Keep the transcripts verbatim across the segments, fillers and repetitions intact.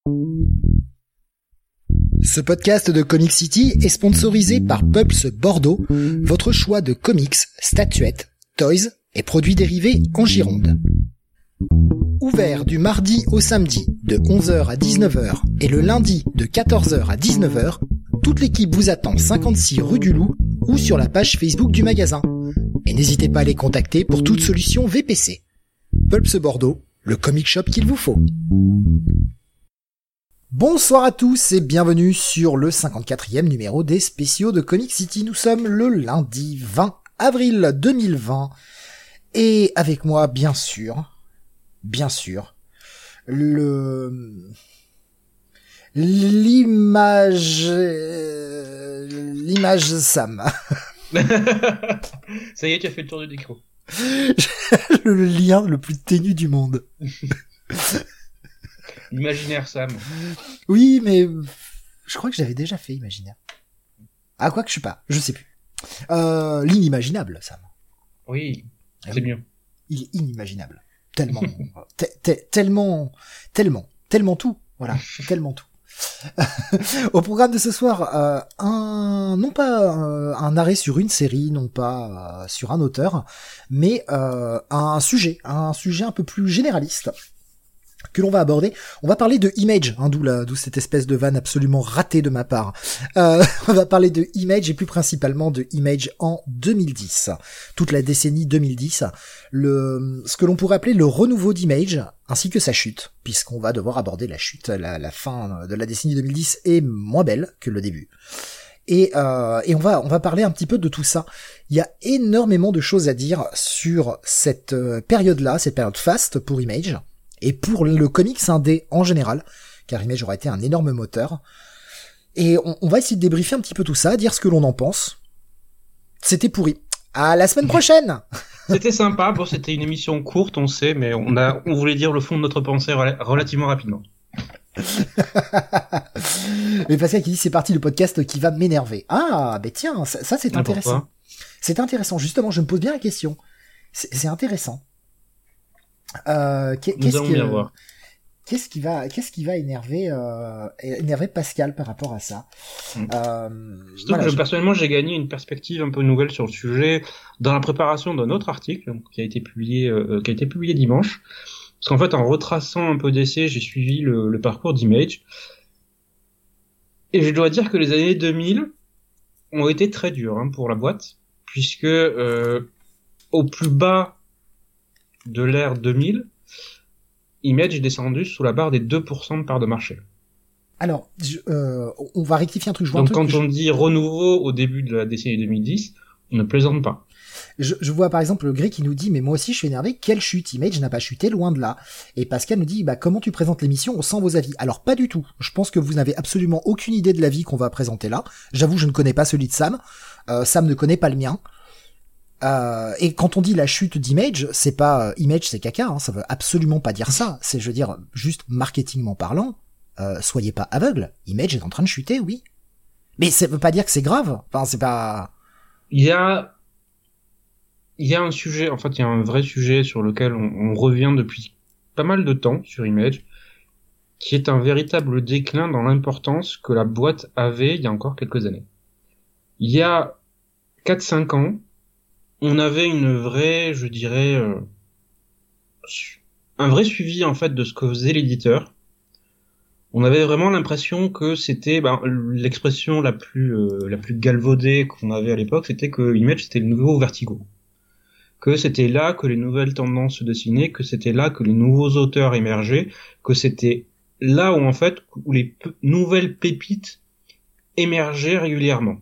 Ce podcast de Comic City est sponsorisé par Pulps Bordeaux, votre choix de comics, statuettes, toys et produits dérivés en Gironde. Ouvert du mardi au samedi de onze heures à dix-neuf heures et le lundi de quatorze heures à dix-neuf heures, toute l'équipe vous attend cinquante-six rue du Loup ou sur la page Facebook du magasin. Et n'hésitez pas à les contacter pour toute solution V P C. Pulps Bordeaux, le comic shop qu'il vous faut. Bonsoir à tous et bienvenue sur le cinquante-quatrième numéro des spéciaux de Comic City. Nous sommes le lundi vingt avril deux mille vingt et avec moi, bien sûr, bien sûr, le... l'image... l'image Sam. Ça y est, tu as fait le tour du micro. Le lien le plus ténu du monde. Imaginaire Sam. Oui, mais je crois que j'avais déjà fait Imaginaire. Ah, quoi que je sais pas, je sais plus. Euh, l'inimaginable, Sam. Oui, c'est mieux. Il est inimaginable. Tellement, te- te- tellement, tellement, tellement tout. Voilà, tellement tout. Au programme de ce soir, euh, un non pas euh, un arrêt sur une série, non pas euh, sur un auteur, mais euh, un sujet, un sujet un peu plus généraliste que l'on va aborder. On va parler de Image, hein, d'où, la, d'où cette espèce de vanne absolument ratée de ma part. Euh, on va parler de Image et plus principalement de Image en deux mille dix, toute la décennie deux mille dix, le, ce que l'on pourrait appeler le renouveau d'Image, ainsi que sa chute, puisqu'on va devoir aborder la chute. La, la fin de la décennie deux mille dix est moins belle que le début. Et, euh, et on va on va parler un petit peu de tout ça. Il y a énormément de choses à dire sur cette euh, période-là, cette période faste pour Image. Et pour le comics indé en général, car Image aura été un énorme moteur. Et on, on va essayer de débriefer un petit peu tout ça, dire ce que l'on en pense. C'était pourri. À la semaine prochaine. C'était sympa, bon c'était une émission courte, on sait, mais on a on voulait dire le fond de notre pensée rela- relativement rapidement. Mais Pascal qui dit c'est parti le podcast qui va m'énerver. Ah, ben tiens, ça, ça c'est Mais intéressant. pourquoi ? C'est intéressant, justement, je me pose bien la question. C'est, c'est intéressant. Euh, qu'est- Nous qu'est-ce allons que, bien voir. Qu'est-ce qui va, qu'est-ce qui va énerver, euh, énerver Pascal par rapport à ça Mm. euh, Surtout voilà, que je- personnellement j'ai gagné une perspective un peu nouvelle sur le sujet dans la préparation d'un autre article donc, qui a été publié euh, qui a été publié dimanche. Parce qu'en fait en retraçant un peu d'essais j'ai suivi le, le parcours d'Image et je dois dire que les années deux mille ont été très dures hein, pour la boîte puisque euh, au plus bas de l'ère deux mille, Image est descendu sous la barre des deux pour cent de part de marché. Alors, je, euh, on va rectifier un truc. Je vois Donc un truc quand que on dit renouveau au début de la décennie deux mille dix, on ne plaisante pas. je, je vois par exemple le Gré qui nous dit mais moi aussi je suis énervé. Quelle chute, Image n'a pas chuté, loin de là. Et Pascal nous dit bah comment tu présentes l'émission, on sent vos avis. Alors pas du tout. Je pense que vous n'avez absolument aucune idée de l'avis qu'on va présenter là. J'avoue je ne connais pas celui de Sam. Euh, Sam ne connaît pas le mien. Euh, et quand on dit la chute d'Image, c'est pas euh, Image c'est caca, hein, ça veut absolument pas dire ça. C'est, je veux dire, juste marketingment parlant, euh, soyez pas aveugles. Image est en train de chuter, oui. Mais ça veut pas dire que c'est grave. Enfin, c'est pas. Il y a, il y a un sujet, en fait, il y a un vrai sujet sur lequel on, on revient depuis pas mal de temps sur Image, qui est un véritable déclin dans l'importance que la boîte avait il y a encore quelques années. Il y a quatre cinq ans, on avait une vraie, je dirais, euh, un vrai suivi en fait de ce que faisait l'éditeur. On avait vraiment l'impression que c'était ben, l'expression la plus euh, la plus galvaudée qu'on avait à l'époque, c'était que Image c'était le nouveau Vertigo, que c'était là que les nouvelles tendances se dessinaient, que c'était là que les nouveaux auteurs émergeaient, que c'était là où en fait où les p- nouvelles pépites émergeaient régulièrement.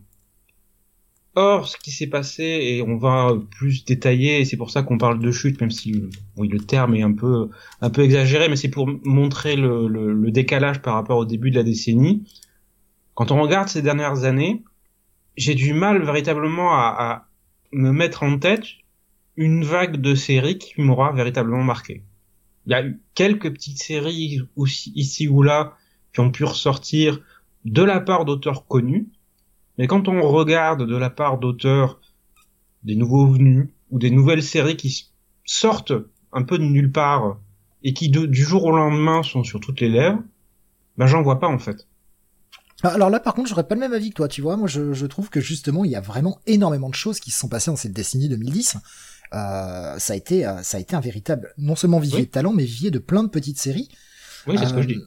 Or, ce qui s'est passé, et on va plus détailler, et c'est pour ça qu'on parle de chute, même si oui, le terme est un peu un peu exagéré, mais c'est pour montrer le, le, le décalage par rapport au début de la décennie. Quand on regarde ces dernières années, j'ai du mal véritablement à, à me mettre en tête une vague de séries qui m'aura véritablement marqué. Il y a eu quelques petites séries aussi, ici ou là qui ont pu ressortir de la part d'auteurs connus, mais quand on regarde de la part d'auteurs, des nouveaux venus, ou des nouvelles séries qui sortent un peu de nulle part, et qui de, du jour au lendemain sont sur toutes les lèvres, ben j'en vois pas en fait. Alors là, par contre, j'aurais pas le même avis que toi, tu vois. Moi, je, je trouve que justement, il y a vraiment énormément de choses qui se sont passées dans cette décennie deux mille dix. Euh, ça a été, euh, ça a été un véritable, non seulement vivier Oui. de talent, mais vivier de plein de petites séries. Oui, c'est euh, ce que je dis.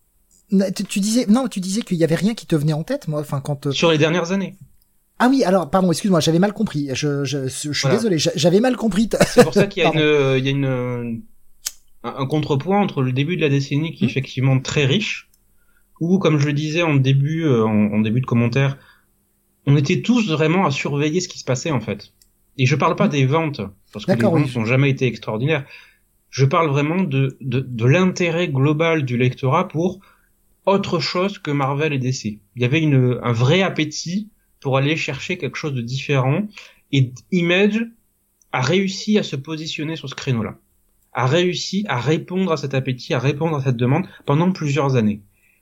Tu, tu disais, non, tu disais qu'il y avait rien qui te venait en tête, moi. Enfin, quand. Sur les dernières années. Ah oui, alors, pardon, excuse-moi, j'avais mal compris. Je, je, je, je suis Voilà. désolé, j'avais mal compris. C'est pour ça qu'il y a Pardon. une, il y a une, un, un contrepoint entre le début de la décennie qui est Mmh. effectivement très riche, où, comme je le disais en début, euh, en, en début de commentaire, on était tous vraiment à surveiller ce qui se passait en fait. Et je parle pas Mmh. des ventes, parce que les D'accord, ventes oui. n'ont jamais été extraordinaires. Je parle vraiment de, de, de l'intérêt global du lectorat pour autre chose que Marvel et D C. Il y avait une, un vrai appétit pour aller chercher quelque chose de différent, et Image a réussi à se positionner sur ce créneau-là, a réussi à répondre à cet appétit, à répondre à cette demande pendant plusieurs années.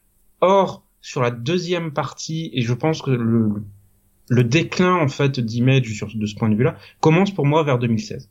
Or, sur la deuxième partie, et je pense que le, le déclin en fait d'Image sur, de ce point de vue-là commence pour moi vers deux mille seize.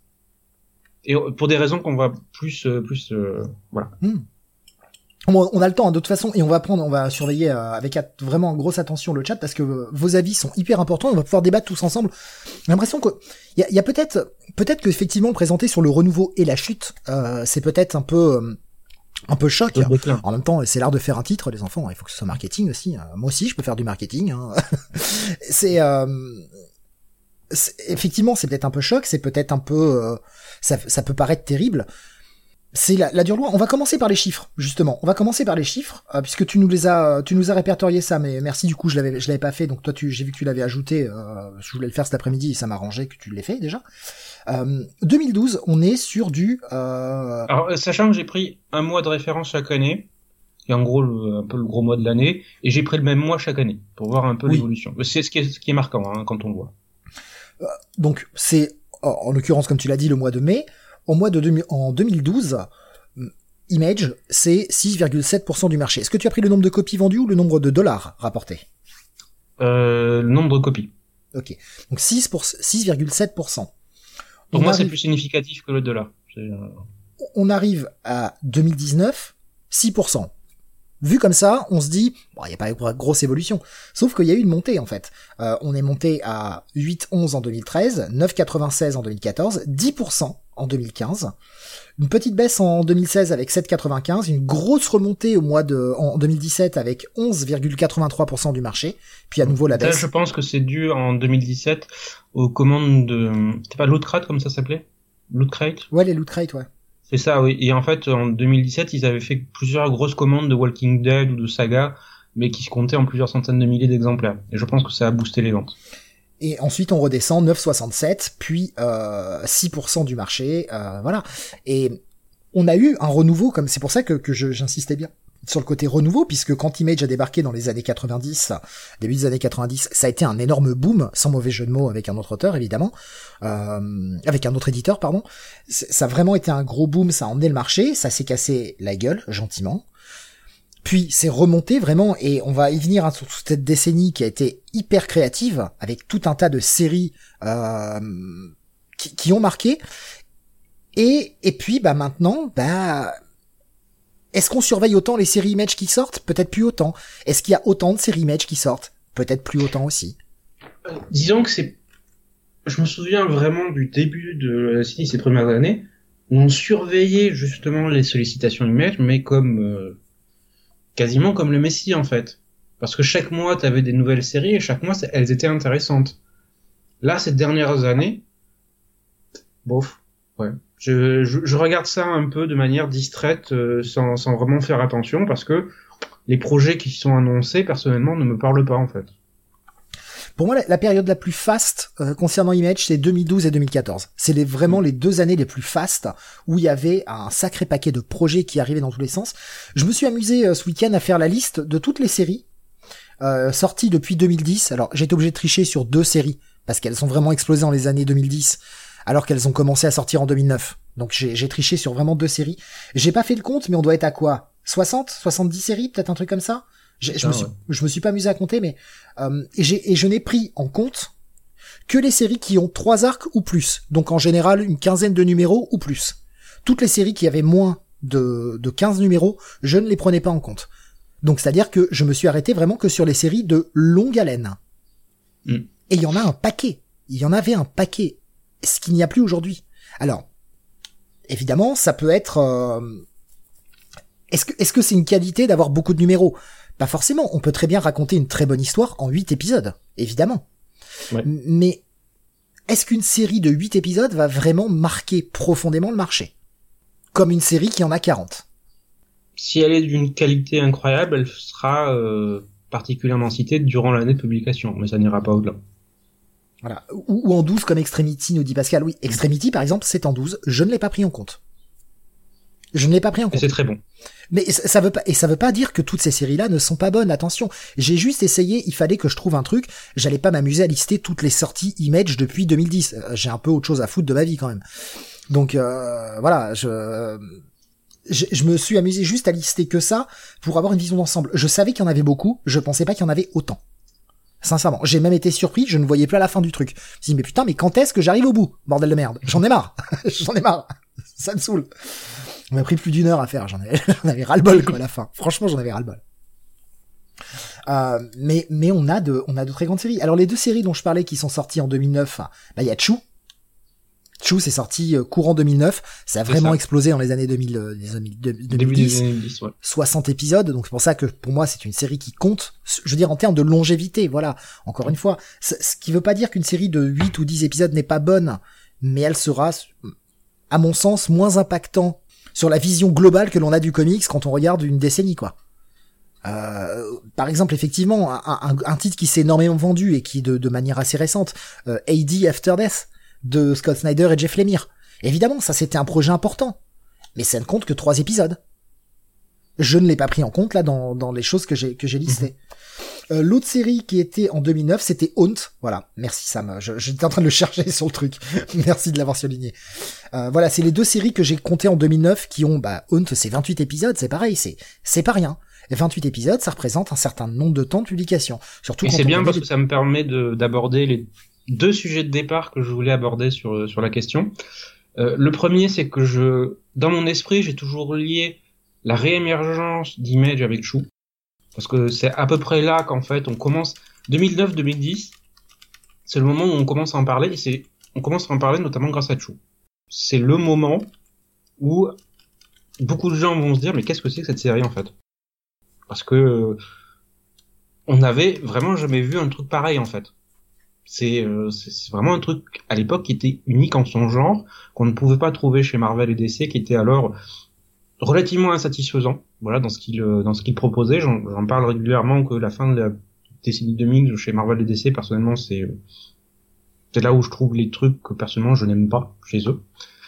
Et pour des raisons qu'on va plus, euh, plus, euh, voilà. Mmh. Bon, on a le temps hein, de toute façon et on va prendre, on va surveiller euh, avec at- vraiment grosse attention le chat parce que euh, vos avis sont hyper importants. On va pouvoir débattre tous ensemble. J'ai l'impression que il y a, y a peut-être, peut-être que effectivement présenter sur le renouveau et la chute, euh, c'est peut-être un peu, euh, un peu choc. Le déclin. En même temps, c'est l'art de faire un titre, les enfants. Il faut que ce soit marketing aussi. Euh, moi aussi, je peux faire du marketing. Hein. c'est, euh, c'est, effectivement, c'est peut-être un peu choc. C'est peut-être un peu, euh, ça, ça peut paraître terrible. C'est la, la dure loi. On va commencer par les chiffres, justement. On va commencer par les chiffres, euh, puisque tu nous les as, tu nous as répertorié ça. Mais merci du coup, je l'avais, je l'avais pas fait. Donc toi, tu, j'ai vu que tu l'avais ajouté. Euh, je voulais le faire cet après-midi et ça m'arrangeait que tu l'aies fait déjà. Euh, deux mille douze, on est sur du. Euh... Alors, sachant que j'ai pris un mois de référence chaque année, et en gros le, un peu le gros mois de l'année, et j'ai pris le même mois chaque année pour voir un peu Oui. l'évolution. C'est ce qui est, ce qui est marquant hein, quand on le voit. Euh, donc c'est, en l'occurrence, comme tu l'as dit, le mois de mai. Au mois de deux mille, en deux mille douze, Image, c'est six virgule sept pour cent du marché. Est-ce que tu as pris le nombre de copies vendues ou le nombre de dollars rapportés? Euh, le nombre de copies. Ok. Donc six pour, six virgule sept pour cent. Pour On moi, c'est arrive- plus significatif que le dollar. C'est, euh, on arrive à deux mille dix-neuf, six pour cent. Vu comme ça, on se dit, bon, il n'y a pas de grosse évolution. Sauf qu'il y a eu une montée, en fait. Euh, on est monté à huit virgule onze en deux mille treize, neuf virgule quatre-vingt-seize en deux mille quatorze, dix pour cent en deux mille quinze. Une petite baisse en deux mille seize avec sept virgule quatre-vingt-quinze, une grosse remontée au mois de, en deux mille dix-sept avec onze virgule quatre-vingt-trois pour cent du marché, puis à nouveau la Là, baisse. je pense que c'est dû en deux mille dix-sept aux commandes de... C'était pas Loot Crate comme ça s'appelait? Loot Crate? Ouais, les loot crates, ouais. C'est ça, oui. Et en fait, en deux mille dix-sept, ils avaient fait plusieurs grosses commandes de Walking Dead ou de Saga, mais qui se comptaient en plusieurs centaines de milliers d'exemplaires. Et je pense que ça a boosté les ventes. Et ensuite, on redescend neuf virgule soixante-sept, puis euh, six pour cent du marché, euh, voilà. Et on a eu un renouveau, comme c'est pour ça que, que je, j'insistais bien sur le côté renouveau, puisque quand Image a débarqué dans les années quatre-vingt-dix, début des années quatre-vingt-dix, ça a été un énorme boom, sans mauvais jeu de mots, avec un autre auteur, évidemment, euh, avec un autre éditeur, pardon. C'est- Ça a vraiment été un gros boom, ça a emmené le marché, ça s'est cassé la gueule, gentiment. Puis c'est remonté vraiment, et on va y venir hein, sur toute cette décennie qui a été hyper créative, avec tout un tas de séries euh, qui, qui ont marqué. Et, et puis bah maintenant, bah est-ce qu'on surveille autant les séries Image qui sortent? Peut-être plus autant. Est-ce qu'il y a autant de séries Image qui sortent? Peut-être plus autant aussi. Disons que c'est... Je me souviens vraiment du début de la série, ces premières années, où on surveillait justement les sollicitations Image, mais comme... Euh, quasiment comme le Messie, en fait. Parce que chaque mois, t'avais des nouvelles séries, et chaque mois, elles étaient intéressantes. Là, ces dernières années... Bof. Ouais. Je, je, je regarde ça un peu de manière distraite, euh, sans, sans vraiment faire attention, parce que les projets qui sont annoncés, personnellement, ne me parlent pas, en fait. Pour moi, la, la période la plus faste euh, concernant Image, c'est deux mille douze et deux mille quatorze. C'est les, vraiment les deux années les plus fastes où il y avait un sacré paquet de projets qui arrivaient dans tous les sens. Je me suis amusé euh, ce week-end à faire la liste de toutes les séries euh, sorties depuis deux mille dix. Alors, j'ai été obligé de tricher sur deux séries parce qu'elles sont vraiment explosées dans les années deux mille dix, alors qu'elles ont commencé à sortir en deux mille neuf. Donc, j'ai, j'ai triché sur vraiment deux séries. J'ai pas fait le compte, mais on doit être à quoi? soixante, soixante-dix séries, peut-être un truc comme ça? J'ai, je, Ah, me suis, ouais. je me suis pas amusé à compter, mais euh, et, j'ai, et je n'ai pris en compte que les séries qui ont trois arcs ou plus. Donc en général, une quinzaine de numéros ou plus. Toutes les séries qui avaient moins de, de quinze numéros, je ne les prenais pas en compte. Donc c'est-à-dire que je me suis arrêté vraiment que sur les séries de longue haleine. Mm. Et il y en a un paquet. Il y en avait un paquet. Ce qu'il n'y a plus aujourd'hui. Alors, évidemment, ça peut être... Euh... Est-ce que est-ce que c'est une qualité d'avoir beaucoup de numéros ? Pas forcément. On peut très bien raconter une très bonne histoire en huit épisodes, évidemment. Ouais. Mais est-ce qu'une série de huit épisodes va vraiment marquer profondément le marché ? Comme une série qui en a quarante. Si elle est d'une qualité incroyable, elle sera euh, particulièrement citée durant l'année de publication, mais ça n'ira pas au-delà. Voilà. Ou, ou en douze comme Extremity, nous dit Pascal. Oui, Extremity, par exemple, c'est en douze. Je ne l'ai pas pris en compte. Je ne l'ai pas pris en compte. Et c'est très bon. Mais ça veut pas, et ça veut pas dire que toutes ces séries-là ne sont pas bonnes, attention. J'ai juste essayé, il fallait que je trouve un truc, j'allais pas m'amuser à lister toutes les sorties Image depuis deux mille dix. J'ai un peu autre chose à foutre de ma vie quand même. Donc, euh, voilà, je, je, je me suis amusé juste à lister que ça pour avoir une vision d'ensemble. Je savais qu'il y en avait beaucoup, je pensais pas qu'il y en avait autant. Sincèrement, j'ai même été surpris, je ne voyais plus à la fin du truc. Je me suis dit, mais putain, mais quand est-ce que j'arrive au bout? Bordel de merde. J'en ai marre. J'en ai marre. Ça me saoule. On m'a pris plus d'une heure à faire, j'en avais, j'en avais ras-le-bol, quoi, à la fin. Franchement, j'en avais ras-le-bol. Euh, mais, mais on a de, on a de très grandes séries. Alors, les deux séries dont je parlais qui sont sorties en deux mille neuf, bah, il y a Chou. Chou, c'est sorti euh, courant deux mille neuf. Ça a vraiment ça. explosé dans les années deux mille, euh, deux mille dix. Début des années dix, ouais. soixante épisodes. Donc, c'est pour ça que, pour moi, c'est une série qui compte. Je veux dire, en termes de longévité, voilà. Encore une fois. Ce qui veut pas dire qu'une série de huit ou dix épisodes n'est pas bonne. Mais elle sera, à mon sens, moins impactant sur la vision globale que l'on a du comics quand on regarde une décennie, quoi. Euh, par exemple, effectivement, un, un, un titre qui s'est énormément vendu et qui de, de manière assez récente, euh, A D After Death de Scott Snyder et Jeff Lemire. Évidemment, ça c'était un projet important, mais ça ne compte que trois épisodes. Je ne l'ai pas pris en compte là dans, dans les choses que j'ai que j'ai listées. Mmh. Euh, l'autre série qui était en deux mille neuf, c'était Haunt. Voilà, merci Sam. Je, j'étais en train de le chercher sur le truc. Merci de l'avoir souligné. Euh, voilà, c'est les deux séries que j'ai comptées en deux mille neuf qui ont, bah, Haunt, c'est vingt-huit épisodes, c'est pareil, c'est c'est pas rien. Et vingt-huit épisodes, ça représente un certain nombre de temps de publication. Surtout. Et c'est bien parce les... que ça me permet de d'aborder les deux sujets de départ que je voulais aborder sur sur la question. Euh, le premier, c'est que je, dans mon esprit, j'ai toujours lié la réémergence d'Image avec Chou. Parce que c'est à peu près là qu'en fait on commence, deux mille neuf deux mille dix, c'est le moment où on commence à en parler, et c'est, on commence à en parler notamment grâce à Chou. C'est le moment où beaucoup de gens vont se dire, mais qu'est-ce que c'est que cette série en fait? Parce que, euh, on n'avait vraiment jamais vu un truc pareil en fait. C'est, euh, c'est, c'est vraiment un truc à l'époque qui était unique en son genre, qu'on ne pouvait pas trouver chez Marvel et D C, qui était alors relativement insatisfaisant, voilà, dans ce qu'il dans ce qu'il proposait. J'en, j'en parle régulièrement que la fin de la décennie deux mille chez Marvel et D C, personnellement, c'est c'est là où je trouve les trucs que personnellement je n'aime pas chez eux.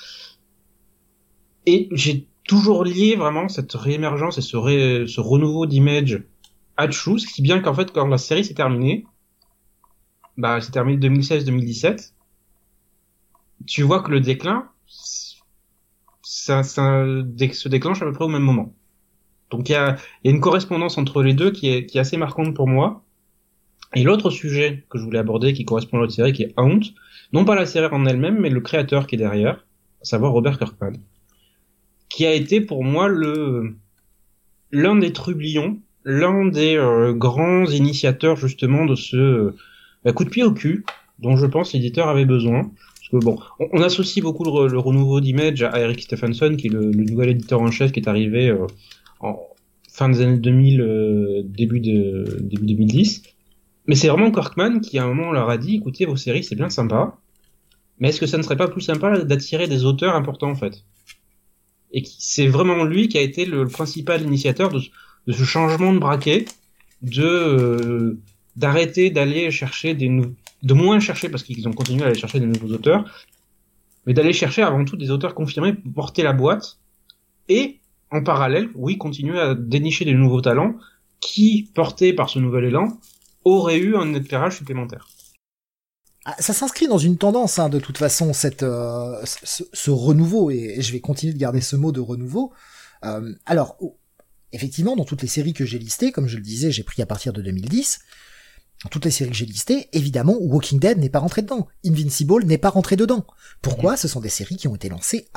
Et j'ai toujours lié vraiment cette réémergence et ce ré, ce renouveau d'Image à Chou, ce qui bien qu'en fait quand la série s'est terminée, bah elle s'est terminée deux mille seize deux mille dix-sept, tu vois que le déclin ça, ça se déclenche à peu près au même moment. Donc il y a, y a une correspondance entre les deux qui est, qui est assez marquante pour moi. Et l'autre sujet que je voulais aborder, qui correspond à l'autre série, qui est Haunt, non pas la série en elle-même, mais le créateur qui est derrière, à savoir Robert Kirkman, qui a été pour moi le l'un des trublions, l'un des euh, grands initiateurs justement de ce euh, coup de pied au cul dont je pense l'éditeur avait besoin. Bon, on, on associe beaucoup le, le renouveau d'Image à Eric Stephenson, qui est le, le nouvel éditeur en chef qui est arrivé euh, en fin des années deux mille, euh, début de début deux mille dix. Mais c'est vraiment Kirkman qui à un moment leur a dit, écoutez, vos séries c'est bien sympa, mais est-ce que ça ne serait pas plus sympa d'attirer des auteurs importants en fait? Et qui, c'est vraiment lui qui a été le, le principal initiateur de, de ce changement de braquet, de euh, d'arrêter d'aller chercher des nouveaux, de moins chercher, parce qu'ils ont continué à aller chercher des nouveaux auteurs, mais d'aller chercher avant tout des auteurs confirmés pour porter la boîte, et en parallèle, oui, continuer à dénicher des nouveaux talents qui, portés par ce nouvel élan, auraient eu un éclairage supplémentaire. Ah, ça s'inscrit dans une tendance, hein, de toute façon, cette, euh, ce, ce renouveau, et je vais continuer de garder ce mot de renouveau. Euh, alors, effectivement, dans toutes les séries que j'ai listées, comme je le disais, j'ai pris à partir de deux mille dix, dans toutes les séries que j'ai listées, évidemment, Walking Dead n'est pas rentré dedans. Invincible n'est pas rentré dedans. Pourquoi ? Ce sont des séries qui ont été lancées avant.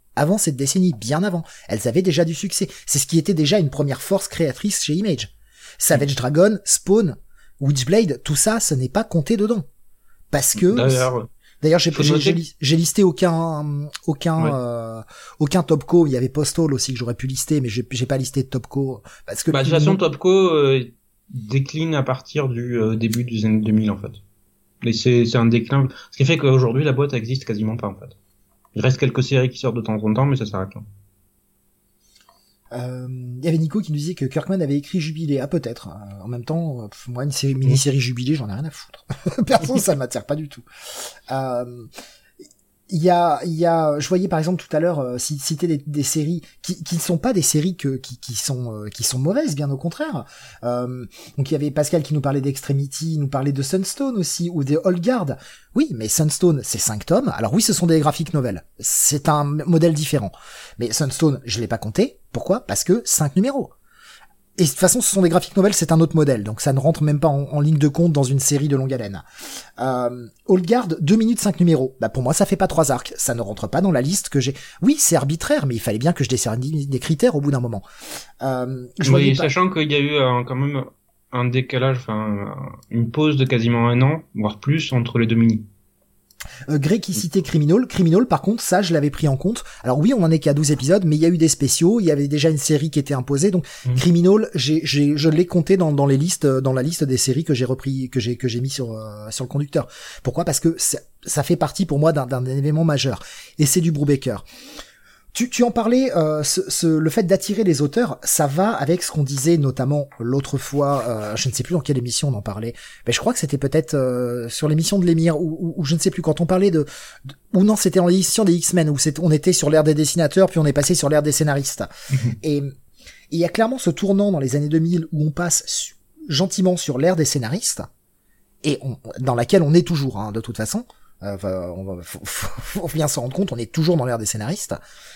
avant cette décennie, bien avant. Elles avaient déjà du succès. C'est ce qui était déjà une première force créatrice chez Image. Savage Dragon, Spawn, Witchblade, tout ça, ce n'est pas compté dedans. Parce que... D'ailleurs... D'ailleurs, j'ai, j'ai, j'ai, j'ai listé aucun, aucun, ouais. euh, aucun Topco. Il y avait Postal aussi que j'aurais pu lister, mais j'ai, j'ai pas listé de Topco parce que. Bah, de toute façon, Topco euh, décline à partir du euh, début des années deux mille en fait. Et c'est, c'est un déclin. Ce qui fait qu'aujourd'hui la boîte existe quasiment pas en fait. Il reste quelques séries qui sortent de temps en temps, mais ça s'arrête là. Euh, il y avait Nico qui nous disait que Kirkman avait écrit Jubilé. Ah, peut-être. Euh, en même temps, pff, moi, une série, mini-série Jubilé, j'en ai rien à foutre. Perso, ça m'attire pas du tout. Euh, il y a, il y a, je voyais par exemple tout à l'heure euh, citer des, des séries qui, qui ne sont pas des séries que, qui, qui sont, euh, qui sont mauvaises, bien au contraire. Euh, donc il y avait Pascal qui nous parlait d'Extremity, nous parlait de Sunstone aussi, ou de Old Guard. Oui, mais Sunstone, c'est cinq tomes. Alors oui, ce sont des graphiques novels. C'est un modèle différent. Mais Sunstone, je l'ai pas compté. Pourquoi? Parce que cinq numéros. Et de toute façon, ce sont des graphiques novels, c'est un autre modèle, donc ça ne rentre même pas en, en ligne de compte dans une série de longue haleine. Euh, Old Guard, deux minutes cinq numéros. Bah pour moi, ça fait pas trois arcs, ça ne rentre pas dans la liste que j'ai. Oui, c'est arbitraire, mais il fallait bien que je décerne des critères au bout d'un moment. Euh, je oui, pas... sachant qu'il y a eu un, quand même un décalage, enfin une pause de quasiment un an, voire plus, entre les deux mini. Euh, Grey qui citait Criminal. Criminal, par contre, ça, je l'avais pris en compte. Alors oui, on en est qu'à douze épisodes, mais il y a eu des spéciaux, il y avait déjà une série qui était imposée, donc mmh. Criminal, j'ai, j'ai, je l'ai compté dans, dans les listes, dans la liste des séries que j'ai repris, que j'ai, que j'ai mis sur, euh, sur le conducteur. Pourquoi? Parce que ça, ça fait partie pour moi d'un, d'un événement majeur. Et c'est du Brubaker. Tu, tu en parlais, euh, ce, ce, le fait d'attirer les auteurs, ça va avec ce qu'on disait notamment l'autre fois, euh, je ne sais plus dans quelle émission on en parlait, mais je crois que c'était peut-être euh, sur l'émission de l'émir, ou, ou, ou je ne sais plus, quand on parlait de... de ou non, c'était dans l'émission des X-Men, où c'est, on était sur l'ère des dessinateurs, puis on est passé sur l'ère des scénaristes. Mmh. Et il y a clairement ce tournant dans les années deux mille où on passe su, gentiment sur l'ère des scénaristes, et on, dans laquelle on est toujours, hein, de toute façon. Enfin, on va, faut, faut, faut bien s'en rendre compte, on est toujours dans l'ère des scénaristes.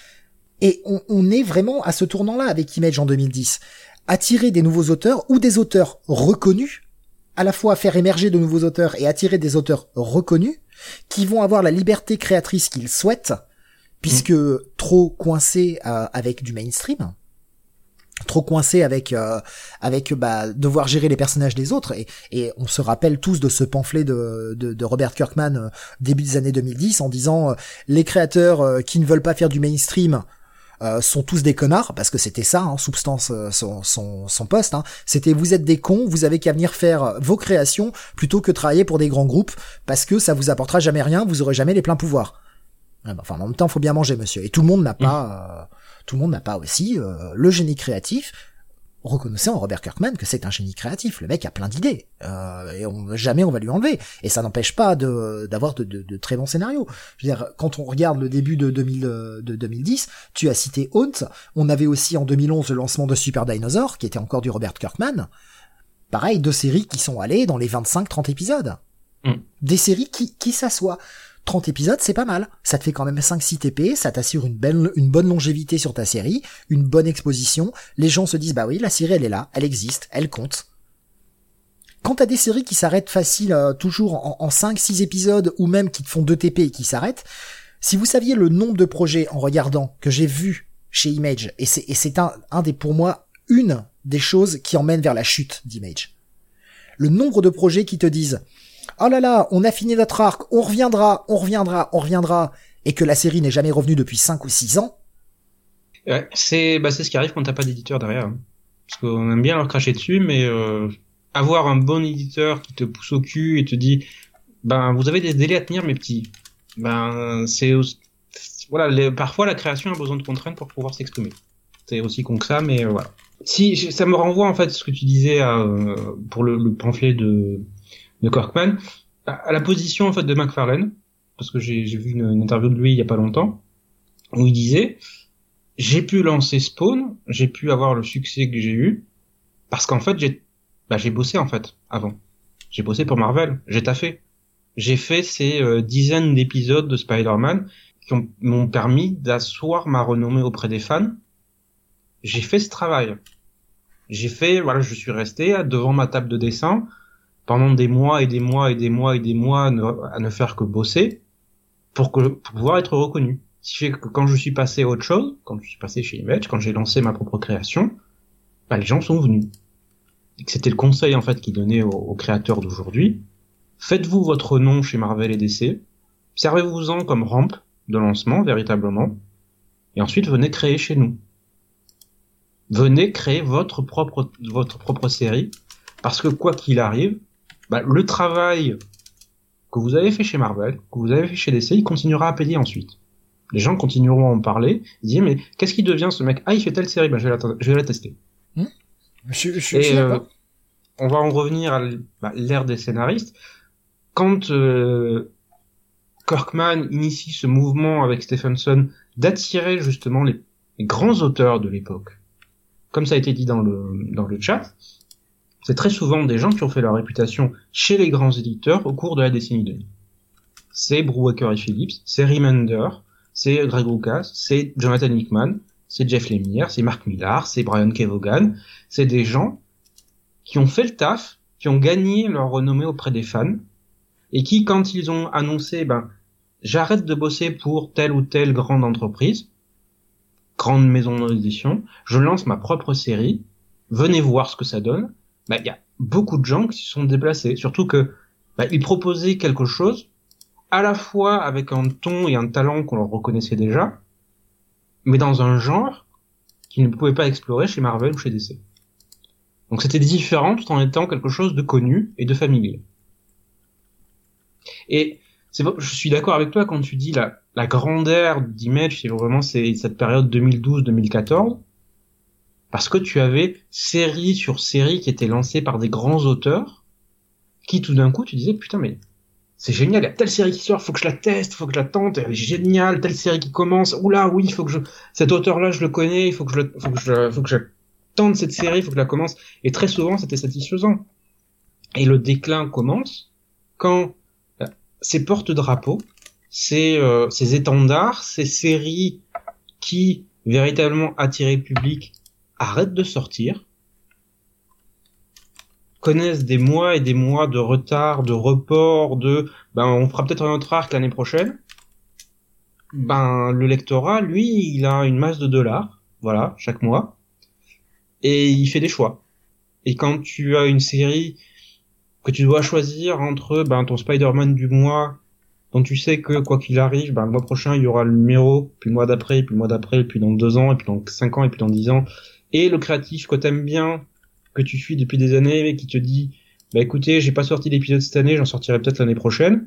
Et on, on est vraiment à ce tournant-là avec Image en deux mille dix. Attirer des nouveaux auteurs ou des auteurs reconnus, à la fois faire émerger de nouveaux auteurs et attirer des auteurs reconnus, qui vont avoir la liberté créatrice qu'ils souhaitent, puisque mmh. trop coincés euh, avec du mainstream, trop coincés avec euh, avec bah devoir gérer les personnages des autres, et, et on se rappelle tous de ce pamphlet de, de, de Robert Kirkman euh, début des années deux mille dix en disant euh, les créateurs euh, qui ne veulent pas faire du mainstream Euh, sont tous des connards, parce que c'était ça, hein, substance, euh, son, son, son poste, hein. C'était vous êtes des cons, vous avez qu'à venir faire vos créations plutôt que travailler pour des grands groupes, parce que ça vous apportera jamais rien, vous aurez jamais les pleins pouvoirs. Ah bah, enfin, en même temps, faut bien manger, monsieur. Et tout le monde n'a pas, euh, tout le monde n'a pas aussi euh, le génie créatif. Reconnaissez en Robert Kirkman que c'est un génie créatif. Le mec a plein d'idées, euh, et on, jamais on va lui enlever. Et ça n'empêche pas de d'avoir de, de, de très bons scénarios. Je veux dire, quand on regarde le début de, deux mille, de deux mille dix, tu as cité Haunt. On avait aussi en deux mille onze le lancement de Super Dinosaur, qui était encore du Robert Kirkman. Pareil, deux séries qui sont allées dans les vingt-cinq trente épisodes. Mm. Des séries qui, qui s'assoient. trente épisodes, c'est pas mal. Ça te fait quand même cinq six T P, ça t'assure une belle, une bonne longévité sur ta série, une bonne exposition. Les gens se disent, bah oui, la série, elle est là, elle existe, elle compte. Quand t'as des séries qui s'arrêtent facile, euh, toujours en, en cinq six épisodes, ou même qui te font deux T P et qui s'arrêtent, si vous saviez le nombre de projets en regardant que j'ai vu chez Image, et c'est, et c'est un, un des, pour moi, une des choses qui emmène vers la chute d'Image. Le nombre de projets qui te disent, oh là là, on a fini notre arc, on reviendra, on reviendra, on reviendra, et que la série n'est jamais revenue depuis cinq ou six ans. Ouais, c'est, bah, c'est ce qui arrive quand t'as pas d'éditeur derrière. Hein. Parce qu'on aime bien leur cracher dessus, mais euh, avoir un bon éditeur qui te pousse au cul et te dit, ben, vous avez des délais à tenir, mes petits. Ben, c'est, voilà, les, parfois la création a besoin de contraintes pour pouvoir s'exprimer. C'est aussi con que ça, mais euh, voilà. Si, ça me renvoie en fait ce que tu disais euh, pour le, le pamphlet de de Kirkman, à la position en fait de McFarlane, parce que j'ai, j'ai vu une, une interview de lui il y a pas longtemps, où il disait, j'ai pu lancer Spawn, j'ai pu avoir le succès que j'ai eu, parce qu'en fait j'ai, bah j'ai bossé en fait avant, j'ai bossé pour Marvel, j'ai taffé, j'ai fait ces euh, dizaines d'épisodes de Spider-Man qui ont, m'ont permis d'asseoir ma renommée auprès des fans. J'ai fait ce travail, j'ai fait, voilà, je suis resté devant ma table de dessin pendant des mois et des mois et des mois et des mois à ne, à ne faire que bosser pour que pour pouvoir être reconnu. Ce qui fait que quand je suis passé à autre chose, quand je suis passé chez Image, quand j'ai lancé ma propre création, bah, les gens sont venus. Et que c'était le conseil, en fait, qu'ils donnaient aux, aux créateurs d'aujourd'hui. Faites-vous votre nom chez Marvel et D C. Servez-vous-en comme rampe de lancement, véritablement. Et ensuite, venez créer chez nous. Venez créer votre propre, votre propre série. Parce que quoi qu'il arrive, bah, le travail que vous avez fait chez Marvel, que vous avez fait chez D C, il continuera à payer ensuite. Les gens continueront à en parler. Ils disent, mais qu'est-ce qui devient ce mec? Ah, il fait telle série, bah, je vais la, je vais la tester. Mmh. Je, je, je Et suis euh, on va en revenir à bah, l'ère des scénaristes. Quand euh, Kirkman initie ce mouvement avec Stephenson d'attirer justement les, les grands auteurs de l'époque, comme ça a été dit dans le dans le chat, c'est très souvent des gens qui ont fait leur réputation chez les grands éditeurs au cours de la décennie deux mille. C'est Brubaker et Phillips, c'est Remender, c'est Greg Ruckas, c'est Jonathan Hickman, c'est Jeff Lemire, c'est Mark Millar, c'est Brian Kevogan. C'est des gens qui ont fait le taf, qui ont gagné leur renommée auprès des fans, et qui, quand ils ont annoncé, ben, j'arrête de bosser pour telle ou telle grande entreprise, grande maison d'édition, je lance ma propre série, venez voir ce que ça donne, ben, il y a beaucoup de gens qui se sont déplacés, surtout que, ben, ils proposaient quelque chose, à la fois avec un ton et un talent qu'on leur reconnaissait déjà, mais dans un genre qu'ils ne pouvaient pas explorer chez Marvel ou chez D C. Donc c'était différent tout en étant quelque chose de connu et de familier. Et c'est, je suis d'accord avec toi quand tu dis la, la grandeur d'Image, c'est vraiment c'est cette période deux mille douze deux mille quatorze, parce que tu avais série sur série qui étaient lancées par des grands auteurs, qui tout d'un coup tu disais putain mais c'est génial, il y a telle série qui sort, faut que je la teste, faut que je la tente, elle est géniale, telle série qui commence, oula oui, faut que je, cet auteur-là je le connais, il faut que je le, faut que je, faut que je tente cette série, faut que je la commence, et très souvent c'était satisfaisant. Et le déclin commence quand euh, ces porte-drapeaux, ces, euh, ces étendards, ces séries qui véritablement attiraient le public arrêtent de sortir, connaissent des mois et des mois de retard, de report, de ben on fera peut-être un autre arc l'année prochaine. Ben le lectorat, lui, il a une masse de dollars, voilà, chaque mois, et il fait des choix. Et quand tu as une série que tu dois choisir entre ben ton Spider-Man du mois, dont tu sais que quoi qu'il arrive, ben le mois prochain il y aura le numéro, puis le mois d'après, puis le mois d'après, puis dans deux ans, et puis dans cinq ans, et puis dans dix ans, et le créatif que t'aimes bien, que tu suis depuis des années, et qui te dit, bah écoutez, j'ai pas sorti d'épisode cette année, j'en sortirai peut-être l'année prochaine,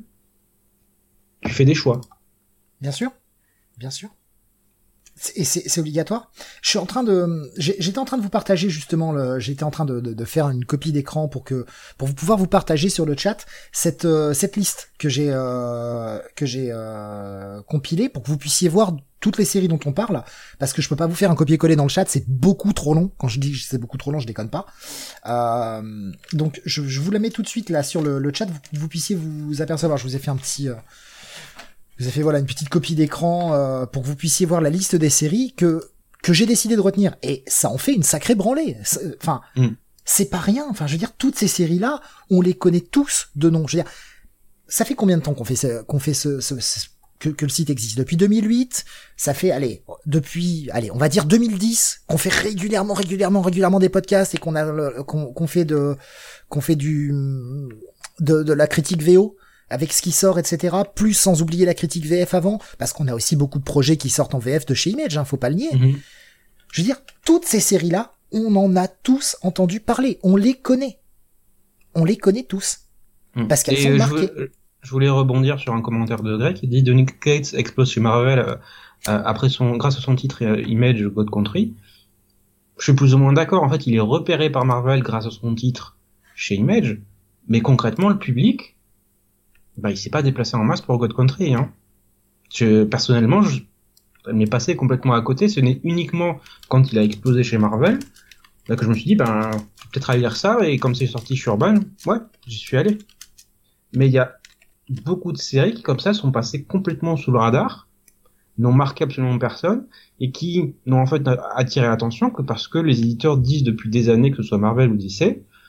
tu fais des choix. Bien sûr, bien sûr. Et c'est, c'est obligatoire. Je suis en train de, j'étais en train de vous partager justement, le, j'étais en train de, de, de faire une copie d'écran pour que, pour vous pouvoir vous partager sur le chat cette, euh, cette liste que j'ai, euh, que j'ai euh, compilée pour que vous puissiez voir toutes les séries dont on parle, parce que je peux pas vous faire un copier-coller dans le chat, c'est beaucoup trop long. Quand je dis que c'est beaucoup trop long, je déconne pas. Euh, donc je, je vous la mets tout de suite là sur le, le chat, vous, vous puissiez vous apercevoir. Je vous ai fait un petit, euh, je vous ai fait voilà une petite copie d'écran euh, pour que vous puissiez voir la liste des séries que que j'ai décidé de retenir. Et ça en fait une sacrée branlée. Enfin, mm. c'est pas rien. Enfin, je veux dire, toutes ces séries là, on les connaît tous de nom. Je veux dire, ça fait combien de temps qu'on fait ce, qu'on fait ce, ce, ce Que, que le site existe? Depuis deux mille huit, ça fait, allez, depuis, allez, on va dire deux mille dix, qu'on fait régulièrement, régulièrement, régulièrement des podcasts et qu'on a, qu'on, qu'on fait de, qu'on fait du, de, de la critique V O avec ce qui sort, et cetera. Plus sans oublier la critique V F avant, parce qu'on a aussi beaucoup de projets qui sortent en V F de chez Image, hein, faut pas le nier. Mm-hmm. Je veux dire, toutes ces séries-là, on en a tous entendu parler, on les connaît, on les connaît tous, mm. parce qu'elles et sont marquées. Veux... Je voulais rebondir sur un commentaire de Greg qui dit Donny Cates explose chez Marvel euh, après son, grâce à son titre euh, Image God Country. Je suis plus ou moins d'accord. En fait, il est repéré par Marvel grâce à son titre chez Image, mais concrètement, le public, bah, il s'est pas déplacé en masse pour God Country. Hein. Je, personnellement, je, ça m'est passé complètement à côté. Ce n'est uniquement quand il a explosé chez Marvel là, que je me suis dit, ben, peut-être aller lire ça. Et comme c'est sorti sur Urban, ouais, j'y suis allé. Mais il y a beaucoup de séries qui comme ça sont passées complètement sous le radar, n'ont marqué absolument personne et qui n'ont en fait attiré l'attention que parce que les éditeurs disent depuis des années, que ce soit Marvel ou D C,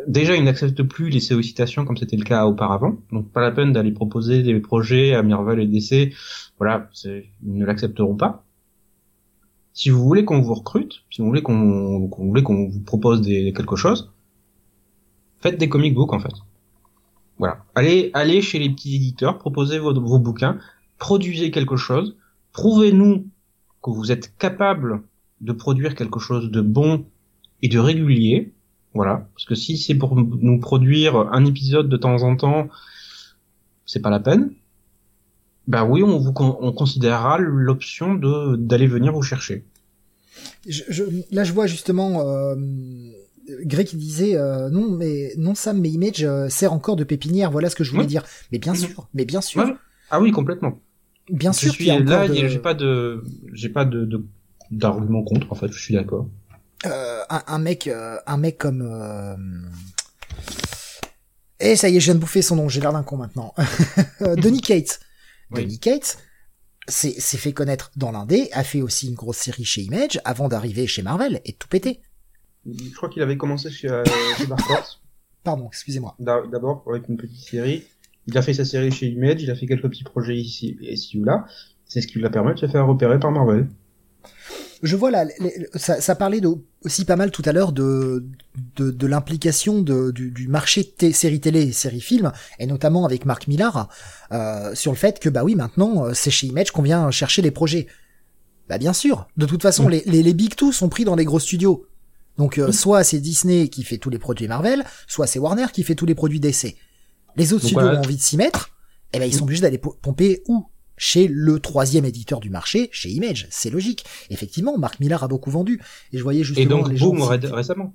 déjà, ils n'acceptent plus les sollicitations comme c'était le cas auparavant. Donc, pas la peine d'aller proposer des projets à Marvel et D C. Voilà, c'est, ils ne l'accepteront pas. Si vous voulez qu'on vous recrute, si vous voulez qu'on, qu'on voulez qu'on vous propose des, quelque chose, faites des comic books, en fait. Voilà. Allez, allez chez les petits éditeurs, proposez vos, vos bouquins, produisez quelque chose, prouvez-nous que vous êtes capable de produire quelque chose de bon et de régulier. Voilà. Parce que si c'est pour nous produire un épisode de temps en temps, c'est pas la peine. Ben oui, on vous, on considérera l'option de, d'aller venir vous chercher. Je, je, là, je vois justement, euh, Grey qui disait, euh, non, mais, non, Sam, mais Image euh, sert encore de pépinière, voilà ce que je voulais oui. dire. Mais bien sûr, mais bien sûr. Ouais. Ah oui, complètement. Bien je sûr suis, qu'il y a là, encore de... j'ai pas de, j'ai pas de, de, d'argument contre, en fait, je suis d'accord. Euh, un, un mec, euh, un mec comme, euh... et ça y est, je viens de bouffer son nom, j'ai l'air d'un con maintenant. Donny Cates. Oui. Donny Cates s'est, s'est fait connaître dans l'indé, a fait aussi une grosse série chez Image avant d'arriver chez Marvel et de tout péter. Je crois qu'il avait commencé chez, euh, chez Dark Horse. Pardon, excusez-moi. D'abord avec une petite série. Il a fait sa série chez Image, il a fait quelques petits projets ici et ici ou là. C'est ce qui lui a permis de se faire repérer par Marvel. Je vois là, les, ça, ça parlait de, aussi pas mal tout à l'heure de de, de l'implication de, du, du marché t- série télé et série film, et notamment avec Mark Millar, euh, sur le fait que bah oui maintenant c'est chez Image qu'on vient chercher les projets. Bah bien sûr, de toute façon mmh. les, les les big two sont pris dans les gros studios. Donc euh, mmh. soit c'est Disney qui fait tous les produits Marvel, soit c'est Warner qui fait tous les produits D C. Les autres Donc, studios ouais. ont envie de s'y mettre, et ben ils mmh. sont obligés d'aller pomper où? Chez le troisième éditeur du marché, chez Image, c'est logique. Effectivement, Mark Millar a beaucoup vendu. Et je voyais justement et donc, les Boom gens... Ré- récemment.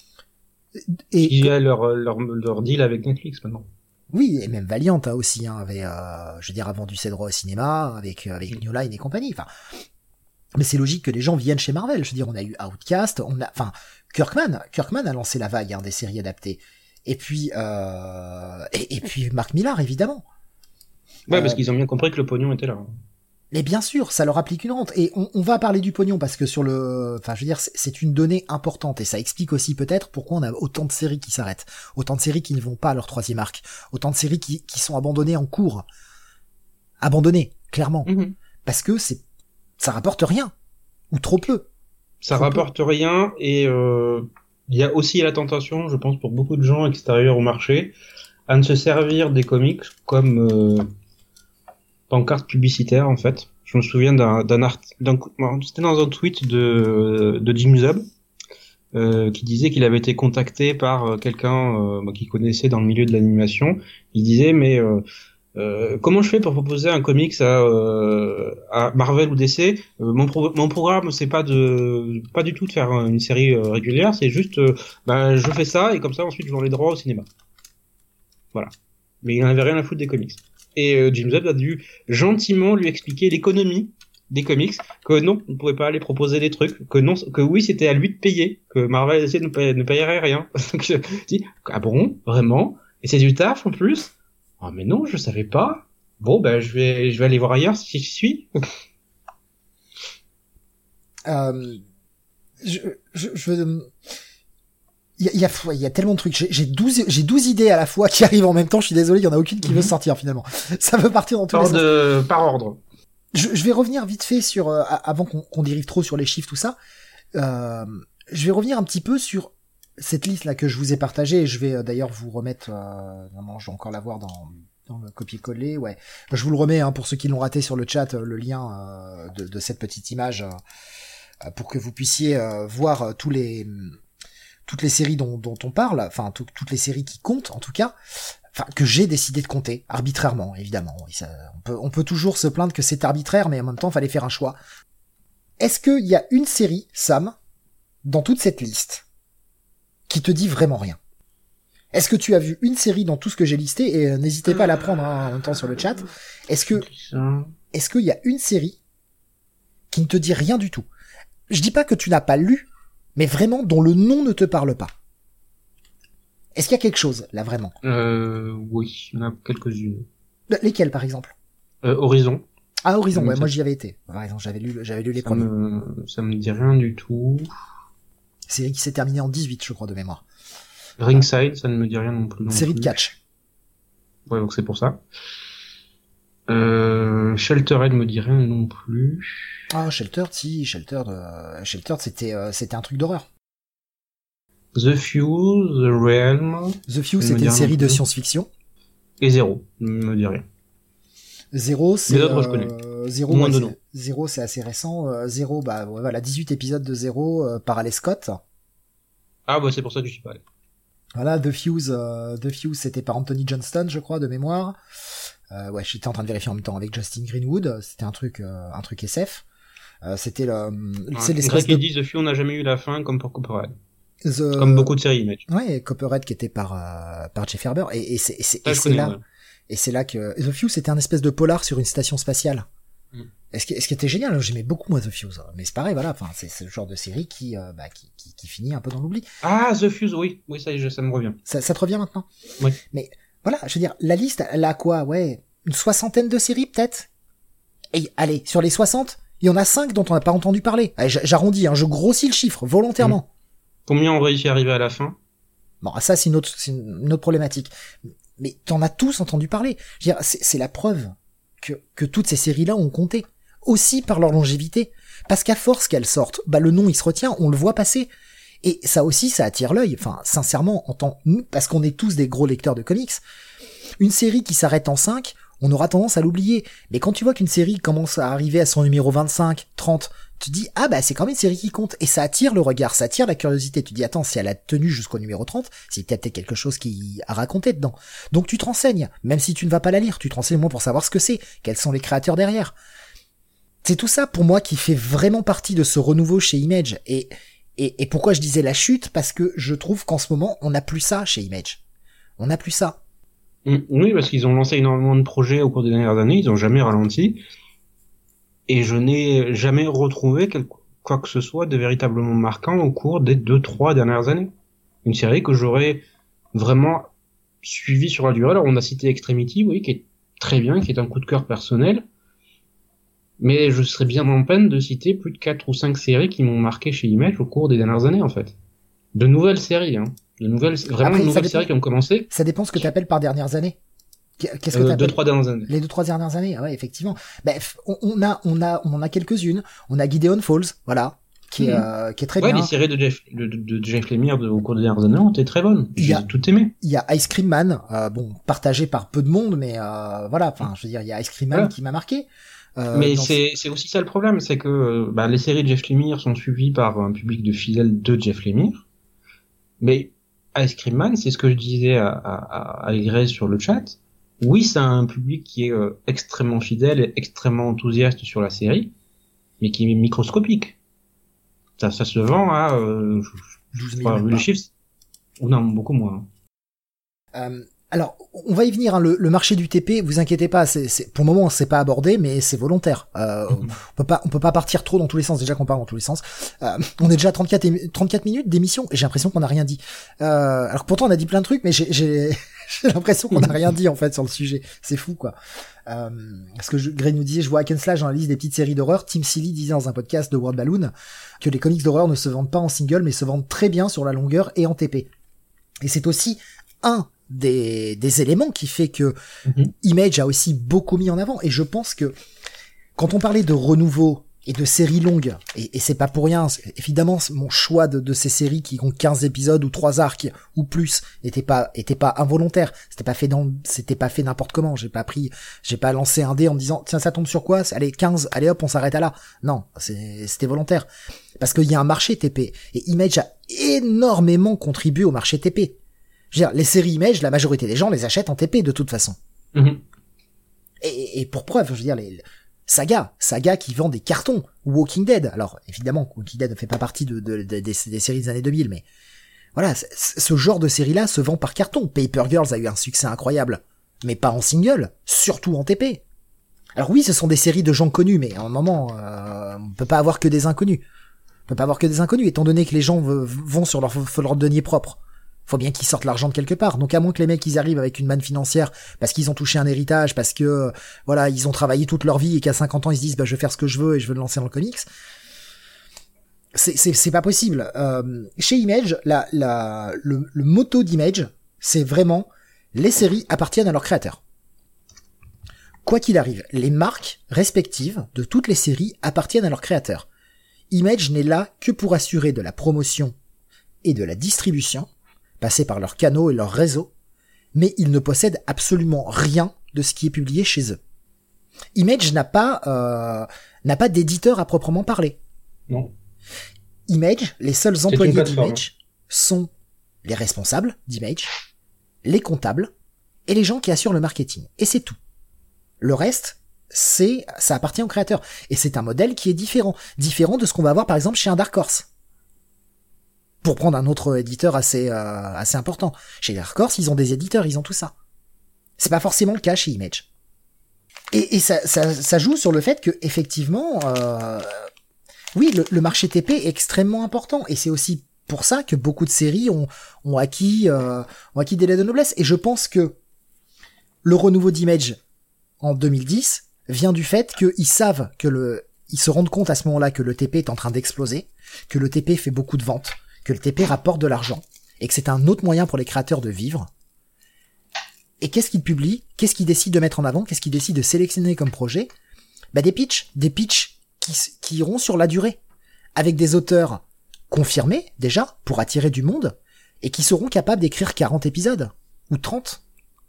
Et il y a leur, leur, leur deal avec Netflix maintenant. Oui, et même Valiant hein, aussi, hein, avait, euh, je veux dire, a vendu ses droits au cinéma, avec, avec mmh. New Line et compagnie. Enfin, mais c'est logique que les gens viennent chez Marvel. Je veux dire, on a eu Outcast, on a, enfin, Kirkman, Kirkman a lancé la vague hein, des séries adaptées. Et puis, euh, et, et puis Mark Millar, évidemment. Ouais, parce euh, qu'ils ont bien compris que le pognon était là. Mais bien sûr, ça leur applique une rente. Et on, on va parler du pognon parce que sur le, enfin, je veux dire, c'est, c'est une donnée importante et ça explique aussi peut-être pourquoi on a autant de séries qui s'arrêtent, autant de séries qui ne vont pas à leur troisième arc, autant de séries qui, qui sont abandonnées en cours, abandonnées, clairement, mm-hmm. parce que c'est, ça rapporte rien ou trop peu. Ça trop rapporte peu. rien et euh, il y a aussi la tentation, je pense, pour beaucoup de gens extérieurs au marché, à ne se servir des comics comme euh, pancarte publicitaire en fait. Je me souviens d'un, d'un art, d'un, c'était dans un tweet de, de Jim Zub euh, qui disait qu'il avait été contacté par quelqu'un euh, qui connaissait dans le milieu de l'animation. Il disait mais euh, euh, comment je fais pour proposer un comics à, euh, à Marvel ou D C euh, mon, pro- mon programme c'est pas de pas du tout de faire une série euh, régulière, c'est juste euh, ben je fais ça et comme ça ensuite je vends les droits au cinéma. Voilà. Mais il n'avait rien à foutre des comics. Et euh, Jim Zub a dû gentiment lui expliquer l'économie des comics, que non, on ne pouvait pas aller proposer des trucs, que non, que oui, c'était à lui de payer, que Marvel essayait de ne, payer, ne payerait rien. Donc je dis, ah bon, vraiment? Et c'est du taf en plus? Ah mais non, je savais pas. Bon, ben je vais, je vais aller voir ailleurs si j'y suis. euh, je, je, je... Il y a, il y a, il y a tellement de trucs. J'ai, j'ai douze, j'ai douze idées à la fois qui arrivent en même temps. Je suis désolé, il y en a aucune qui mm-hmm. veut sortir finalement. Ça veut partir dans tous par les de, sens. Par ordre. Je, je vais revenir vite fait sur, euh, avant qu'on, qu'on dérive trop sur les chiffres, tout ça. Euh, je vais revenir un petit peu sur cette liste là que je vous ai partagée. Et je vais euh, d'ailleurs vous remettre. Euh, non, je vais encore la voir dans, dans le copier-coller. Ouais, je vous le remets hein, pour ceux qui l'ont raté sur le chat, le lien euh, de, de cette petite image euh, pour que vous puissiez euh, voir euh, tous les toutes les séries dont, dont on parle, enfin tout, toutes les séries qui comptent en tout cas, enfin que j'ai décidé de compter arbitrairement évidemment. Oui, ça, on peut on peut toujours se plaindre que c'est arbitraire, mais en même temps fallait faire un choix. Est-ce qu'il y a une série, Sam, dans toute cette liste, qui te dit vraiment rien? Est-ce que tu as vu une série dans tout ce que j'ai listé, et euh, n'hésitez pas à la prendre hein, en même temps sur le chat. Est-ce que est-ce qu'il y a une série qui ne te dit rien du tout? Je dis pas que tu n'as pas lu, mais vraiment dont le nom ne te parle pas. Est-ce qu'il y a quelque chose, là, vraiment? Euh, oui, il y en a quelques-unes. Lesquelles, par exemple? euh, Horizon. Ah, Horizon, ouais, moi j'y avais été. Par exemple, j'avais lu, j'avais lu les ça premiers. Me... Ça me dit rien du tout. Série qui s'est terminée en dix-huit, je crois, de mémoire. Ringside, ça ne me dit rien non plus. Non série plus. de catch. Ouais, donc c'est pour ça. Euh, Sheltered me dit rien non plus. Ah, Sheltered, si, Sheltered, euh, Sheltered, c'était, euh, c'était un truc d'horreur. The Few, The Realm. The Few, c'était une série de science-fiction. Et Zero, ne me dit rien. Zero, c'est, Les autres, euh, je connais. Zero, Moins ouais, de c'est- noms. Zero, c'est assez récent. Euh, Zero, bah, voilà, dix-huit épisodes de Zero, euh, par Alex Scott. Ah, bah, c'est pour ça que je suis pas allé. Voilà, The Fuse, euh, The Fuse, c'était par Anthony Johnston, je crois, de mémoire. Euh, ouais, j'étais en train de vérifier en même temps avec Justin Greenwood. C'était un truc, euh, un truc S F. Euh, c'était le, c'est l'espèce Greg de... dit The Few, on n'a jamais eu la fin, comme pour Copperhead. The... Comme beaucoup de séries Image. Ouais, Copperhead qui était par, euh, par Jeff Herber. Et, et c'est, et c'est, Ça, et je c'est connais, là, ouais. et c'est là que, The Fuse, c'était un espèce de polar sur une station spatiale. Mm. Et ce qui, ce qui était génial, j'aimais beaucoup moi The Fuse, mais c'est pareil, voilà, enfin c'est, c'est le genre de série qui, euh, bah, qui, qui, qui finit un peu dans l'oubli. Ah, The Fuse, oui, oui, ça, y est, ça me revient. Ça, ça te revient maintenant? Oui. Mais voilà, je veux dire, la liste, elle a quoi? Ouais, une soixantaine de séries peut-être. Et allez, sur les soixante, il y en a cinq dont on n'a pas entendu parler. Allez, j'arrondis, hein, je grossis le chiffre volontairement. Mm. Combien on réussit à arriver à la fin? Bon, ça c'est une autre, c'est une autre problématique. Mais t'en as tous entendu parler. Je veux dire, c'est, c'est la preuve que, que toutes ces séries-là ont compté. Aussi par leur longévité. Parce qu'à force qu'elles sortent, bah le nom il se retient, on le voit passer. Et ça aussi, ça attire l'œil. Enfin, sincèrement, en tant, parce qu'on est tous des gros lecteurs de comics, une série qui s'arrête en cinq, on aura tendance à l'oublier. Mais quand tu vois qu'une série commence à arriver à son numéro vingt-cinq, trente, tu te dis, ah bah c'est quand même une série qui compte. Et ça attire le regard, ça attire la curiosité. Tu te dis, attends, si elle a tenu jusqu'au numéro trente, c'est peut-être quelque chose qui a raconté dedans. Donc tu te renseignes, même si tu ne vas pas la lire, tu te renseignes au moins pour savoir ce que c'est, quels sont les créateurs derrière. C'est tout ça pour moi qui fait vraiment partie de ce renouveau chez Image. Et, et, et pourquoi je disais la chute? Parce que je trouve qu'en ce moment, on n'a plus ça chez Image. On n'a plus ça. Mm, oui, parce qu'ils ont lancé énormément de projets au cours des dernières années, ils ont jamais ralenti. Et je n'ai jamais retrouvé quelque, quoi que ce soit de véritablement marquant au cours des deux, trois dernières années. Une série que j'aurais vraiment suivie sur la durée. Alors, on a cité Extremity, oui, qui est très bien, qui est un coup de cœur personnel. Mais je serais bien en peine de citer plus de quatre ou cinq séries qui m'ont marqué chez Image au cours des dernières années, en fait. De nouvelles séries, hein. De nouvelles, vraiment Après, de nouvelles dépend, séries qui ont commencé. Ça dépend ce que tu appelles par dernières années. Qu'est-ce que Euh, t'appelles? deux, trois dernières années. Les deux, trois dernières années, ah ouais, effectivement. Bref, on, on a, on a, on en a quelques-unes. On a Gideon Falls, voilà, qui est, Mmh. euh, qui est très ouais, bien. les séries de Jeff, de, de, de Jeff Lemire de, au cours des dernières années ont été très bonnes. Il y J'ai a- tout aimé. Il y a Ice Cream Man, euh, bon, partagé par peu de monde, mais euh, voilà, enfin, je veux dire, il y a Ice Cream Man Voilà. qui m'a marqué. Euh, Mais dans- c'est, c'est aussi ça le problème, c'est que euh, bah, les séries de Jeff Lemire sont suivies par un public de fidèles de Jeff Lemire. Mais Ice Cream Man, c'est ce que je disais à, à, à Aigret sur le chat. Oui, c'est un public qui est euh, extrêmement fidèle et extrêmement enthousiaste sur la série, mais qui est microscopique. Ça, ça se vend à... Euh, je- douze je mille. crois, même vu pas. les chiffres... Oh non, beaucoup moins. Euh, alors, on va y venir. Hein, le, le marché du T P, vous inquiétez pas. C'est, c'est, pour le moment, c'est pas abordé, mais c'est volontaire. Euh, Mhm. On peut pas, on peut pas partir trop dans tous les sens. Déjà qu'on part dans tous les sens. Euh, on est déjà à trente-quatre, émi- trente-quatre minutes d'émission et j'ai l'impression qu'on n'a rien dit. Euh, alors que pourtant on a dit plein de trucs, mais j'ai, j'ai, j'ai l'impression qu'on n'a rien dit en fait sur le sujet. C'est fou quoi. Euh, parce que je, Gray nous disait, je vois Hack and Slash dans la liste des petites séries d'horreur. Tim Seeley disait dans un podcast de World Balloon que les comics d'horreur ne se vendent pas en single, mais se vendent très bien sur la longueur et en T P. Et c'est aussi un des, des éléments qui fait que Mhm. Image a aussi beaucoup mis en avant. Et je pense que quand on parlait de renouveau et de séries longues, et, et c'est pas pour rien, c'est- évidemment, mon choix de, de ces séries qui ont quinze épisodes ou trois arcs ou plus n'était pas, était pas involontaire. C'était pas fait dans, c'était pas fait n'importe comment. J'ai pas pris, j'ai pas lancé un dé en me disant, tiens, ça tombe sur quoi? Allez, quinze, allez hop, on s'arrête à là. Non, c'est, c'était volontaire. Parce qu'il y a un marché T P. Et Image a énormément contribué au marché T P. Je veux dire, les séries Image, la majorité des gens les achètent en T P de toute façon. Mhm. Et, et pour preuve, je veux dire, les Saga, Saga qui vend des cartons, ou Walking Dead. Alors, évidemment, Walking Dead ne fait pas partie de, de, de- des, des séries des années deux mille, mais voilà, c- ce genre de série-là se vend par carton. Paper Girls a eu un succès incroyable, mais pas en single, surtout en T P. Alors oui, ce sont des séries de gens connus, mais à un moment, euh, on peut pas avoir que des inconnus. On peut pas avoir que des inconnus, étant donné que les gens v- vont sur leur, leur denier propre. Faut bien qu'ils sortent l'argent de quelque part. Donc à moins que les mecs ils arrivent avec une manne financière parce qu'ils ont touché un héritage, parce que euh, voilà, ils ont travaillé toute leur vie et qu'à cinquante ans ils se disent bah je vais faire ce que je veux et je veux le lancer dans le comics. c'est, c'est, c'est pas possible. Euh, chez Image, la, la, le, le motto d'Image, c'est vraiment les séries appartiennent à leurs créateurs. Quoi qu'il arrive, les marques respectives de toutes les séries appartiennent à leurs créateurs. Image n'est là que pour assurer de la promotion et de la distribution, passer par leurs canaux et leurs réseaux, mais ils ne possèdent absolument rien de ce qui est publié chez eux. Image n'a pas euh, n'a pas d'éditeur à proprement parler. Non. Image, les seuls employés d'Image sont les responsables d'Image, les comptables et les gens qui assurent le marketing. Et c'est tout. Le reste, c'est ça appartient aux créateurs. Et c'est un modèle qui est différent. Différent de ce qu'on va avoir par exemple chez un Dark Horse. Pour prendre un autre éditeur assez euh, assez important. Chez Dark Horse, ils ont des éditeurs, ils ont tout ça. C'est pas forcément le cas chez Image. Et, et ça, ça, ça joue sur le fait que effectivement, euh, oui, le, le marché T P est extrêmement important. Et c'est aussi pour ça que beaucoup de séries ont, ont acquis euh, ont acquis des lettres de noblesse. Et je pense que le renouveau d'Image en deux mille dix vient du fait qu'ils savent que le, ils se rendent compte à ce moment-là que le T P est en train d'exploser, que le T P fait beaucoup de ventes, que le T P rapporte de l'argent, et que c'est un autre moyen pour les créateurs de vivre. Et qu'est-ce qu'ils publient? Qu'est-ce qu'ils décident de mettre en avant? Qu'est-ce qu'ils décident de sélectionner comme projet? Bah des pitchs, des pitchs qui, qui iront sur la durée, avec des auteurs confirmés déjà pour attirer du monde, et qui seront capables d'écrire quarante épisodes ou trente.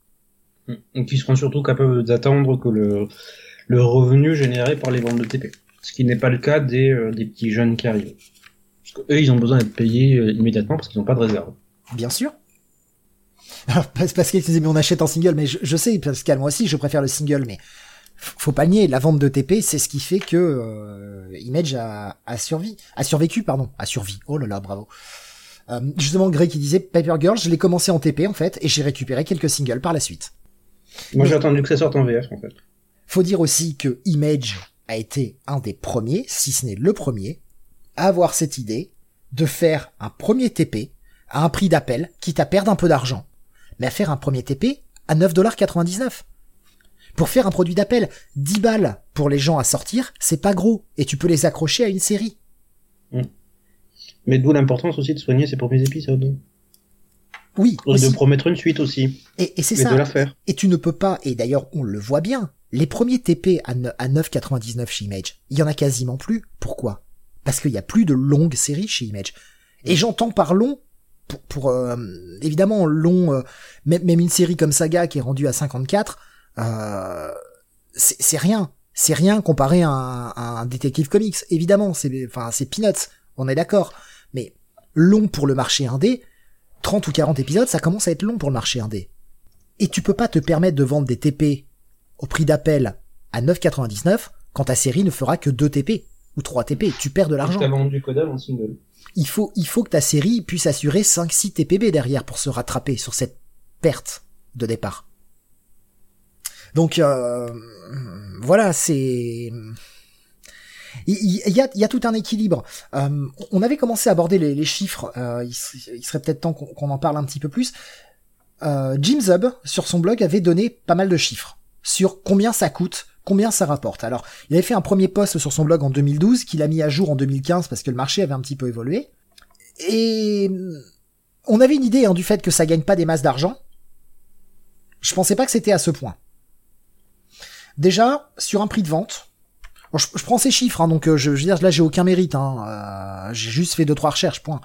Et qui seront surtout capables d'attendre que le le revenu généré par les ventes de T P, ce qui n'est pas le cas des euh, des petits jeunes qui arrivent. Parce que eux, ils ont besoin d'être payés euh, immédiatement parce qu'ils n'ont pas de réserve. Bien sûr. Alors, Pascal disait, mais on achète en single, mais je, je sais, Pascal, moi aussi, je préfère le single, mais faut pas le nier, la vente de T P, c'est ce qui fait que euh, Image a, a survécu, a survécu, pardon, a survécu. Oh là là, bravo. Euh, justement, Greg qui disait, Paper Girl, je l'ai commencé en T P, en fait, et j'ai récupéré quelques singles par la suite. Moi, mais j'ai attendu que ça sorte en V F, en fait. Faut dire aussi que Image a été un des premiers, si ce n'est le premier, à avoir cette idée de faire un premier T P à un prix d'appel, quitte à perdre un peu d'argent, mais à faire un premier T P à neuf dollars quatre-vingt-dix-neuf. Pour faire un produit d'appel, dix balles pour les gens à sortir, c'est pas gros, et tu peux les accrocher à une série. Mmh. Mais d'où l'importance aussi de soigner ses premiers épisodes. Oui, et aussi. De promettre une suite aussi. Et, et c'est et ça. de la faire. Et tu ne peux pas, et d'ailleurs on le voit bien, les premiers T P à neuf quatre-vingt-dix-neuf chez Image, il y en a quasiment plus. Pourquoi? Parce qu'il y a plus de longues séries chez Image. Et j'entends par long, pour, pour euh, évidemment long, euh, même, même une série comme Saga qui est rendue à cinquante-quatre, euh, c'est, c'est rien. C'est rien comparé à un, à un Detective Comics. Évidemment, c'est, enfin, c'est peanuts. On est d'accord. Mais long pour le marché indé, trente ou quarante épisodes, ça commence à être long pour le marché indé. Et tu peux pas te permettre de vendre des T P au prix d'appel à neuf quatre-vingt-dix-neuf quand ta série ne fera que deux T P ou trois T P. Tu perds de l'argent. Tu as vendu Codal en single. Il faut, il faut que ta série puisse assurer cinq six T P B derrière pour se rattraper sur cette perte de départ. Donc, euh, voilà, c'est... Il y a, il y a tout un équilibre. Euh, on avait commencé à aborder les, les chiffres. Euh, il, il serait peut-être temps qu'on, qu'on en parle un petit peu plus. Euh, Jim Zub, sur son blog, avait donné pas mal de chiffres sur combien ça coûte, combien ça rapporte. Alors, il avait fait un premier post sur son blog en deux mille douze, qu'il a mis à jour en deux mille quinze parce que le marché avait un petit peu évolué. Et on avait une idée hein, du fait que ça gagne pas des masses d'argent. Je pensais pas que c'était à ce point. Déjà, sur un prix de vente, bon, je, je prends ces chiffres, hein, donc euh, je, je veux dire, là j'ai aucun mérite, hein, euh, j'ai juste fait deux trois recherches, point.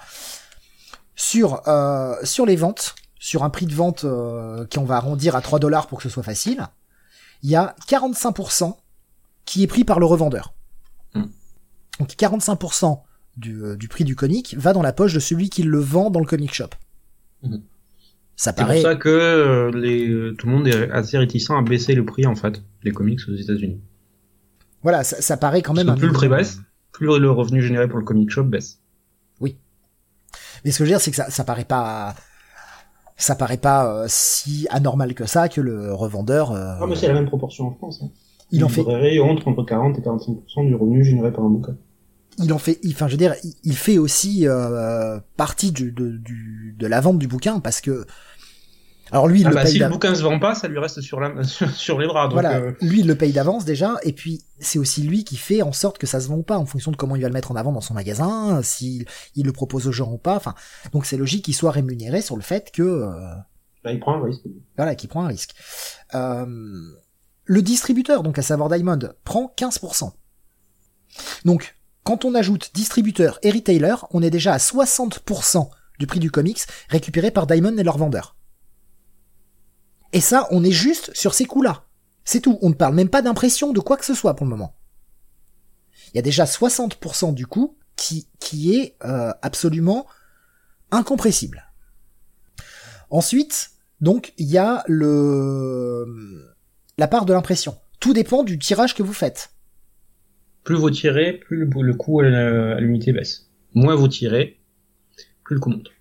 Sur euh, sur les ventes, sur un prix de vente euh, qu'on va arrondir à trois dollars pour que ce soit facile, il y a quarante-cinq pour cent qui est pris par le revendeur. Mm. Donc quarante-cinq pour cent du, euh, du prix du comic va dans la poche de celui qui le vend dans le comic shop. Mm. Ça paraît... C'est pour ça que euh, les, tout le monde est assez réticent à baisser le prix en fait des comics aux États-Unis. Voilà, ça, ça paraît quand même... Parce que plus le prix baisse, plus le revenu généré pour le comic shop baisse. Oui. Mais ce que je veux dire, c'est que ça, ça paraît pas... Ça paraît pas euh, si anormal que ça que le revendeur... Euh, ah mais c'est la même proportion en France. Hein. Il le en fait... librairie entre entre quarante et quarante-cinq pour cent du revenu généré par un bouquin. Il en fait... Enfin, je veux dire, il, il fait aussi euh, partie du, de, du, de la vente du bouquin, parce que... Alors lui, il ah le bah, paye si le d'av- bouquin se vend pas, ça lui reste sur, la... sur les bras. Donc, voilà, euh, lui, il le paye d'avance déjà, et puis c'est aussi lui qui fait en sorte que ça se vend ou pas, en fonction de comment il va le mettre en avant dans son magasin, s'il il le propose aux gens ou pas. Enfin, donc c'est logique qu'il soit rémunéré sur le fait que, euh, bah, il prend un risque. voilà, qu'il prend un risque. Euh, le distributeur, donc à savoir Diamond, prend quinze pour cent. Donc, quand on ajoute distributeur et retailer, on est déjà à soixante pour cent du prix du comics récupéré par Diamond et leurs vendeurs. Et ça, on est juste sur ces coûts-là. C'est tout. On ne parle même pas d'impression de quoi que ce soit pour le moment. Il y a déjà soixante pour cent du coût qui, qui est euh, absolument incompressible. Ensuite, donc, il y a le la part de l'impression. Tout dépend du tirage que vous faites. Plus vous tirez, plus le, le coût à la- à l'unité baisse. Moins vous tirez, plus le coût monte.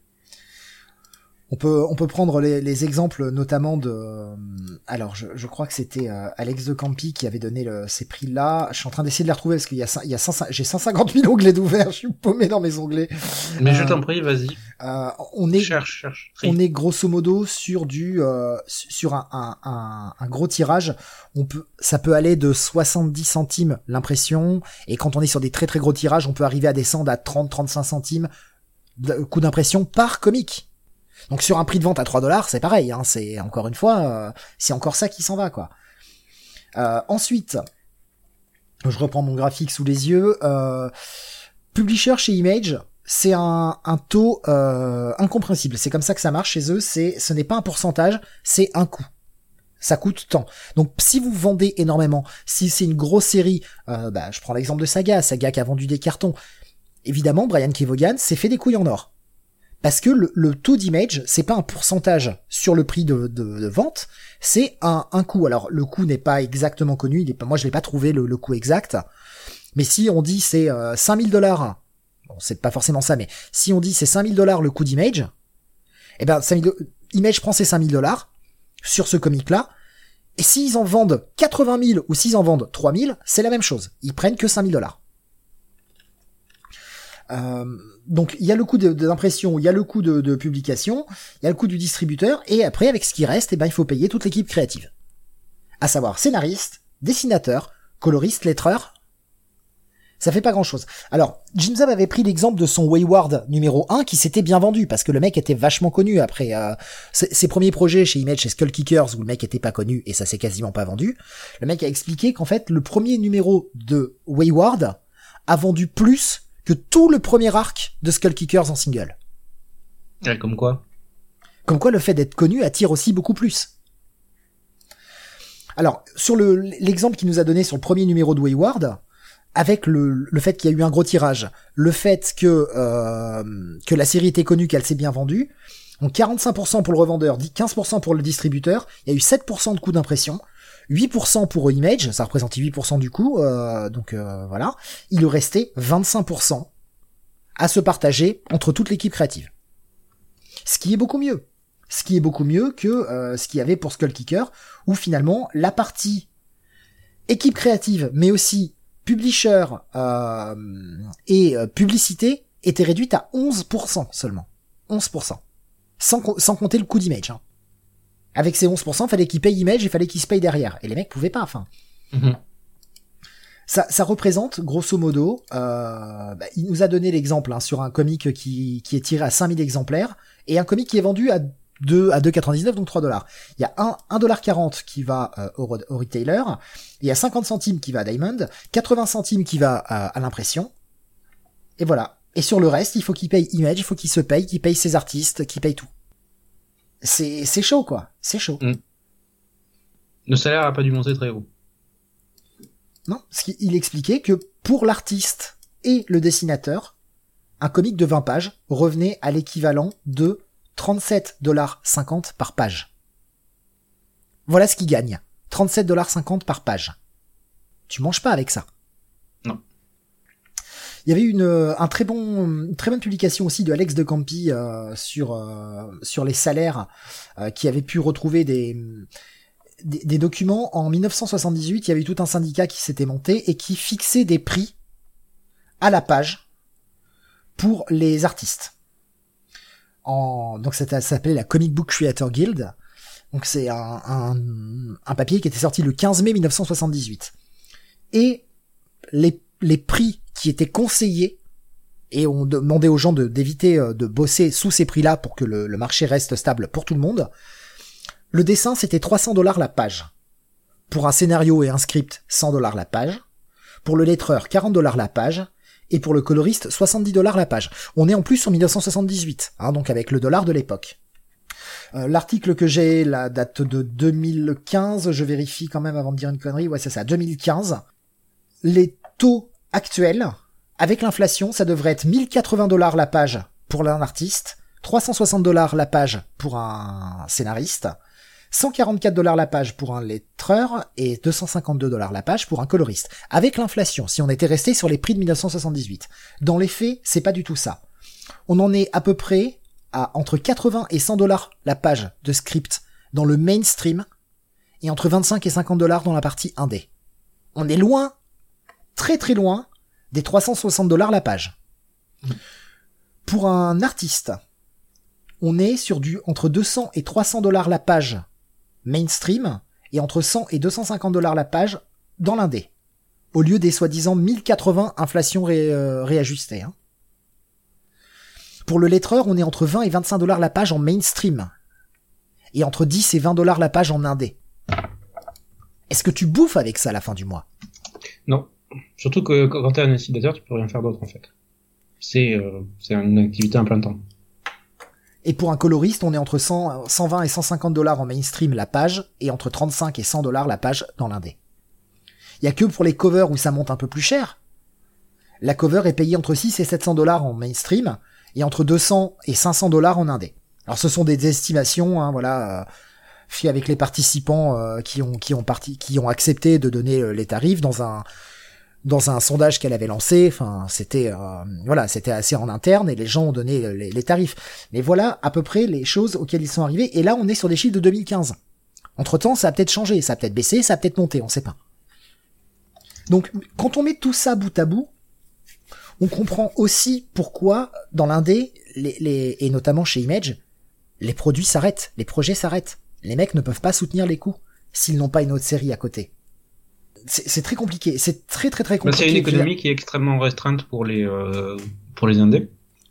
On peut, on peut prendre les, les exemples notamment de... euh, Alors, je, je crois que c'était euh, Alex de Campi qui avait donné le, ces prix-là. Je suis en train d'essayer de les retrouver parce qu'il y a, cin- il y a cent, j'ai cent cinquante mille onglets d'ouvert. Je suis paumé dans mes onglets. Mais Euh, je t'en prie, vas-y. Euh, on est, Cherche, cherche. on est grosso modo sur du, euh, sur un, un, un, un gros tirage. On peut, ça peut aller de soixante-dix centimes l'impression, et quand on est sur des très très gros tirages, on peut arriver à descendre à trente à trente-cinq centimes de coût d'impression par comic. Donc sur un prix de vente à trois dollars, c'est pareil, hein, c'est encore une fois, euh, c'est encore ça qui s'en va, quoi. Euh, ensuite, je reprends mon graphique sous les yeux. Euh, publisher chez Image, c'est un, un taux euh, incompréhensible. C'est comme ça que ça marche chez eux. C'est, ce n'est pas un pourcentage, c'est un coût. Ça coûte tant. Donc si vous vendez énormément, si c'est une grosse série, euh, bah, je prends l'exemple de Saga, Saga qui a vendu des cartons. Évidemment, Brian Kevogan s'est fait des couilles en or. Parce que le, le taux d'Image, c'est pas un pourcentage sur le prix de, de, de vente, c'est un, un coût. Alors le coût n'est pas exactement connu, il est pas, moi je l'ai pas trouvé le, le coût exact. Mais si on dit c'est euh, cinq mille dollars, bon c'est pas forcément ça, mais si on dit c'est cinq mille dollars le coût d'Image, eh ben cinq mille Image prend ces cinq mille dollars sur ce comic-là, et s'ils en vendent quatre-vingt mille ou s'ils en vendent trois mille, c'est la même chose. Ils prennent que cinq mille dollars. Euh, donc il y a le coût de, de l'impression, il y a le coût de, de publication, il y a le coût du distributeur, et après avec ce qui reste, eh ben il faut payer toute l'équipe créative, à savoir scénariste, dessinateur, coloriste, lettreur. Ça fait pas grand chose. Alors Jim Zub avait pris l'exemple de son Wayward numéro un qui s'était bien vendu parce que le mec était vachement connu après euh, ses, ses premiers projets chez Image, chez Skull Kickers, où le mec était pas connu et ça s'est quasiment pas vendu. Le mec a expliqué qu'en fait le premier numéro de Wayward a vendu plus que tout le premier arc de Skull Kickers en single. Ouais, comme quoi. Comme quoi le fait d'être connu attire aussi beaucoup plus. Alors, sur le, l'exemple qu'il nous a donné sur le premier numéro de Wayward, avec le, le fait qu'il y a eu un gros tirage, le fait que, euh, que la série était connue, qu'elle s'est bien vendue, donc quarante-cinq pour cent pour le revendeur, quinze pour cent pour le distributeur, il y a eu sept pour cent de coût d'impression, huit pour cent pour Image, ça représentait huit pour cent du coût, euh, donc euh, voilà. Il lui restait vingt-cinq pour cent à se partager entre toute l'équipe créative. Ce qui est beaucoup mieux. Ce qui est beaucoup mieux que euh, ce qu'il y avait pour Skull Kicker, où finalement la partie équipe créative, mais aussi publisher euh, et euh, publicité était réduite à onze pour cent seulement. onze pour cent. Sans, sans compter le coût d'Image, hein. Avec ces onze pour cent, fallait qu'ils payent Image et fallait qu'ils se payent derrière. Et les mecs pouvaient pas, enfin. Mm-hmm. Ça, ça représente, grosso modo, euh, bah, il nous a donné l'exemple hein, sur un comic qui, qui est tiré à cinq mille exemplaires, et un comic qui est vendu à deux, à deux quatre-vingt-dix-neuf, donc trois dollars. Il y a un, un dollar quarante qui va euh, au, au retailer, il y a cinquante centimes qui va à Diamond, quatre-vingts centimes qui va à, à l'impression, et voilà. Et sur le reste, il faut qu'il paye Image, il faut qu'il se paye, qu'il paye ses artistes, qu'il paye tout. C'est, c'est chaud, quoi. C'est chaud. Mm. Le salaire a pas dû monter très haut. Non, parce qu'il expliquait que pour l'artiste et le dessinateur, un comic de vingt pages revenait à l'équivalent de trente-sept dollars cinquante par page. Voilà ce qu'il gagne. trente-sept dollars cinquante par page. Tu manges pas avec ça. Non. Il y avait une un très bon une très bonne publication aussi de Alex de Campi euh, sur euh, sur les salaires euh, qui avait pu retrouver des Des, des documents. En dix-neuf cent soixante-dix-huit, il y avait eu tout un syndicat qui s'était monté et qui fixait des prix à la page pour les artistes. En, donc ça, ça s'appelait la Comic Book Creator Guild. Donc c'est un, un, un papier qui était sorti le quinze mai mille neuf cent soixante-dix-huit. Et les, les prix qui étaient conseillés, et on demandait aux gens de, d'éviter de bosser sous ces prix-là pour que le, le marché reste stable pour tout le monde, le dessin c'était trois cents dollars la page. Pour un scénario et un script, cent dollars la page. Pour le lettreur, quarante dollars la page. Et pour le coloriste, soixante-dix dollars la page. On est en plus en mille neuf cent soixante-dix-huit, hein, donc avec le dollar de l'époque. Euh, l'article que j'ai, la date de deux mille quinze, je vérifie quand même avant de dire une connerie, ouais c'est ça, deux mille quinze. Les taux actuels, avec l'inflation, ça devrait être mille quatre-vingts dollars la page pour un artiste, trois cent soixante dollars la page pour un scénariste, cent quarante-quatre dollars la page pour un lettreur et deux cent cinquante-deux dollars la page pour un coloriste. Avec l'inflation, si on était resté sur les prix de mille neuf cent soixante-dix-huit. Dans les faits, c'est pas du tout ça. On en est à peu près à entre quatre-vingts et cent dollars la page de script dans le mainstream et entre vingt-cinq et cinquante dollars dans la partie indé. On est loin, très très loin, des trois cent soixante dollars la page. Pour un artiste, on est sur du entre deux cents et trois cents dollars la page mainstream et entre cent et deux cent cinquante dollars la page dans l'indé. Au lieu des soi-disant mille quatre-vingts inflation ré, euh, réajustée. Hein. Pour le lettreur, on est entre vingt et vingt-cinq dollars la page en mainstream. Et entre dix et vingt dollars la page en indé. Est-ce que tu bouffes avec ça à la fin du mois? Non. Surtout que quand t'es un dessinateur, tu peux rien faire d'autre en fait. C'est, euh, c'est une activité à plein temps. Et pour un coloriste, on est entre cent, cent vingt et cent cinquante dollars en mainstream la page, et entre trente-cinq et cent dollars la page dans l'indé. Il y a que pour les covers où ça monte un peu plus cher. La cover est payée entre six et sept cents dollars en mainstream, et entre deux cents et cinq cents dollars en indé. Alors ce sont des estimations, hein, voilà, euh, fait avec les participants euh, qui ont qui ont parti, qui ont accepté de donner euh, les tarifs dans un dans un sondage qu'elle avait lancé. Enfin, c'était euh, voilà, c'était assez en interne et les gens ont donné les, les tarifs. Mais voilà à peu près les choses auxquelles ils sont arrivés. Et là, on est sur des chiffres de deux mille quinze. Entre temps, ça a peut-être changé, ça a peut-être baissé, ça a peut-être monté, on sait pas. Donc, quand on met tout ça bout à bout, on comprend aussi pourquoi, dans l'indé, les, les, et notamment chez Image, les produits s'arrêtent, les projets s'arrêtent. Les mecs ne peuvent pas soutenir les coûts s'ils n'ont pas une autre série à côté. C'est, c'est très compliqué, c'est très très très compliqué. C'est une économie qui est extrêmement restreinte pour les euh, pour les indés,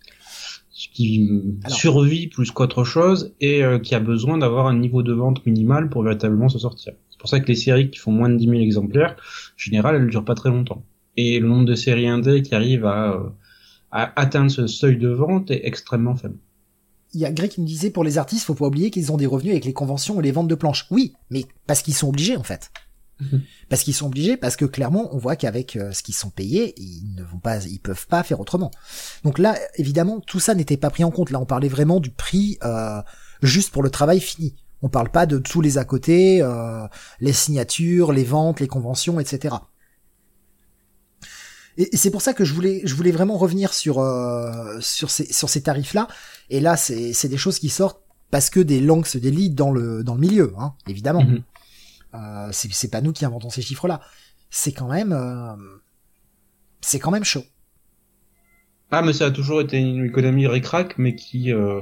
qui Alors, survit plus qu'autre chose et euh, qui a besoin d'avoir un niveau de vente minimal pour véritablement se sortir. C'est pour ça que les séries qui font moins de dix mille exemplaires, en général, elles ne durent pas très longtemps. Et le nombre de séries indées qui arrivent à, euh, à atteindre ce seuil de vente est extrêmement faible. Il y a Greg qui me disait, pour les artistes, faut pas oublier qu'ils ont des revenus avec les conventions et les ventes de planches. Oui, mais parce qu'ils sont obligés, en fait. Mmh. Parce qu'ils sont obligés, parce que clairement, on voit qu'avec euh, ce qu'ils sont payés, ils ne vont pas, ils peuvent pas faire autrement. Donc là, évidemment, tout ça n'était pas pris en compte. Là, on parlait vraiment du prix euh, juste pour le travail fini. On parle pas de tous les à côté, euh, les signatures, les ventes, les conventions, et cetera. Et, et c'est pour ça que je voulais, je voulais vraiment revenir sur euh, sur ces sur ces tarifs-là. Et là, c'est c'est des choses qui sortent parce que des langues se délient dans le dans le milieu, hein, évidemment. Mmh. Euh, c'est, c'est pas nous qui inventons ces chiffres-là. C'est quand même, euh, c'est quand même chaud. Ah, mais ça a toujours été une économie ric-rac, mais qui euh,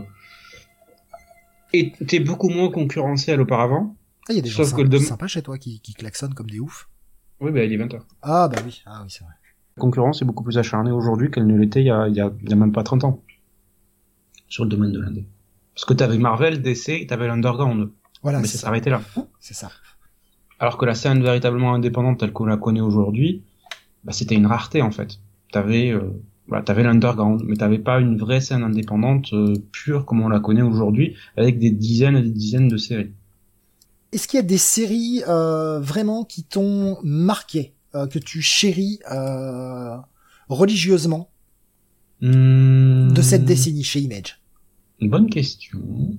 était beaucoup moins concurrentielle auparavant. Ah, il y a des gens sympas, dem- sympas chez toi qui, qui klaxonnent comme des oufs. Oui, bah il est vingt heures. Ah, bah oui, ah oui, c'est vrai. La concurrence est beaucoup plus acharnée aujourd'hui qu'elle ne l'était il y a, il y a, il y a même pas trente ans. Sur le domaine de l'indé. Parce que t'avais Marvel, D C, t'avais l'Underground. Voilà. Mais ça s'arrêtait là. C'est ça. Alors que la scène véritablement indépendante telle qu'on la connaît aujourd'hui, bah c'était une rareté en fait. T'avais, euh, voilà, t'avais l'underground, mais t'avais pas une vraie scène indépendante euh, pure comme on la connaît aujourd'hui, avec des dizaines et des dizaines de séries. Est-ce qu'il y a des séries euh, vraiment qui t'ont marqué, euh, que tu chéris euh, religieusement mmh... de cette décennie chez Image? Une bonne question.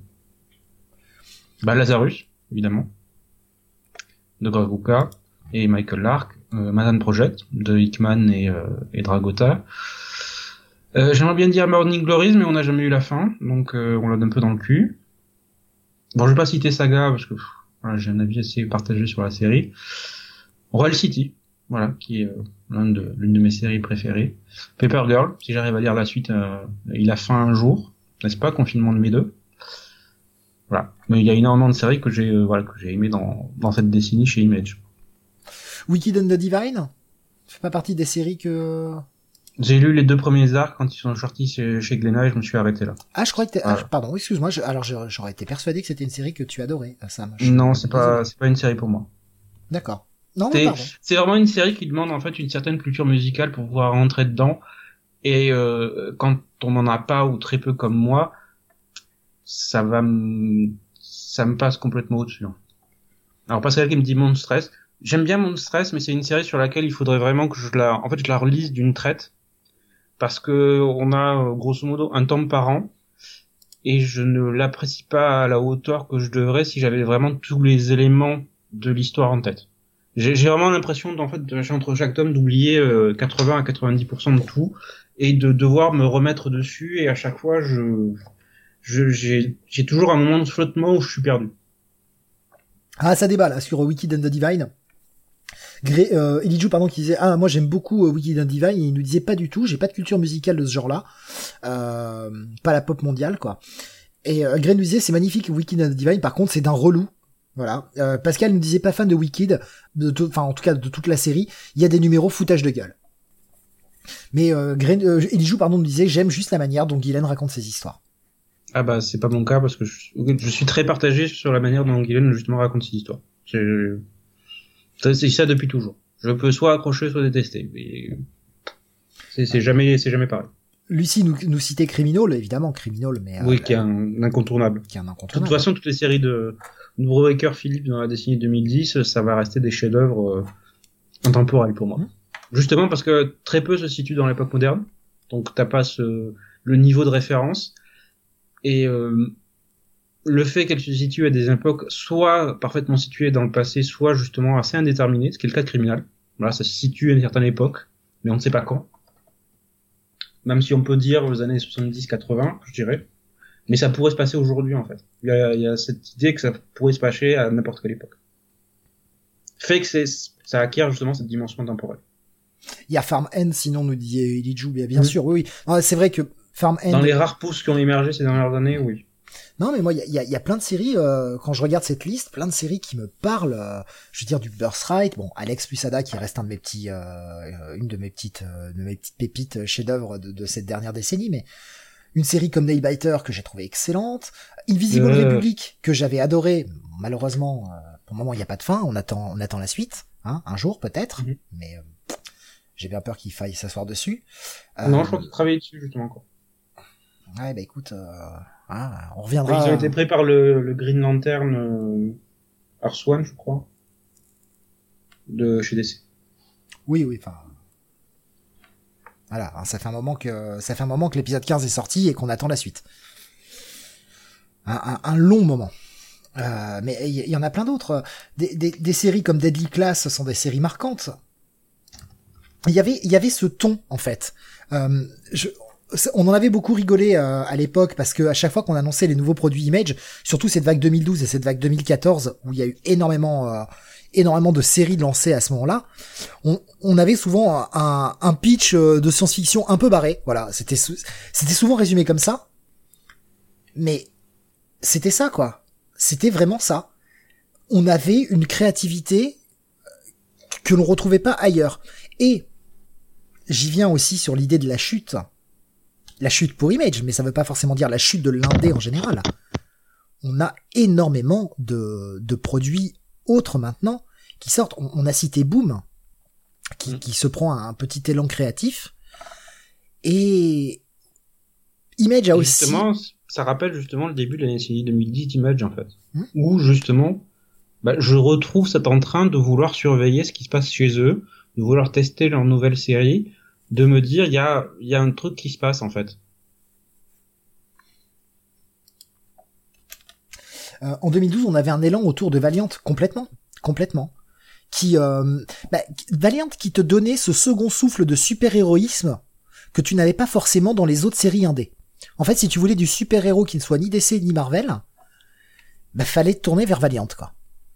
Bah Lazarus, évidemment. De Greg Rucka et Michael Lark, euh, Manhattan Project de Hickman et, euh, et Dragota. Euh, j'aimerais bien dire Morning Glories, mais on n'a jamais eu la fin, donc euh, on l'a un peu dans le cul. Bon, je vais pas citer Saga parce que pff, voilà, j'ai un avis assez partagé sur la série. Royal City, voilà, qui est euh, l'un de, l'une de mes séries préférées. Paper Girl, si j'arrive à lire la suite, euh, il a fin un jour, n'est-ce pas, confinement de mes deux. Voilà. Mais il y a énormément de séries que j'ai, euh, voilà, que j'ai aimé dans, dans cette décennie chez Image. Wicked and the Divine? Ça fait pas partie des séries que... J'ai lu les deux premiers arcs quand ils sont sortis chez, chez Glénat et je me suis arrêté là. Ah, je crois que t'es... Voilà. Ah, pardon, excuse-moi, je... alors j'aurais été persuadé que c'était une série que tu adorais, Sam. Je... Non, c'est pas, c'est pas une série pour moi. D'accord. Non, non, C'est, pardon. c'est vraiment une série qui demande en fait une certaine culture musicale pour pouvoir rentrer dedans. Et euh, quand on n'en a pas ou très peu comme moi, ça va me, ça me passe complètement au-dessus. Alors Pascal qui me dit Monstress, j'aime bien Monstress, mais c'est une série sur laquelle il faudrait vraiment que je la, en fait, je la relise d'une traite, parce que on a grosso modo un tome par an, et je ne l'apprécie pas à la hauteur que je devrais si j'avais vraiment tous les éléments de l'histoire en tête. J'ai, j'ai vraiment l'impression d'en fait, entre chaque tome, d'oublier euh, quatre-vingts à quatre-vingt-dix pour cent de tout, et de devoir me remettre dessus, et à chaque fois, je, je j'ai, j'ai toujours un moment de flottement où je suis perdu. Ah, ça débat, là, sur Wicked and the Divine. Gré, euh, Elijah, pardon, qui disait, ah, moi j'aime beaucoup euh, Wicked and the Divine, et il nous disait pas du tout, j'ai pas de culture musicale de ce genre-là, euh, pas la pop mondiale, quoi. Et euh, Gré nous disait, c'est magnifique Wicked and the Divine, par contre, c'est d'un relou. Voilà. Euh, Pascal nous disait pas fan de Wicked, de tout, enfin, en tout cas, de toute la série, il y a des numéros foutage de gueule. Mais euh, Gré, euh, Elijah, pardon, nous disait, j'aime juste la manière dont Guylaine raconte ses histoires. Ah bah c'est pas mon cas parce que je, je suis très partagé sur la manière dont Guylaine justement raconte ses histoires. C'est, c'est ça depuis toujours. Je peux soit accrocher, soit détester. Mais c'est, c'est jamais, c'est jamais pareil. Lucie nous, nous citait Criminal, évidemment Criminal, mais oui, euh, qui est un incontournable. Qui est un incontournable. De toute façon, toutes les séries de Brubaker Philippe dans la décennie deux mille dix, ça va rester des chefs-d'œuvre euh, intemporels pour moi. Mmh. Justement parce que très peu se situent dans l'époque moderne, donc t'as pas ce, le niveau de référence. Et euh, le fait qu'elle se situe à des époques soit parfaitement situées dans le passé, soit justement assez indéterminées, ce qui est le cas de Criminal. Voilà, ça se situe à une certaine époque, mais on ne sait pas quand. Même si on peut dire aux années soixante-dix quatre-vingts, je dirais. Mais ça pourrait se passer aujourd'hui, en fait. Il y a, il y a cette idée que ça pourrait se passer à n'importe quelle époque. Fait que c'est, ça acquiert justement cette dimension temporelle. Il y a Farm End, sinon nous dit Elijah, bien, bien mmh. sûr, oui, oui. Non, c'est vrai que Farm End... Dans les rares pousses qui ont émergé ces dernières années, oui. Non, mais moi, il y a, y, a, y a plein de séries, euh, quand je regarde cette liste, plein de séries qui me parlent, euh, je veux dire, du Birthright, bon, Alex Lusada, qui reste un de mes petits, euh, une de mes petites, euh, de mes petites pépites chefs-d'œuvre de, de cette dernière décennie, mais une série comme Nailbiter, que j'ai trouvé excellente, Invisible euh... Republic, que j'avais adoré, malheureusement, euh, pour le moment, il n'y a pas de fin, on attend, on attend la suite, hein, un jour, peut-être, mm-hmm. mais euh, j'ai bien peur qu'il faille s'asseoir dessus. Non, euh, je crois qu'il travaille dessus, justement, quoi. Ouais, bah écoute, euh, ah, on reviendra. Ils ont été pris par le, le Green Lantern euh, Earth One, je crois, de chez D C. Oui, oui, enfin, voilà, hein, ça fait un moment que ça fait un moment que l'épisode quinze est sorti et qu'on attend la suite. Un, un, un long moment. Euh, mais il y, y en a plein d'autres. Des, des, des séries comme Deadly Class sont des séries marquantes. Il y avait, il y avait ce ton en fait. Euh, je, On en avait beaucoup rigolé euh, à l'époque parce que à chaque fois qu'on annonçait les nouveaux produits Image, surtout cette vague deux mille douze et cette vague deux mille quatorze où il y a eu énormément, euh, énormément de séries lancées à ce moment-là, on, on avait souvent un, un pitch de science-fiction un peu barré. Voilà, c'était, c'était souvent résumé comme ça, mais c'était ça quoi. C'était vraiment ça. On avait une créativité que l'on retrouvait pas ailleurs. Et j'y viens aussi sur l'idée de la chute. La chute pour Image, mais ça veut pas forcément dire la chute de l'indé en général. On a énormément de, de produits autres maintenant qui sortent. On, on a cité Boom, qui, mmh. qui se prend un petit élan créatif. Et Image a et aussi... Justement, ça rappelle justement le début de l'année deux mille dix d'Image, en fait. Mmh. Où, justement, bah, je retrouve cet entrain de vouloir surveiller ce qui se passe chez eux, de vouloir tester leur nouvelle série, de me dire il y a il y a un truc qui se passe en fait. Euh, en deux mille douze, on avait un élan autour de Valiant complètement, complètement. Qui euh, bah, Valiant qui te donnait ce second souffle de super-héroïsme que tu n'avais pas forcément dans les autres séries indé. En fait, si tu voulais du super-héros qui ne soit ni D C ni Marvel, bah fallait te tourner vers Valiant quoi.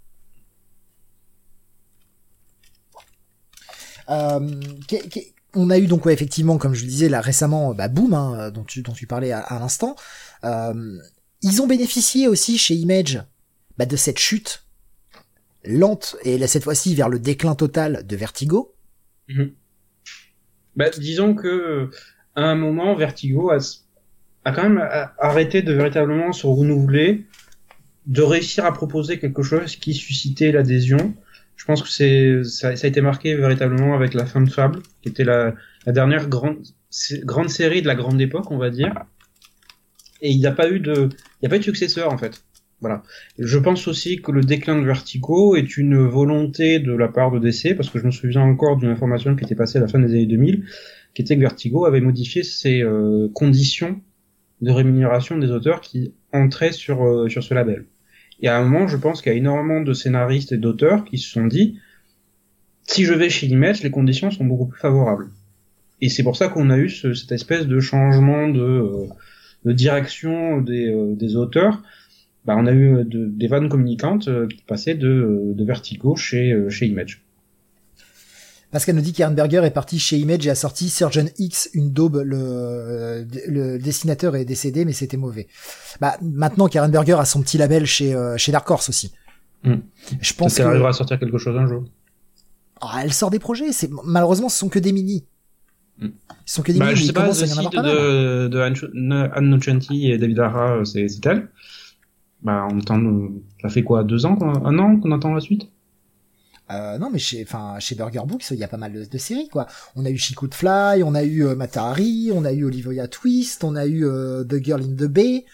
Euh, qu'est, qu'est, on a eu donc ouais, effectivement, comme je le disais là récemment, bah, Boom, hein, dont tu dont tu parlais à, à l'instant. Euh, Ils ont bénéficié aussi chez Image bah, de cette chute lente et là, cette fois-ci vers le déclin total de Vertigo. Mmh. Bah, disons que à un moment, Vertigo a, a quand même arrêté de véritablement se renouveler, de réussir à proposer quelque chose qui suscitait l'adhésion. Je pense que c'est ça, ça a été marqué véritablement avec la fin de Fable, qui était la, la dernière grande grande série de la grande époque, on va dire. Et il n'y a pas eu de, il n'y a pas eu de successeur en fait. Voilà. Je pense aussi que le déclin de Vertigo est une volonté de la part de D C, parce que je me souviens encore d'une information qui était passée à la fin des années deux mille, qui était que Vertigo avait modifié ses euh, conditions de rémunération des auteurs qui entraient sur euh, sur ce label. Et à un moment, je pense qu'il y a énormément de scénaristes et d'auteurs qui se sont dit, si je vais chez Image, les conditions sont beaucoup plus favorables. Et c'est pour ça qu'on a eu ce, cette espèce de changement de, euh, de direction des, euh, des auteurs. Bah, on a eu de, des vannes communicantes euh, qui passaient de, de Vertigo chez, euh, chez Image. Pascal nous dit qu'Aaron Berger est parti chez Image et a sorti Surgeon X, une daube. Le, le dessinateur est décédé, mais c'était mauvais. Bah, maintenant qu'Aaron Berger a son petit label chez, euh, chez Dark Horse aussi. Mmh. Je pense qu'elle que... arrivera à sortir quelque chose un jour. Oh, elle sort des projets. C'est, malheureusement, ce sont que des mini. Mmh. Ce sont que des bah, mini, je mais sais il pas, commence le à y en avoir site pas mal. de, de Anne, Anne Nocenti et David Hara, c'est, c'est elle. Bah, on entend, ça fait quoi, deux ans, quoi, un an qu'on attend la suite? Euh, non, mais chez, enfin, chez Burger Books, il y a pas mal de, de séries, quoi. On a eu Chico de Fly, on a eu euh, Mata Hari, on a eu Olivia Twist, on a eu euh, The Girl in the Bay.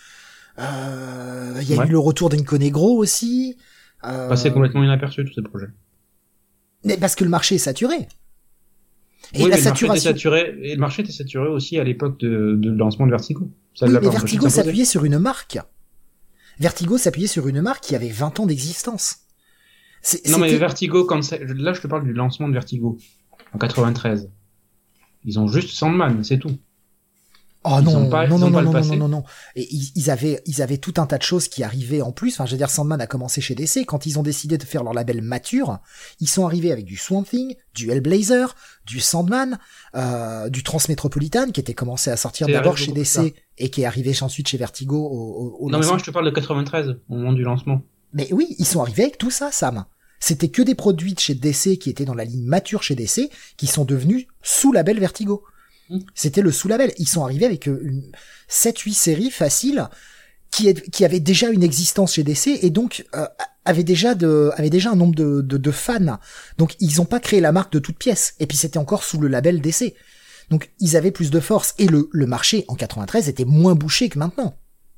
Euh, il y a ouais. eu le retour d'Inco Negro aussi. Euh... Passé complètement inaperçu tous ces projets. Mais parce que le marché est saturé. Et oui, la saturation. Saturé, et le marché était saturé aussi à l'époque de, de lancement de Vertigo. Ça oui, mais Vertigo s'appuyait sur une marque. Vertigo s'appuyait sur une marque qui avait vingt ans d'existence. C'est, non, mais Vertigo, quand c'est... là, je te parle du lancement de Vertigo, en quatre-vingt-treize. Ils ont juste Sandman, c'est tout. Oh ils non, pas, non, non, non, non, non, non, non, non. Et ils, ils avaient, ils avaient tout un tas de choses qui arrivaient en plus. Enfin, je veux dire, Sandman a commencé chez D C. Quand ils ont décidé de faire leur label mature, ils sont arrivés avec du Swamp Thing, du Hellblazer, du Sandman, euh, du Transmétropolitan, qui était commencé à sortir c'est d'abord chez D C et qui est arrivé ensuite chez Vertigo au, au, au Non, lancement. Mais moi, je te parle de quatre-vingt-treize, au moment du lancement. Mais oui, ils sont arrivés avec tout ça, Sam. C'était que des produits de chez D C qui étaient dans la ligne mature chez D C, qui sont devenus sous label Vertigo. C'était le sous-label. Ils sont arrivés avec une sept huit séries faciles qui, est, qui avaient déjà une existence chez D C et donc euh, avaient déjà de avaient déjà un nombre de, de, de fans. Donc ils ont pas créé la marque de toutes pièces. Et puis c'était encore sous le label D C. Donc ils avaient plus de force et le le marché en quatre-vingt-treize était moins bouché que maintenant.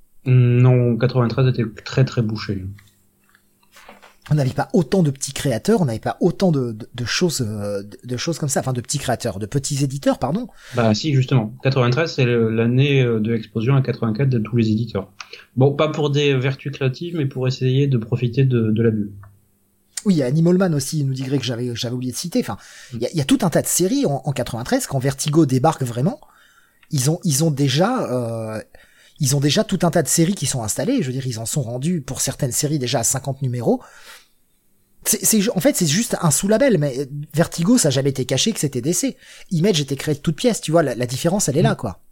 Non, quatre-vingt-treize était très très bouché. On n'avait pas autant de petits créateurs, on n'avait pas autant de, de, de choses, de, de choses comme ça, enfin de petits créateurs, de petits éditeurs, pardon. Bah si, justement. quatre-vingt-treize, c'est l'année de l'explosion à quatre-vingt-quatre de tous les éditeurs. Bon, pas pour des vertus créatives, mais pour essayer de profiter de, de la bulle. Oui, il y a Animal Man aussi, nous dit Greg, que j'avais, j'avais oublié de citer. Enfin, il y a, il y a tout un tas de séries en, en quatre-vingt-treize, quand Vertigo débarque vraiment, ils ont, ils ont déjà, euh, ils ont déjà tout un tas de séries qui sont installées. Je veux dire, ils en sont rendus pour certaines séries déjà à cinquante numéros. C'est, c'est, en fait, c'est juste un sous-label, mais Vertigo, ça n'a jamais été caché que c'était D C. Image était créé de toutes pièces, tu vois, la, la différence, elle est là, quoi.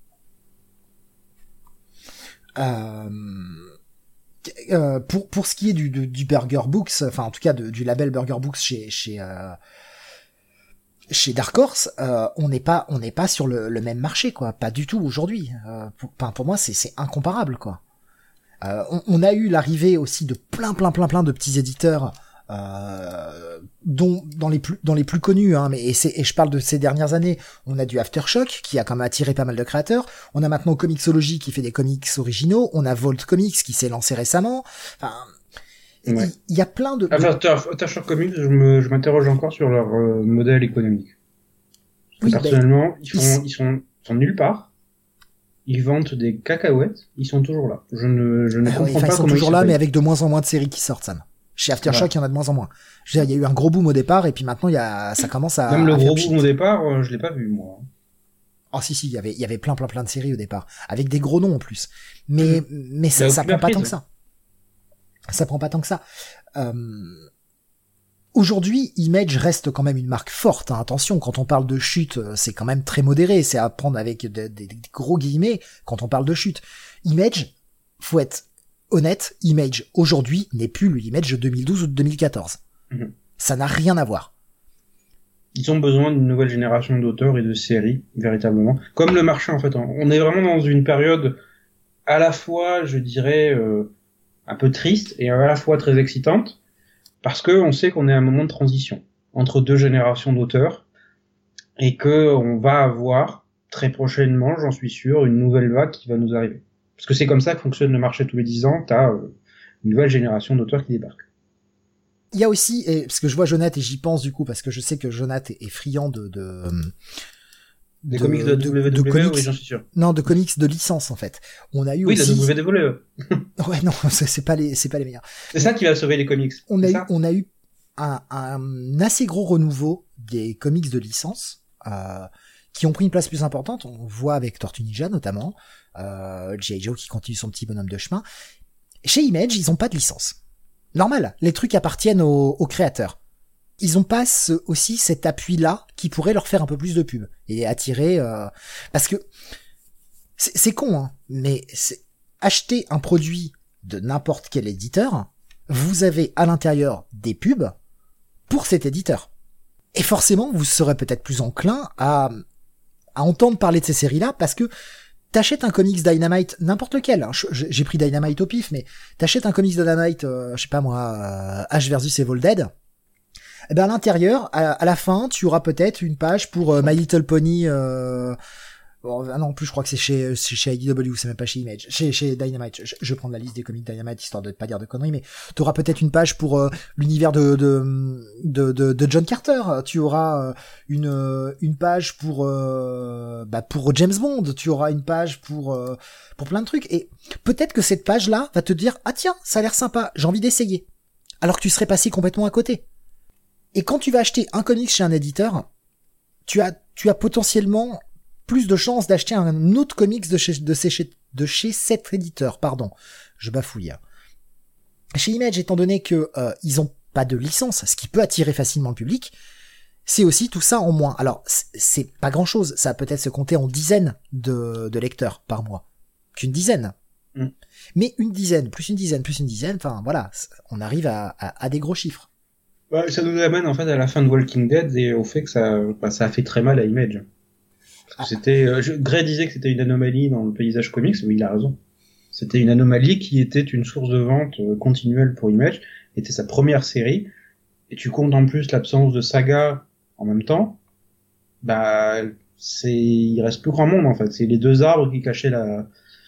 Euh, euh, pour, pour ce qui est du, du, du Burger Books, enfin, en tout cas, de, du label Burger Books chez, chez, euh, chez Dark Horse, euh, on n'est pas, on n'est pas sur le, le même marché, quoi. Pas du tout aujourd'hui. Euh, pour, pour moi, c'est, c'est incomparable, quoi. Euh, on, on a eu l'arrivée aussi de plein, plein, plein, plein de petits éditeurs, Euh, dont dans les plus dans les plus connus, hein, mais et, c'est, et je parle de ces dernières années, on a du Aftershock qui a quand même attiré pas mal de créateurs, on a maintenant Comixology qui fait des comics originaux, on a Volt Comics qui s'est lancé récemment, enfin il ouais. y, y a plein de... Enfin, Aftershock Comics, je, me, je m'interroge encore sur leur euh, modèle économique. Oui, personnellement, ben, ils, font, ils... ils sont, ils sont nulle part. Ils vendent des cacahuètes, ils sont toujours là. Je ne, je ne ah, comprends oui, pas ils sont comment toujours ils là, mais avec de moins en moins de séries qui sortent, Sam. Chez Aftershock, ouais. Il y en a de moins en moins. Je veux dire, il y a eu un gros boom au départ, et puis maintenant, il y a, ça commence à... Même le à gros boom au départ, euh, je l'ai pas vu, moi. Oh, si, si, il y avait, il y avait plein, plein, plein de séries au départ. Avec des gros noms, en plus. Mais, mmh. mais ça, ça prend pas tant que ça. Ça prend pas tant que ça. Euh... Aujourd'hui, Image reste quand même une marque forte, hein. Attention, quand on parle de chute, c'est quand même très modéré. C'est à prendre avec des, des, des gros guillemets quand on parle de chute. Image faut être honnête, Image aujourd'hui n'est plus l'Image de deux mille douze ou de deux mille quatorze. Mmh. Ça n'a rien à voir. Ils ont besoin d'une nouvelle génération d'auteurs et de séries, véritablement. Comme le marché, en fait. On est vraiment dans une période à la fois, je dirais, euh, un peu triste et à la fois très excitante, parce que on sait qu'on est à un moment de transition entre deux générations d'auteurs et que on va avoir très prochainement, j'en suis sûr, une nouvelle vague qui va nous arriver. Parce que c'est comme ça que fonctionne le marché tous les dix ans, t'as euh, une nouvelle génération d'auteurs qui débarque. Il y a aussi, et, parce que je vois Jonathan et j'y pense du coup, parce que je sais que Jonathan est, est friand de... de Des de, comics de, de W W E, comics, oui, j'en suis sûr. Non, de comics de licence, en fait. On a eu oui, aussi... la W W E. Ouais, non, c'est, c'est pas les, c'est pas les meilleurs. C'est ça qui va sauver les comics. On a eu, ça on a eu un, un assez gros renouveau des comics de licence, euh, qui ont pris une place plus importante. On voit avec Tortue Ninja, notamment, euh, G I. Joe qui continue son petit bonhomme de chemin. Chez Image, ils ont pas de licence. Normal, les trucs appartiennent aux, aux créateurs. Ils ont pas ce, aussi cet appui-là qui pourrait leur faire un peu plus de pub et attirer... Euh, parce que c'est, c'est con, hein, mais c'est, acheter un produit de n'importe quel éditeur, vous avez à l'intérieur des pubs pour cet éditeur. Et forcément, vous serez peut-être plus enclin à, à entendre parler de ces séries-là parce que t'achètes un comics Dynamite, n'importe lequel, hein, j'ai pris Dynamite au pif, mais t'achètes un comics de Dynamite, euh, je sais pas moi, euh, Ash versus Evil Dead, et ben à l'intérieur, à, à la fin, tu auras peut-être une page pour euh, My Little Pony, euh, bon, ah non, en plus je crois que c'est chez, c'est chez I D W, c'est même pas chez Image, chez, chez Dynamite, je, je vais prendre la liste des comics Dynamite histoire de pas dire de conneries, mais tu auras peut-être une page pour euh, l'univers de, de, de, de, de John Carter, tu auras euh, une, euh, une page pour, euh, bah, pour James Bond, tu auras une page pour, euh, pour plein de trucs, et peut-être que cette page-là va te dire, ah tiens, ça a l'air sympa, j'ai envie d'essayer, alors que tu serais passé complètement à côté. Et quand tu vas acheter un comics chez un éditeur, tu as, tu as potentiellement plus de chances d'acheter un autre comics de chez, de chez, de chez cet éditeur, pardon. Je bafouille. Chez Image, étant donné que, euh, ils ont pas de licence, ce qui peut attirer facilement le public, c'est aussi tout ça en moins. Alors, c'est pas grand chose. Ça va peut-être se compter en dizaines de, de lecteurs par mois. Qu'une dizaine. Mm. Mais une dizaine, plus une dizaine, plus une dizaine, enfin, voilà. On arrive à, à, à des gros chiffres. Ouais, ça nous amène, en fait, à la fin de Walking Dead et au fait que ça, bah, ça a fait très mal à Image. Parce que c'était, euh, je, Gray disait que c'était une anomalie dans le paysage comics, mais il a raison. C'était une anomalie qui était une source de vente euh, continuelle pour Image, était sa première série, et tu comptes en plus l'absence de Saga en même temps, bah, c'est, il reste plus grand monde, en fait. C'est les deux arbres qui cachaient la,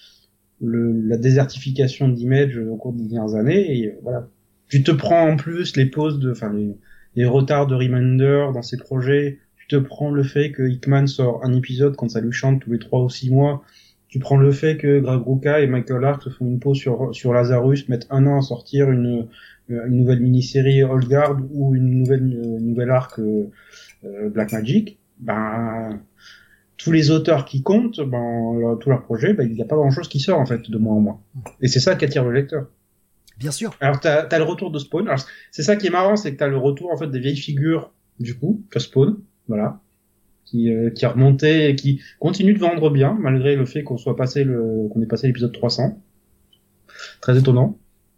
le, la désertification d'Image au cours des dernières années, et euh, voilà. Tu te prends en plus les pauses de, enfin, les, les retards de Remender dans ses projets, tu te prends le fait que Hickman sort un épisode quand ça lui chante tous les trois ou six mois, tu prends le fait que Greg Rucka et Michael Hart font une pause sur, sur Lazarus, mettent un an à sortir une, une nouvelle mini-série Old Guard ou une nouvelle, une nouvelle arc euh, Black Magic, ben, tous les auteurs qui comptent, ben, leur, tous leurs projets, ben, il n'y a pas grand chose qui sort, en fait, de mois en mois. Et c'est ça qui attire le lecteur. Bien sûr. Alors, t'as, t'as le retour de Spawn. Alors, c'est ça qui est marrant, c'est que t'as le retour, en fait, des vieilles figures, du coup, que Spawn. Voilà. Qui, euh, qui a remonté et qui continue de vendre bien, malgré le fait qu'on soit passé le, qu'on ait passé l'épisode trois cents. Très étonnant.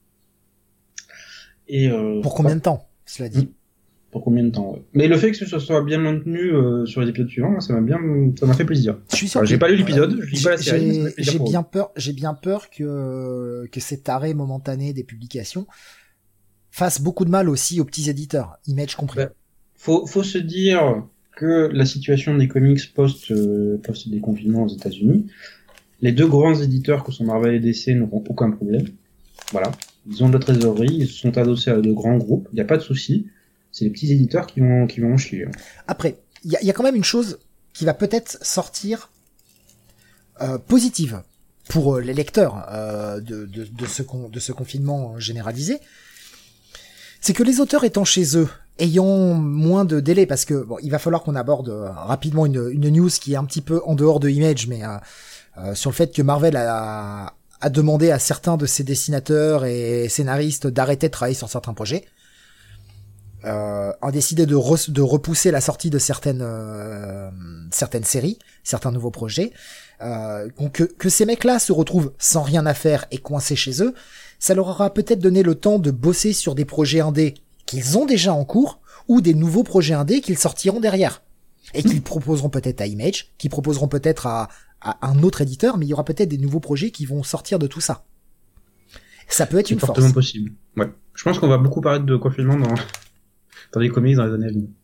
Et, euh, Pour combien de temps, cela dit? Pour combien de temps, ouais. Mais le fait que ce soit bien maintenu, euh, sur les épisodes suivants, ça m'a bien, ça m'a fait plaisir. Je suis sûr. Alors, j'ai pas lu l'épisode, je lis pas la série, mais ça m'a fait plaisir j'ai pour bien eux. peur, j'ai bien peur que, que cet arrêt momentané des publications fasse beaucoup de mal aussi aux petits éditeurs, Image compris. Bah, faut, faut se dire que la situation des comics post, euh, post déconfinement aux États-Unis, les deux grands éditeurs que sont Marvel et D C n'auront aucun problème. Voilà. Ils ont de la trésorerie, ils se sont adossés à de grands groupes, il n'y a pas de souci. C'est les petits éditeurs qui vont, qui vont en chier. Après, il y a, y a quand même une chose qui va peut-être sortir euh, positive pour euh, les lecteurs euh, de, de, de, ce con, de ce confinement généralisé. C'est que les auteurs étant chez eux, ayant moins de délai, parce que bon, il va falloir qu'on aborde euh, rapidement une, une news qui est un petit peu en dehors de Image, mais euh, euh, sur le fait que Marvel a, a demandé à certains de ses dessinateurs et scénaristes d'arrêter de travailler sur certains projets. Euh, a décidé de, re, de repousser la sortie de certaines euh, certaines séries, certains nouveaux projets. euh, que, que ces mecs-là se retrouvent sans rien à faire et coincés chez eux, ça leur aura peut-être donné le temps de bosser sur des projets indés qu'ils ont déjà en cours, ou des nouveaux projets indés qu'ils sortiront derrière. Et qu'ils proposeront peut-être à Image, qu'ils proposeront peut-être à, à un autre éditeur, mais il y aura peut-être des nouveaux projets qui vont sortir de tout ça. Ça peut être C'est une force. fortement possible. Ouais. Je pense qu'on va beaucoup parler de confinement dans, dans les comics dans les années à venir.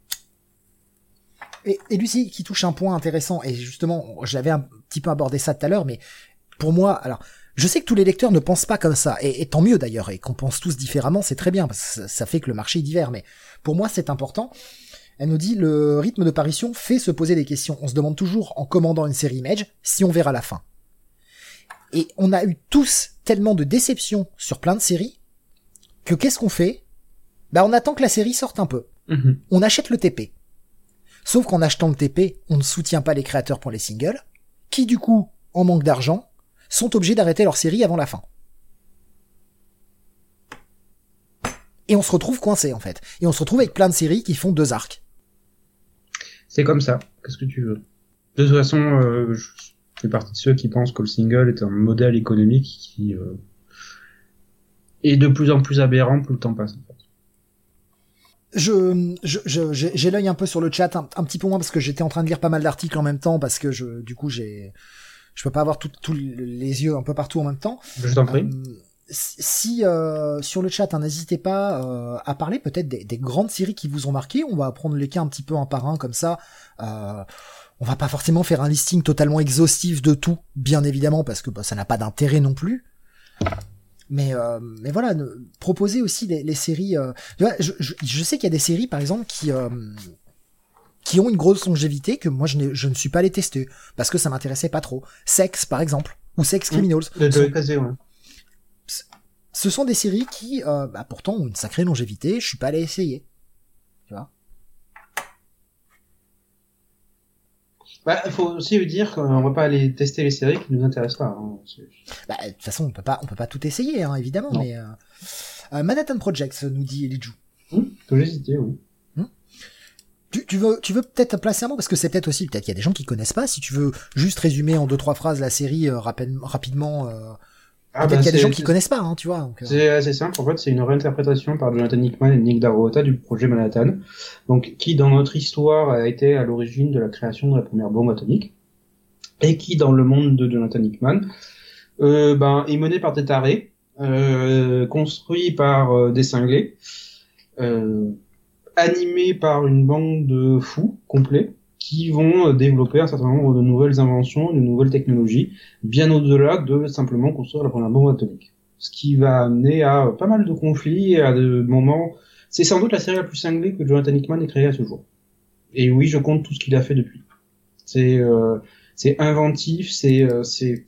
Et, et Lucie, qui touche un point intéressant, et justement, j'avais un petit peu abordé ça tout à l'heure, mais pour moi, alors, je sais que tous les lecteurs ne pensent pas comme ça, et, et tant mieux d'ailleurs, et qu'on pense tous différemment, c'est très bien, parce que ça, ça fait que le marché est divers, mais pour moi, c'est important. Elle nous dit, le rythme de parution fait se poser des questions. On se demande toujours, en commandant une série Image, si on verra la fin. Et on a eu tous tellement de déceptions sur plein de séries, que qu'est-ce qu'on fait? Bah, on attend que la série sorte un peu. Mmh. On achète le T P. Sauf qu'en achetant le T P, on ne soutient pas les créateurs pour les singles, qui du coup, en manque d'argent, sont obligés d'arrêter leur série avant la fin. Et on se retrouve coincé, en fait. Et on se retrouve avec plein de séries qui font deux arcs. C'est comme ça. Qu'est-ce que tu veux? De toute façon, euh, je fais partie de ceux qui pensent que le single est un modèle économique qui euh, est de plus en plus aberrant plus le temps passe, en fait. Je, je, je, j'ai, j'ai l'œil un peu sur le chat, un, un petit peu moins parce que j'étais en train de lire pas mal d'articles en même temps, parce que je, du coup, j'ai, je peux pas avoir tous les yeux un peu partout en même temps. Je t'en prie. Euh, si euh, sur le chat, hein, n'hésitez pas euh, à parler peut-être des, des grandes séries qui vous ont marqué. On va prendre les cas un petit peu un par un comme ça. Euh, on va pas forcément faire un listing totalement exhaustif de tout, bien évidemment, parce que bah, ça n'a pas d'intérêt non plus. Mais euh, mais voilà, ne, proposer aussi les, les séries. Euh, je, je, je sais qu'il y a des séries par exemple qui euh, qui ont une grosse longévité que moi je, n'ai, je ne suis pas allé tester parce que ça m'intéressait pas trop. Sex par exemple ou Sex Criminals. Mmh, sont, casé, ouais. Ce sont des séries qui euh, bah, pourtant ont une sacrée longévité. Je suis pas allé essayer. Tu vois. Bah, il faut aussi dire qu'on va pas aller tester les séries qui nous intéressent pas. Hein. Bah, de toute façon, on peut pas, on peut pas tout essayer, hein, évidemment. Non. Mais euh... Euh, Manhattan Project nous dit Elijou. Hum, faut hésiter, oui. Hum tu, tu veux, tu veux peut-être placer un mot parce que c'est peut-être aussi, peut-être qu'il y a des gens qui connaissent pas. Si tu veux juste résumer en deux trois phrases la série euh, rapide, rapidement. Euh... Ah peut-être bah, qu'il y a des gens qui connaissent pas, hein, tu vois. Donc, euh... C'est assez simple, en fait, c'est une réinterprétation par Jonathan Hickman et Nick Darrota du projet Manhattan, donc qui dans notre histoire a été à l'origine de la création de la première bombe atomique, et qui dans le monde de Jonathan Hickman euh, ben, est mené par des tarés, euh, construit par euh, des cinglés, euh, animé par une bande de fous complets, qui vont développer un certain nombre de nouvelles inventions, de nouvelles technologies, bien au-delà de simplement construire la première bombe atomique. Ce qui va amener à pas mal de conflits, et à des moments... C'est sans doute la série la plus cinglée que Jonathan Hickman ait créée à ce jour. Et oui, je compte tout ce qu'il a fait depuis. C'est, euh, c'est inventif, c'est, euh, c'est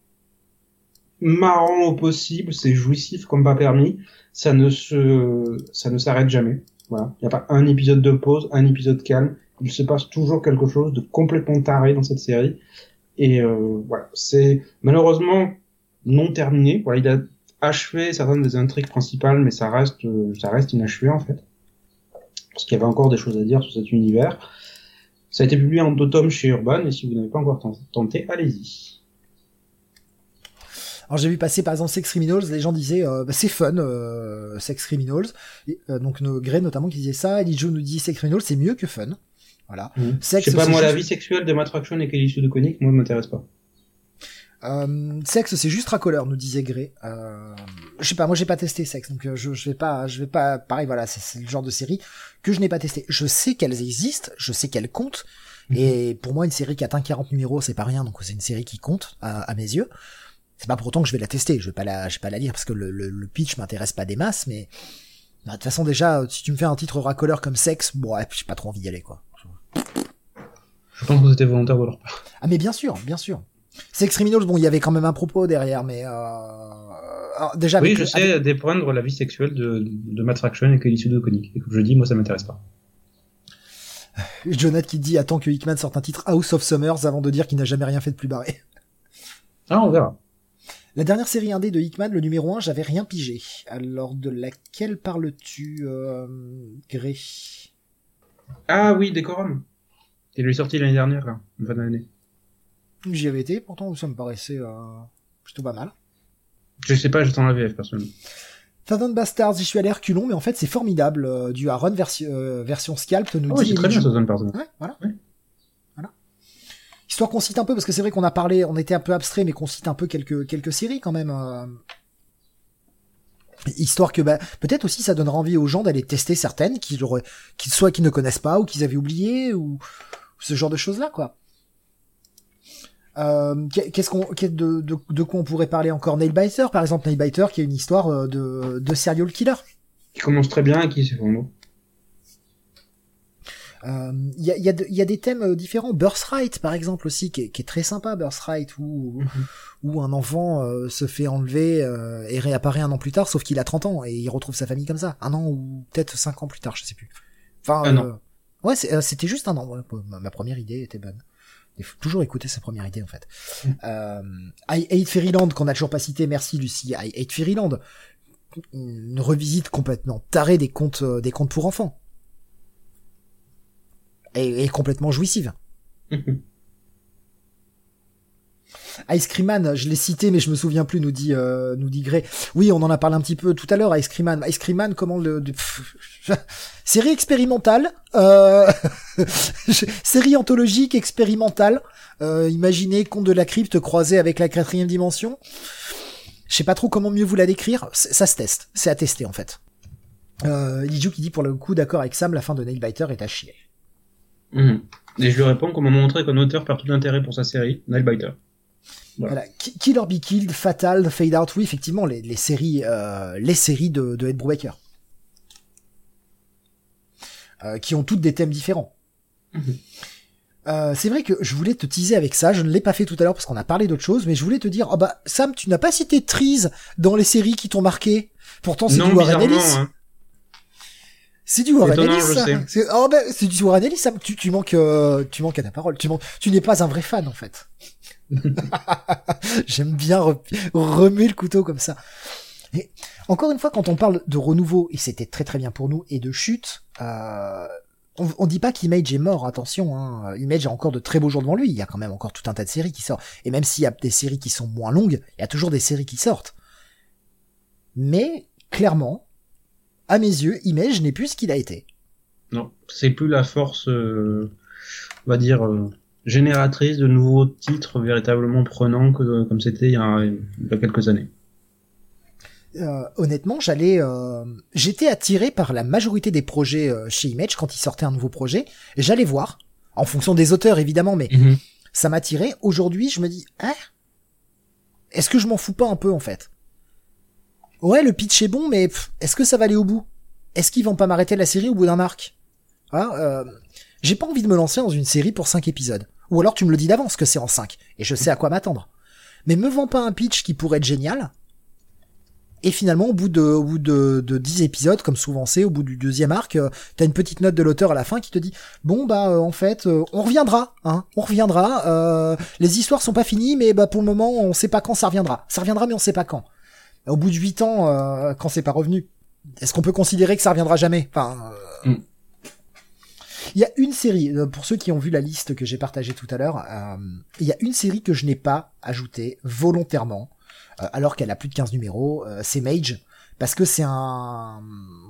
marrant au possible, c'est jouissif comme pas permis, ça ne se, ça ne s'arrête jamais. Voilà. Il n'y a pas un épisode de pause, un épisode calme. Il se passe toujours quelque chose de complètement taré dans cette série. Et euh, voilà, c'est malheureusement non terminé. Voilà, il a achevé certaines des intrigues principales, mais ça reste, euh, ça reste inachevé en fait. Parce qu'il y avait encore des choses à dire sur cet univers. Ça a été publié en deux tomes chez Urban, et si vous n'avez pas encore tenté, allez-y. Alors j'ai vu passer par exemple Sex Criminals, les gens disaient euh, bah, c'est fun euh, Sex Criminals, et, euh, donc no, Grey notamment qui disait ça, Elijah nous dit Sex Criminals c'est mieux que fun. Voilà. Mmh. Sex, je sais pas, moi, juste... la vie sexuelle de Matt Fraction et Kelly Sue de Koenig, moi, m'intéresse pas. Euh, Sex, c'est juste racoleur, nous disait Grey. Euh, je sais pas, moi, j'ai pas testé Sex, donc je, je vais pas, je vais pas, pareil, voilà, c'est, c'est le genre de série que je n'ai pas testé. Je sais qu'elles existent, je sais qu'elles comptent, mmh. et pour moi, une série qui atteint quarante numéros, c'est pas rien, donc c'est une série qui compte, à, à mes yeux. C'est pas pour autant que je vais la tester, je vais pas la, je vais pas la lire parce que le, le, le pitch m'intéresse pas des masses, mais, bah, de toute façon, déjà, si tu me fais un titre racoleur comme Sex, bon, ouais, j'ai pas trop envie d'y aller, quoi. Je pense que c'était volontaire de leur part. Ah mais bien sûr, bien sûr. Sex Criminals, bon, il y avait quand même un propos derrière, mais euh... Alors, déjà. Oui, avec, je sais avec... dépeindre la vie sexuelle de, de Matt Fraction et Kelly Sue de Koenig. Et comme je dis, moi, ça m'intéresse pas. Jonathan qui dit attends que Hickman sorte un titre House of Summers avant de dire qu'il n'a jamais rien fait de plus barré. Ah, on verra. La dernière série indé de Hickman, le numéro un, j'avais rien pigé. Alors de laquelle parles-tu, euh... Grey? Ah oui, Décorum. Il lui est sorti l'année dernière, là, en fin d'année. J'y avais été, pourtant ça me paraissait euh, plutôt pas mal. Je sais pas, j'attends la V F personnellement. Southern Bastards, j'y suis allé reculons, mais en fait c'est formidable. Euh, du Aaron versi- euh, version Scalp nous oh, dit... c'est très bien Southern Bastards. Ouais, voilà. Ouais. Voilà. Histoire qu'on cite un peu, parce que c'est vrai qu'on a parlé, on était un peu abstrait, mais qu'on cite un peu quelques, quelques séries quand même. Euh... Histoire que bah, peut-être aussi ça donnera envie aux gens d'aller tester certaines, qu'ils auraient, qu'ils soit qu'ils ne connaissent pas, ou qu'ils avaient oublié, ou ce genre de choses-là, quoi. Euh, qu'est-ce qu'on, qu'est, de, de, de quoi on pourrait parler encore? Nailbiter, par exemple, Nailbiter, qui est une histoire de, de serial killer. Qui commence très bien et qui c'est pour nous. Il euh, y, a, y, a de, y a des thèmes différents. Birthright, par exemple, aussi, qui est, qui est très sympa, Birthright, où, mm-hmm. où un enfant euh, se fait enlever euh, et réapparaît un an plus tard, sauf qu'il a trente ans, et il retrouve sa famille comme ça. Un an ou peut-être cinq ans plus tard, je sais plus. Enfin, un euh, an. Ouais, c'est, euh, c'était juste un an. Ouais, ma, ma première idée était bonne. Il faut toujours écouter sa première idée, en fait. Mm. Euh, I Hate Fairyland, qu'on a toujours pas cité, merci Lucie. I Hate Fairyland, une revisite complètement tarée des contes, des contes pour enfants. Et, et complètement jouissive. Mm-hmm. Ice Cream Man, je l'ai cité, mais je me souviens plus, nous dit, euh, nous dit Gray. Oui, on en a parlé un petit peu tout à l'heure, Ice Cream Man. Ice Cream Man, comment le, de, pff, série expérimentale, euh, série anthologique expérimentale, euh, imaginez Conte de la Crypte croisé avec la quatrième dimension. Je sais pas trop comment mieux vous la décrire, C- ça se teste, c'est à tester, en fait. Euh, Liju qui dit pour le coup, d'accord avec Sam, la fin de Nailbiter est à chier. Mmh. Et je lui réponds qu'on m'a montré qu'un auteur perd tout l'intérêt pour sa série, Nailbiter. Voilà. Voilà. Kill or Be Killed, Fatal, Fade Out, oui, effectivement, les, les séries, euh, les séries de, de Ed Brubaker. Euh, qui ont toutes des thèmes différents. Mmh. Euh, c'est vrai que je voulais te teaser avec ça, je ne l'ai pas fait tout à l'heure parce qu'on a parlé d'autre chose, mais je voulais te dire, oh bah, Sam, tu n'as pas cité Trees dans les séries qui t'ont marqué. Pourtant, c'est non, du Warren Ellis. Hein. C'est du Warren Ellis, ça. C'est, oh ben, c'est du Warren Ellis, Sam. Tu, tu manques, euh, tu manques à ta parole. Tu manques, tu n'es pas un vrai fan, en fait. J'aime bien re- remuer le couteau comme ça. Et encore une fois, quand on parle de renouveau, et c'était très très bien pour nous, et de chute, euh, on, on dit pas qu'Image est mort, attention, hein. Image a encore de très beaux jours devant lui, il y a quand même encore tout un tas de séries qui sortent. Et même s'il y a des séries qui sont moins longues, il y a toujours des séries qui sortent. Mais, clairement, à mes yeux, Image n'est plus ce qu'il a été. Non, c'est plus la force, euh, on va dire, euh, génératrice de nouveaux titres véritablement prenants que comme c'était il y a, il y a quelques années. Euh, honnêtement, j'allais, euh, j'étais attiré par la majorité des projets euh, chez Image quand ils sortaient un nouveau projet. Et j'allais voir, en fonction des auteurs évidemment, mais mm-hmm. ça m'attirait. Aujourd'hui, je me dis, hein, est-ce que je m'en fous pas un peu en fait? Ouais, le pitch est bon, mais pff, est-ce que ça va aller au bout? Est-ce qu'ils vont pas m'arrêter la série au bout d'un arc? Voilà, euh, j'ai pas envie de me lancer dans une série pour cinq épisodes. Ou alors tu me le dis d'avance que c'est en cinq, et je sais à quoi m'attendre. Mais me vends pas un pitch qui pourrait être génial, et finalement, au bout de, au bout de, de dix épisodes, comme souvent c'est, au bout du deuxième arc, euh, t'as une petite note de l'auteur à la fin qui te dit, bon, bah, euh, en fait, euh, on reviendra, hein, on reviendra, euh, les histoires sont pas finies, mais bah, pour le moment, on sait pas quand ça reviendra. Ça reviendra, mais on sait pas quand. Au bout de huit ans, euh, quand c'est pas revenu, est-ce qu'on peut considérer que ça reviendra jamais? Enfin, euh... mm. Il y a une série, pour ceux qui ont vu la liste que j'ai partagée tout à l'heure, euh, il y a une série que je n'ai pas ajoutée volontairement, euh, alors qu'elle a plus de quinze numéros, euh, c'est Mage, parce que c'est un...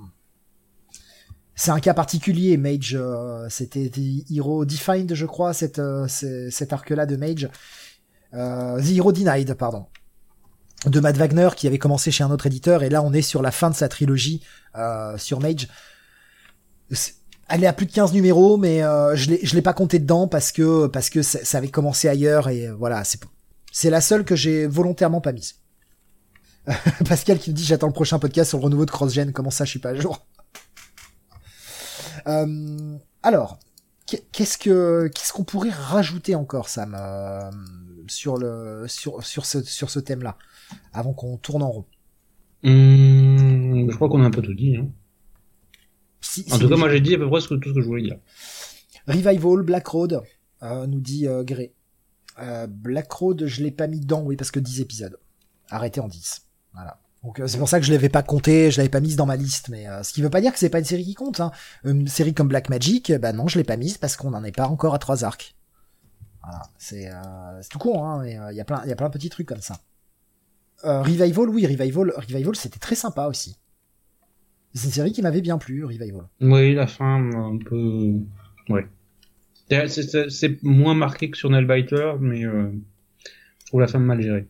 C'est un cas particulier, Mage, euh, c'était The Hero Defined, je crois, cette, euh, cet arc-là de Mage. Euh, The Hero Denied, pardon. De Matt Wagner, qui avait commencé chez un autre éditeur, et là on est sur la fin de sa trilogie euh, sur Mage. C'est... Elle est à plus de quinze numéros, mais euh, je l'ai je l'ai pas compté dedans parce que parce que ça, ça avait commencé ailleurs et euh, voilà, c'est c'est la seule que j'ai volontairement pas mise. Pascal qui me dit j'attends le prochain podcast sur le renouveau de CrossGen, comment ça je suis pas à jour. euh, alors qu'est-ce que qu'est-ce qu'on pourrait rajouter encore, Sam, euh, sur le sur sur ce sur ce thème-là avant qu'on tourne en rond. Mmh, je crois qu'on a un peu tout dit, hein. Si, en si tout cas, moi j'ai dit à peu près ce que, tout ce que je voulais dire. Revival, Black Road, euh, nous dit euh, Grey. Euh, Black Road, je l'ai pas mis dedans, oui, parce que dix épisodes. Arrêté en dix. Voilà. Donc euh, c'est pour ça que je l'avais pas compté, je l'avais pas mise dans ma liste, mais euh, ce qui veut pas dire que c'est pas une série qui compte. Hein. Une série comme Black Magic, bah non, je l'ai pas mise parce qu'on n'en est pas encore à trois arcs. Voilà, c'est, euh, c'est tout con, hein, mais il euh, y a plein, il y a plein de petits trucs comme ça. Euh, Revival, oui, Revival, Revival, c'était très sympa aussi. C'est une série qui m'avait bien plu, Revival. Oui, la fin, un peu, ouais. C'est, c'est, c'est moins marqué que sur Nailbiter, mais euh, je trouve la fin mal gérée.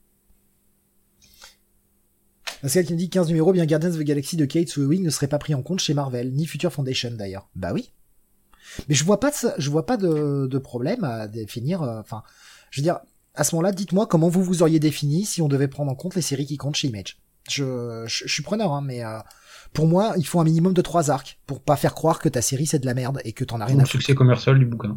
Pascal qui me dit quinze numéros, bien Guardians of the Galaxy de Kate Sewing ne serait pas pris en compte chez Marvel, ni Future Foundation d'ailleurs. Bah oui. Mais je vois pas de, je vois pas de, de problème à définir, enfin, euh, je veux dire, à ce moment-là, dites-moi comment vous vous auriez défini si on devait prendre en compte les séries qui comptent chez Image. Je, je, je suis preneur, hein, mais euh, pour moi, il faut un minimum de trois arcs pour pas faire croire que ta série c'est de la merde et que t'en as rien à foutre. Le succès commercial du bouquin.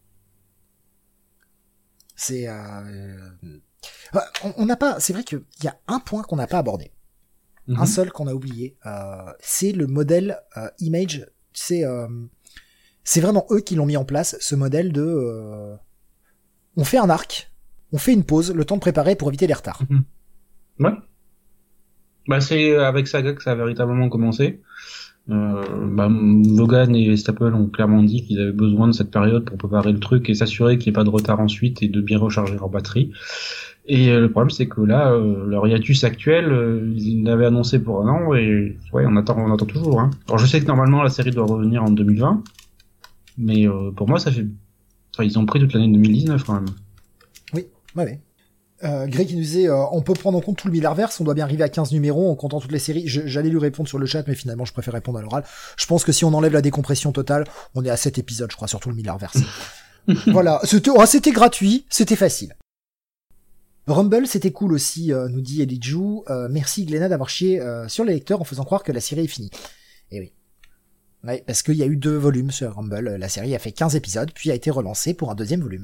C'est, euh, on n'a pas, c'est vrai qu'il y a un point qu'on n'a pas abordé, mm-hmm. un seul qu'on a oublié, euh, c'est le modèle euh, Image, c'est euh, c'est vraiment eux qui l'ont mis en place, ce modèle de euh, on fait un arc, on fait une pause, le temps de préparer pour éviter les retards. Mmh. Ouais. Bah c'est avec Saga que ça a véritablement commencé. Euh, bah, Vaughan et Staple ont clairement dit qu'ils avaient besoin de cette période pour préparer le truc et s'assurer qu'il n'y ait pas de retard ensuite et de bien recharger leur batterie. Et euh, le problème c'est que là, euh, leur hiatus actuel, euh, ils l'avaient annoncé pour un an et ouais, on attend, on attend toujours. Hein. Alors je sais que normalement la série doit revenir en deux mille vingt, mais euh, pour moi ça fait, enfin ils ont pris toute l'année deux mille dix-neuf quand même. Oui, ouais, ouais. Euh, Greg qui nous disait euh, on peut prendre en compte tout le Millarverse, on doit bien arriver à quinze numéros en comptant toutes les séries. Je, j'allais lui répondre sur le chat, mais finalement je préfère répondre à l'oral. Je pense que si on enlève la décompression totale, on est à sept épisodes, je crois, sur tout le Millarverse. Voilà, c'était, oh, c'était gratuit, c'était facile. Rumble, c'était cool aussi, euh, nous dit Elijou. Euh, merci Glenna d'avoir chié euh, sur les lecteurs en faisant croire que la série est finie. Et oui. Ouais, parce qu'il y a eu deux volumes sur Rumble. La série a fait quinze épisodes, puis a été relancée pour un deuxième volume.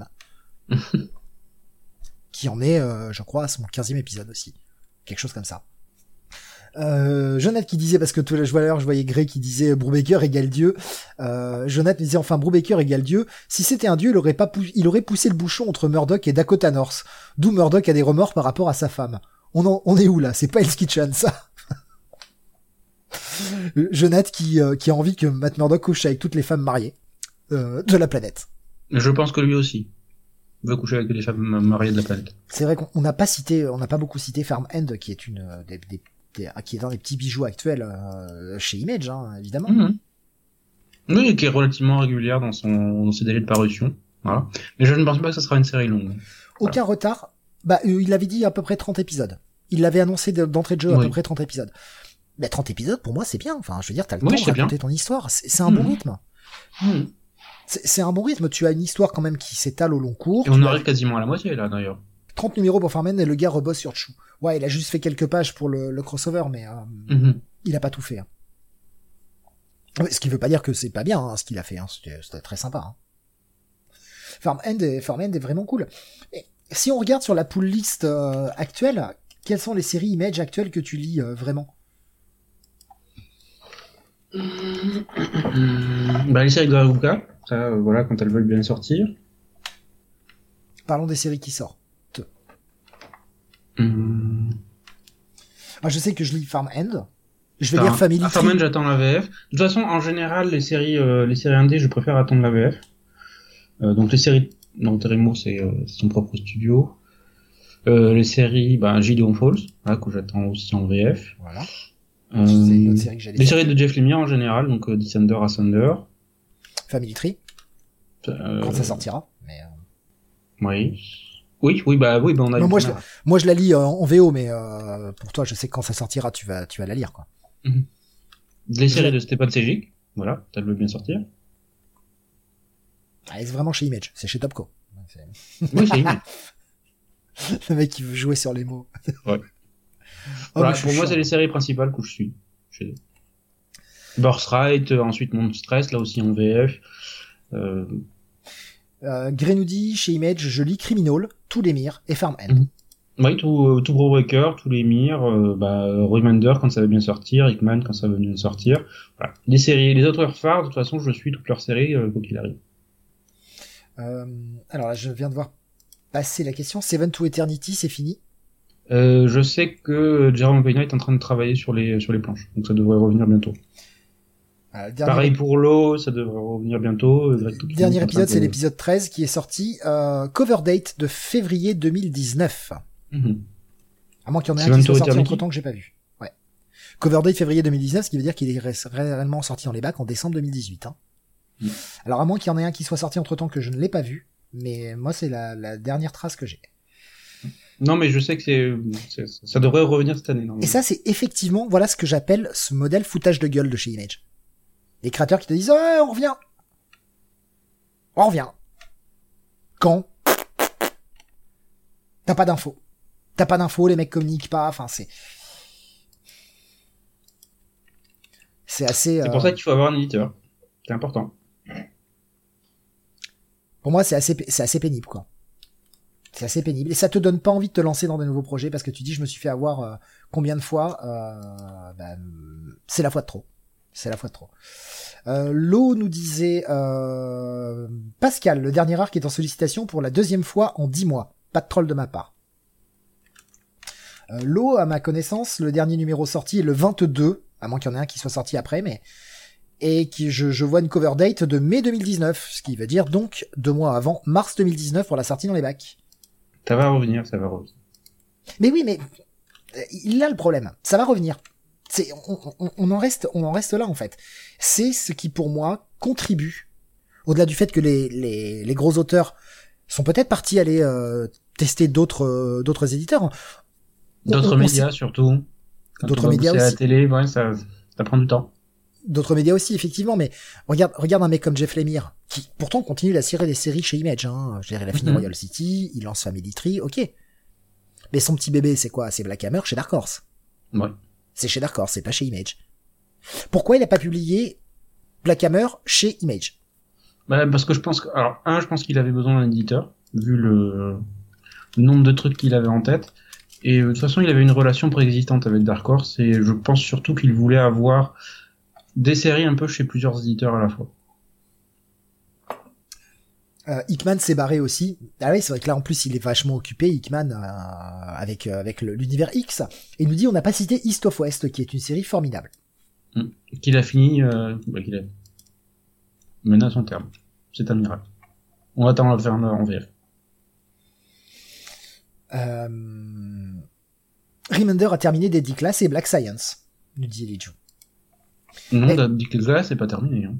Qui en est, euh, je crois, à son quinzième épisode aussi. Quelque chose comme ça. Euh, Jonathan qui disait, parce que tout à l'heure je voyais Grey qui disait Brubaker égale Dieu. Euh, Jonathan disait enfin Brubaker égale Dieu. Si c'était un dieu, il aurait pas pou- il aurait poussé le bouchon entre Murdoch et Dakota North. D'où Murdoch a des remords par rapport à sa femme. On en, on est où là? C'est pas Hell's Kitchen ça. Jonathan qui, euh, qui a envie que Matt Murdock couche avec toutes les femmes mariées euh, de la planète. Je pense que lui aussi veut coucher avec les femmes mariées de la planète. C'est vrai qu'on n'a pas cité, on n'a pas beaucoup cité Farm End, qui est une euh, des, des, des, qui est un des petits bijoux actuels euh, chez Image, hein, évidemment. Mmh. Oui, qui est relativement régulière dans son dans ses délais de parution. Voilà. Mais je ne pense pas que ça sera une série longue. Aucun voilà. retard. Bah, euh, il avait dit à peu près trente épisodes. Il l'avait annoncé d'entrée de jeu à oui. peu près trente épisodes. Mais trente épisodes, pour moi, c'est bien. Enfin, je veux dire, t'as le oui, temps de raconter bien. ton histoire. C'est, c'est un mmh. bon rythme. Mmh. C'est, c'est un bon rythme. Tu as une histoire quand même qui s'étale au long cours. Et on arrive as... quasiment à la moitié, là, d'ailleurs. trente numéros pour Farman et le gars rebosse sur Chou. Ouais, il a juste fait quelques pages pour le, le crossover, mais euh, mmh. il a pas tout fait. Hein. Ce qui veut pas dire que c'est pas bien, hein, ce qu'il a fait. Hein. C'était, c'était très sympa. Hein. Farm End est, Farm End est vraiment cool. Et si on regarde sur la pull list euh, actuelle, quelles sont les séries Image actuelles que tu lis euh, vraiment? mmh, bah, les séries de Garuka, ça, euh, voilà, quand elles veulent bien sortir. Parlons des séries qui sortent. Mmh. Ah, je sais que je lis Farm End. Je vais Enfin, lire Family Tree. Farm End, j'attends la V F. De toute façon, en général, les séries, euh, les séries indé, je préfère attendre la V F. Euh, donc les séries, non, Terry Moore, c'est, euh, c'est son propre studio. Euh, les séries, bah, Gideon Falls, là, que j'attends aussi en V F. Voilà. Euh, c'est une autre série que j'allais les faire. séries de Jeff Lemire en général, donc euh, Descender, Ascender. Family Tree. Euh... Quand ça sortira. Mais euh... Oui. Oui, oui, bah oui, bah on a. Non, moi, je, moi, je la lis euh, en V O, mais euh, pour toi, je sais que quand ça sortira, tu vas, tu vas la lire, quoi. Mm-hmm. Les séries de Stepan Sejic, voilà, ça veut bien sortir. Ah, c'est vraiment chez Image, c'est chez Topco. C'est... Oui, c'est Image. Le mec qui veut jouer sur les mots. Ouais. Oh, voilà, pour moi, chiant. C'est les séries principales que je suis chez eux. Birthright, euh, ensuite Monstress, là aussi en V F. Euh... Euh, Grenoudi, chez Image, je lis Criminal, tous les Mires et Farm End. Mm-hmm. Oui, tout, euh, tout Breaker, tous les Mires, euh, bah, Remender quand ça va bien sortir, Hickman quand ça va bien sortir. Voilà. Les séries, les autres phares, de toute façon, je suis toutes leurs séries, euh, quoi qu'il arrive. Euh, alors là, je viens de voir passer la question. Seven to Eternity, c'est fini? Euh, je sais que Jerome Pena est en train de travailler sur les, sur les planches, donc ça devrait revenir bientôt. Euh, dernier Pareil pour l'eau, ça devrait revenir bientôt. Dernier épisode, c'est l'épisode treize qui est sorti. Euh, cover date de février deux mille dix-neuf. Mm-hmm. À moins qu'il y en ait un qui soit sorti entre temps que j'ai pas vu. Ouais. Cover date février deux mille dix-neuf, ce qui veut dire qu'il est ré- réellement sorti dans les bacs en décembre deux mille dix-huit. Hein. Mm. Alors à moins qu'il y en ait un qui soit sorti entre temps que je ne l'ai pas vu, mais moi c'est la, la dernière trace que j'ai. Non, mais je sais que c'est, c'est ça devrait revenir cette année. Non, mais... Et ça, c'est effectivement, voilà ce que j'appelle ce modèle foutage de gueule de chez Image. Les créateurs qui te disent, ouais, on revient. On revient. Quand? T'as pas d'infos. T'as pas d'infos, les mecs communiquent pas, enfin, c'est... C'est assez... C'est euh... pour ça qu'il faut avoir un éditeur. C'est important. Pour moi, c'est assez, c'est assez pénible, quoi. C'est assez pénible. Et ça te donne pas envie de te lancer dans de nouveaux projets parce que tu dis, je me suis fait avoir euh, combien de fois, euh, bah, c'est la fois de trop. C'est la fois de trop. Euh, Lo nous disait, euh, Pascal, le dernier arc est en sollicitation pour la deuxième fois en dix mois. Pas de troll de ma part. Euh, Lo, à ma connaissance, le dernier numéro sorti est le vingt-deux, à moins qu'il y en ait un qui soit sorti après, mais, et qui, je, je vois une cover date de mai deux mille dix-neuf, ce qui veut dire donc deux mois avant, mars deux mille dix-neuf pour la sortie dans les bacs. Ça va revenir, ça va revenir. Mais oui, mais il a le problème. Ça va revenir. C'est, on, on, on en reste, on en reste là en fait. C'est ce qui pour moi contribue, au-delà du fait que les les, les gros auteurs sont peut-être partis aller euh, tester d'autres euh, d'autres éditeurs. D'autres on, médias on surtout. Quand d'autres médias aussi. À la télé, ouais, ça, ça prend du temps. D'autres médias aussi, effectivement, mais regarde, regarde un mec comme Jeff Lemire, qui pourtant continue à cirer des séries chez Image, hein. Je dirais, il a fini mm-hmm. Royal City, il lance Family Tree, ok. Mais son petit bébé, c'est quoi? C'est Black Hammer chez Dark Horse. Ouais. C'est chez Dark Horse, c'est pas chez Image. Pourquoi il a pas publié Black Hammer chez Image? Bah, parce que je pense que, alors, un, je pense qu'il avait besoin d'un éditeur, vu le, le nombre de trucs qu'il avait en tête. Et de toute façon, il avait une relation préexistante avec Dark Horse, et je pense surtout qu'il voulait avoir des séries un peu chez plusieurs éditeurs à la fois. Euh, Hickman s'est barré aussi. Ah oui, c'est vrai que là, en plus, il est vachement occupé, Hickman, euh, avec, euh, avec le, l'univers X. Et il nous dit, on n'a pas cité East of West, qui est une série formidable. Mmh. Qu'il a fini, euh, bah, qu'il a mené à son terme. C'est un miracle. On attend la faire en V F. Euh... Remender a terminé Deadly Class et Black Science, nous dit Elijah. Non, Deadly Class, c'est pas terminé, hein.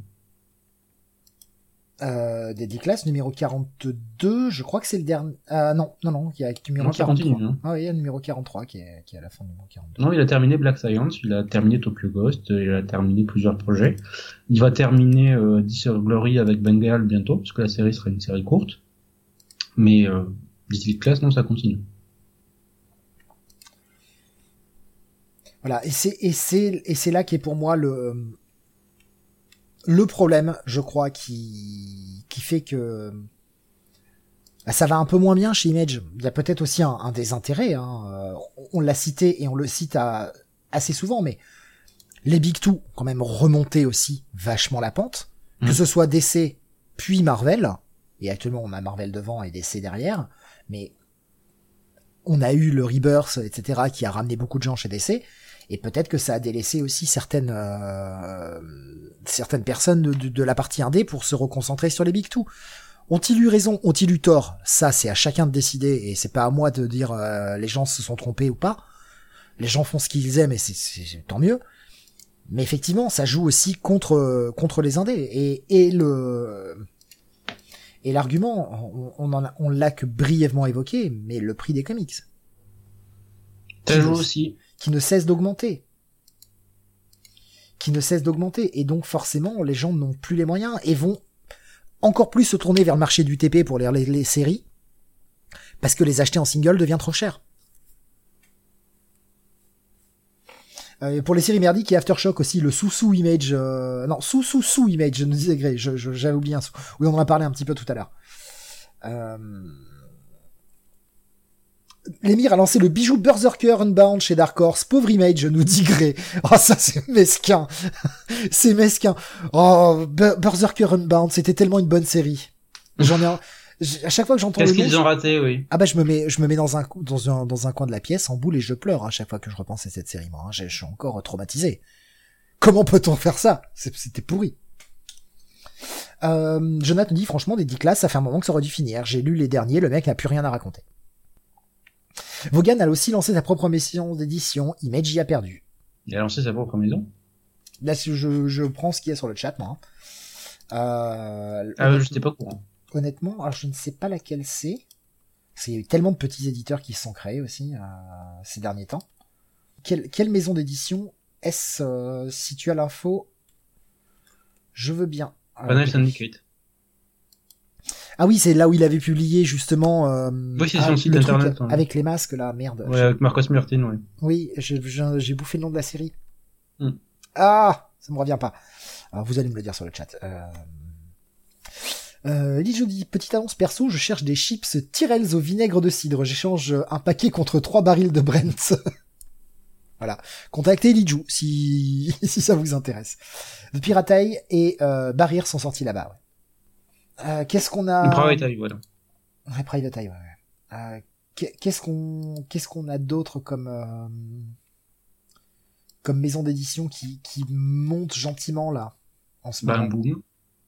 Euh, Deadly Class, numéro quarante-deux, je crois que c'est le dernier, euh, non, non, non, il y a numéro non, quarante-trois. Continue, hein. Ah oui, il y a le numéro quarante-trois qui est, qui est à la fin du numéro quarante-deux. Non, il a terminé Black Science, il a terminé Tokyo Ghost, il a terminé plusieurs projets. Il va terminer, euh, Disc of Glory avec Bengal bientôt, parce que la série sera une série courte. Mais, euh, Deadly Class, non, ça continue. Voilà, et c'est, et c'est, et c'est là qu'est pour moi le, le problème, je crois, qui, qui fait que, bah, ça va un peu moins bien chez Image. Il y a peut-être aussi un, un désintérêt, hein. On, on l'a cité et on le cite à, assez souvent, mais les Big Two ont quand même remonté aussi vachement la pente, mmh. que ce soit D C puis Marvel, et actuellement on a Marvel devant et D C derrière, mais on a eu le Rebirth, et cetera, qui a ramené beaucoup de gens chez D C, et peut-être que ça a délaissé aussi certaines euh, certaines personnes de, de, de la partie indé pour se reconcentrer sur les Big Two. Ont-ils eu raison? Ont-ils eu tort? Ça, c'est à chacun de décider, et c'est pas à moi de dire euh, les gens se sont trompés ou pas. Les gens font ce qu'ils aiment, et c'est, c'est tant mieux. Mais effectivement, ça joue aussi contre contre les indés, et et le et l'argument, on, on en a, on l'a que brièvement évoqué, mais le prix des comics. Ça joue aussi. Qui ne cesse d'augmenter. Qui ne cesse d'augmenter. Et donc, forcément, les gens n'ont plus les moyens et vont encore plus se tourner vers le marché du T P pour lire les, les séries. Parce que les acheter en single devient trop cher. Euh, pour les séries merdiques, il y a Aftershock aussi, le sous-sous Image, euh, non, sous-sous-sous Image, je nous disais, Grey, je, je, j'avais oublié un sous. Oui, on en a parlé un petit peu tout à l'heure. Euh... L'émir a lancé le bijou Berserker Unbound chez Dark Horse. Pauvre Image, nous dit Grey. Oh, ça, c'est mesquin. C'est mesquin. Oh, Ber- Berserker Unbound, c'était tellement une bonne série. J'en ai un... À chaque fois que j'entends Est-ce le nom... qu'ils ont raté, oui. Ah bah, je me mets, je me mets dans un, dans un, dans un coin de la pièce, en boule, et je pleure à chaque fois que je repense à cette série, moi. Hein. Je, je suis encore traumatisé. comment peut-on faire ça? C'était pourri. Euh, Jonathan dit, franchement, des dix classes, ça fait un moment que ça aurait dû finir. J'ai lu les derniers, le mec n'a plus rien à raconter. Vaughan a aussi lancé sa propre maison d'édition, Image y a perdu. Il a lancé sa propre maison? Là, je, je prends ce qu'il y a sur le chat, moi. Euh, ah, je n'étais pas au courant. Honnêtement, alors je ne sais pas laquelle c'est. Parce qu'il y a eu tellement de petits éditeurs qui se sont créés aussi euh, ces derniers temps. Quelle, quelle maison d'édition est-ce, euh, si tu as l'info? Je veux bien. Panel Syndicate. Ah oui, c'est là où il avait publié justement. Euh, oui, c'est son ah, site internet. Hein. Avec les masques là, merde. Ouais, avec Marcos Murtin, oui. Oui, j'ai, j'ai, j'ai bouffé le nom de la série. Mm. Ah, ça me revient pas. Alors, vous allez me le dire sur le chat. Euh... Euh, Lee dit, petite annonce perso, je cherche des chips Tyrells au vinaigre de cidre. J'échange un paquet contre trois barils de Brent. Voilà. Contactez Lijou si si ça vous intéresse. The Pirate Eye et euh, Barrier sont sortis là-bas. Ouais. Euh, qu'est-ce qu'on a? Private Eye, voilà. Ouais, Private Eye, ouais. ouais. Euh, qu'est-ce qu'on qu'est-ce qu'on a d'autre comme euh, comme maison d'édition qui qui monte gentiment là en ce moment? Bah, Boom.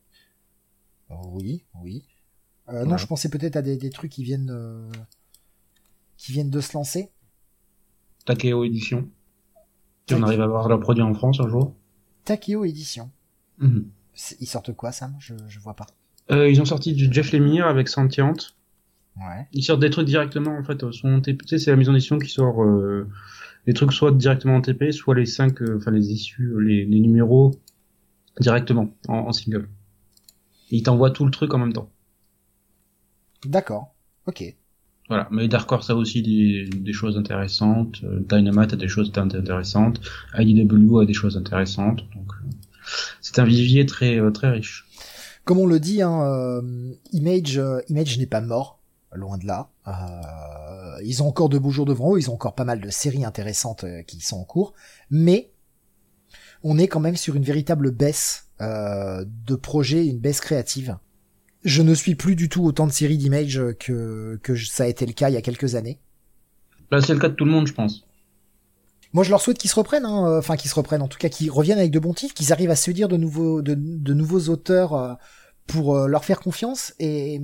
Oui, oui. Euh, ouais. Non, je pensais peut-être à des, des trucs qui viennent euh, qui viennent de se lancer. Takeo Édition. Si on arrive à avoir leur produit en France un jour. Takeo Édition. Mm-hmm. Ils sortent quoi, Sam? Je je vois pas. Euh, ils ont sorti du Jeff Lemire avec Sentient. Ouais. Ils sortent des trucs directement en fait. Son T P, tu sais, c'est la maison d'édition qui sort euh, des trucs soit directement en T P, soit les cinq, enfin euh, les issues, les, les numéros directement en, en single. Il t'envoie tout le truc en même temps. D'accord. Ok. Voilà. Mais Dark Horse a aussi des, des choses intéressantes. Dynamite a des choses intéressantes. I D W a des choses intéressantes. Donc, euh, c'est un vivier très, euh, très riche. Comme on le dit, hein, euh, Image, euh, Image n'est pas mort. Loin de là. Euh, ils ont encore de beaux jours devant eux. Ils ont encore pas mal de séries intéressantes euh, qui sont en cours. Mais, on est quand même sur une véritable baisse euh, de projets, une baisse créative. Je ne suis plus du tout autant de séries d'Image que que ça a été le cas il y a quelques années. Là, c'est le cas de tout le monde, je pense. Moi, je leur souhaite qu'ils se reprennent, hein, enfin qu'ils se reprennent, en tout cas qu'ils reviennent avec de bons titres, qu'ils arrivent à se dire de nouveaux de, de nouveaux auteurs euh, pour euh, leur faire confiance et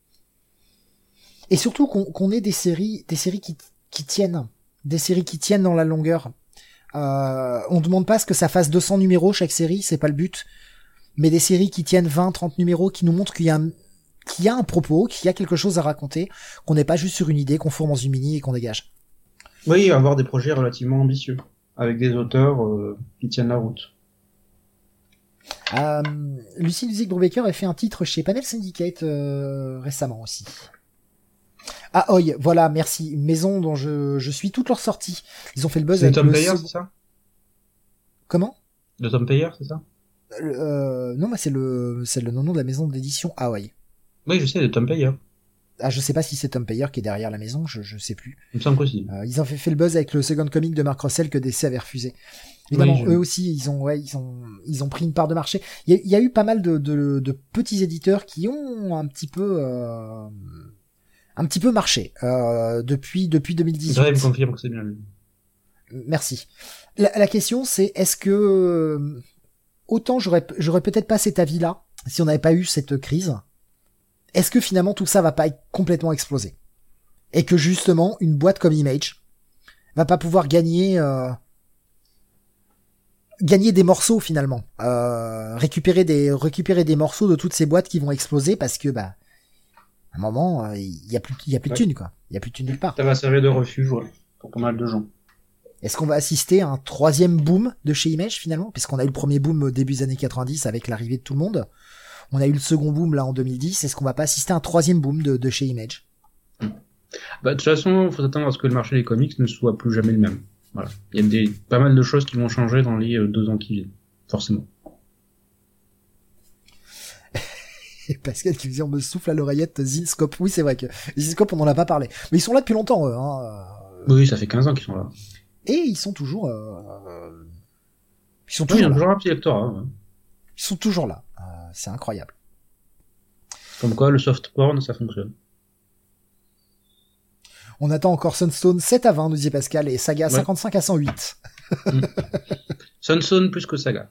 et surtout qu'on qu'on ait des séries des séries qui qui tiennent, des séries qui tiennent dans la longueur. Euh, on demande pas ce que ça fasse deux cents numéros chaque série, c'est pas le but. Mais des séries qui tiennent vingt, trente numéros, qui nous montrent qu'il y a un, qu'il y a un propos, qu'il y a quelque chose à raconter, qu'on n'est pas juste sur une idée, qu'on fourre dans une mini et qu'on dégage. Oui, avoir des projets relativement ambitieux, avec des auteurs euh, qui tiennent la route. Euh, Lucie Luzik Brubaker a fait un titre chez Panel Syndicate euh, récemment aussi. Ah, Oi, voilà, merci. Une maison dont je, je suis toutes leurs sorties. Ils ont fait le buzz c'est avec Tom le... Payer, sec... c'est ça? Comment? De Tom Payer, c'est ça? euh, Non, mais c'est le, c'est le nom de la maison d'édition Aoi. Oui, je sais, de Tom Payer. Ah, je sais pas si c'est Tom Payer qui est derrière la maison, je, je sais plus. Il me semble aussi. Euh, ils ont fait, fait le buzz avec le second comic de Mark Russell que D C avait refusé. Évidemment, oui, je... eux aussi, ils ont, ouais, ils ont, ils ont pris une part de marché. Il y a, il y a eu pas mal de, de, de petits éditeurs qui ont un petit peu, euh, un petit peu marché euh, depuis depuis deux mille dix-huit. Grave confirme que c'est bien lui. Merci. La, la question c'est est-ce que euh, autant j'aurais j'aurais peut-être pas cet avis-là si on n'avait pas eu cette crise. Est-ce que finalement tout ça va pas être complètement explosé et que justement une boîte comme Image va pas pouvoir gagner euh, gagner des morceaux finalement, euh, récupérer des récupérer des morceaux de toutes ces boîtes qui vont exploser parce que bah à un moment, il euh, y a plus, il y a plus de ouais. thunes, quoi. Il y a plus de thunes nulle part. Ça va servir de refuge, ouais, pour pas mal de gens. Est-ce qu'on va assister à un troisième boom de chez Image, finalement? Puisqu'on a eu le premier boom au début des années quatre-vingt-dix avec l'arrivée de tout le monde. On a eu le second boom, là, en deux mille dix. Est-ce qu'on va pas assister à un troisième boom de, de chez Image? Bah, de toute façon, faut s'attendre à ce que le marché des comics ne soit plus jamais le même. Voilà. Il y a des, pas mal de choses qui vont changer dans les euh, deux ans qui viennent. Forcément. Et Pascal qui me dit, on me souffle à l'oreillette Zinscope. Oui, c'est vrai que Zinscope, on en a pas parlé. Mais ils sont là depuis longtemps, eux, hein. Oui, ça fait quinze ans qu'ils sont là. Et ils sont toujours, euh... ils sont oui, toujours il y a là. toujours un petit lectorat, ouais. Ils sont toujours là. Euh, c'est incroyable. Comme quoi, le soft porn, ça fonctionne. On attend encore Sunstone sept à vingt, nous dit Pascal, et Saga ouais. cinquante-cinq à cent huit. Mm. Sunstone plus que Saga.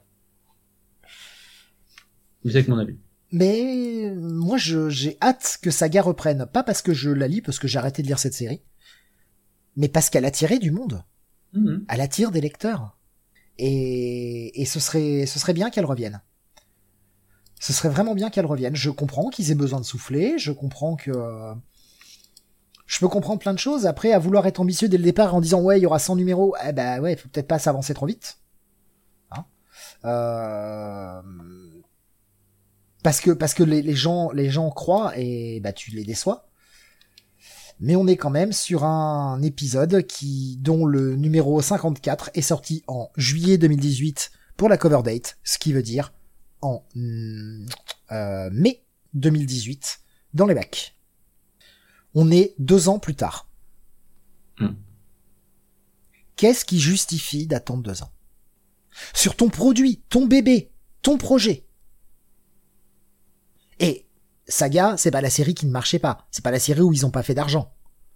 Vous savez que mon avis. Mais moi, je, j'ai hâte que Saga reprenne. Pas parce que je la lis, parce que j'ai arrêté de lire cette série, mais parce qu'elle attirait du monde. Mm-hmm. Elle attire des lecteurs. Et, et ce serait, ce serait bien qu'elle revienne. Ce serait vraiment bien qu'elle revienne. Je comprends qu'ils aient besoin de souffler. Je comprends que... Je peux comprendre plein de choses. Après, à vouloir être ambitieux dès le départ en disant « Ouais, il y aura cent numéros », eh ben ouais, faut peut-être pas s'avancer trop vite. Hein euh... Parce que, parce que les, les gens, les gens croient et bah tu les déçois. Mais on est quand même sur un épisode qui, dont le numéro cinquante-quatre est sorti en juillet deux mille dix-huit pour la cover date, ce qui veut dire en euh, mai deux mille dix-huit dans les bacs. On est deux ans plus tard. Mm. Qu'est-ce qui justifie d'attendre deux ans? Sur ton produit, ton bébé, ton projet. Et Saga, c'est pas la série qui ne marchait pas. C'est pas la série où ils ont pas fait d'argent.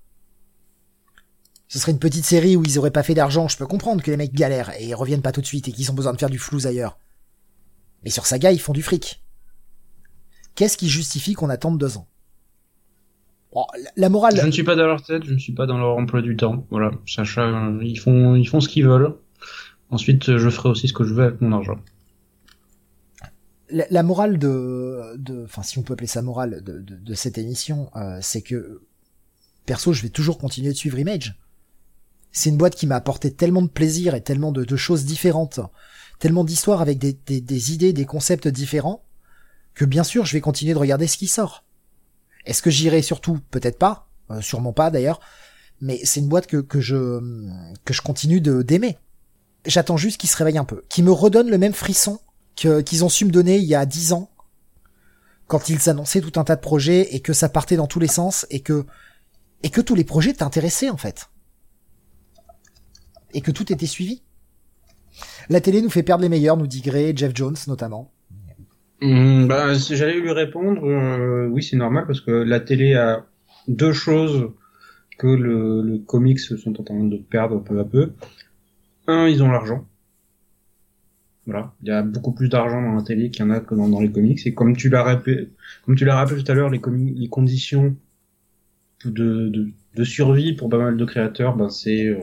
Ce serait une petite série où ils auraient pas fait d'argent. Je peux comprendre que les mecs galèrent et ils reviennent pas tout de suite et qu'ils ont besoin de faire du flouze ailleurs. Mais sur Saga, ils font du fric. Qu'est-ce qui justifie qu'on attende deux ans? Bon, la morale... Je ne suis pas dans leur tête, je ne suis pas dans leur emploi du temps. Voilà, Sacha, ils font, ils font ce qu'ils veulent. Ensuite, je ferai aussi ce que je veux avec mon argent. La, la morale de, de, enfin, si on peut appeler ça morale de, de, de cette émission, euh, c'est que, perso, je vais toujours continuer de suivre Image. C'est une boîte qui m'a apporté tellement de plaisir et tellement de, de choses différentes, tellement d'histoires avec des, des, des idées, des concepts différents, que bien sûr, je vais continuer de regarder ce qui sort. Est-ce que j'irai surtout? Peut-être pas, euh, sûrement pas d'ailleurs, mais c'est une boîte que, que je, que je continue de, d'aimer. J'attends juste qu'ils se réveillent un peu, qu'ils me redonnent le même frisson que, qu'ils ont su me donner il y a dix ans, quand ils annonçaient tout un tas de projets et que ça partait dans tous les sens et que, et que tous les projets t'intéressaient en fait. Et que tout était suivi. La télé nous fait perdre les meilleurs, nous dit Gray, Jeff Jones notamment. Mmh, bah, j'allais lui répondre, euh, oui c'est normal parce que la télé a deux choses que le, le comics sont en train de perdre peu à peu. Un, ils ont l'argent. Voilà, il y a beaucoup plus d'argent dans la télé qu'il y en a que dans, dans les comics. Et comme tu l'as rappelé, comme tu l'as rappelé tout à l'heure, les, comi- les conditions de, de, de survie pour pas mal de créateurs, ben c'est euh,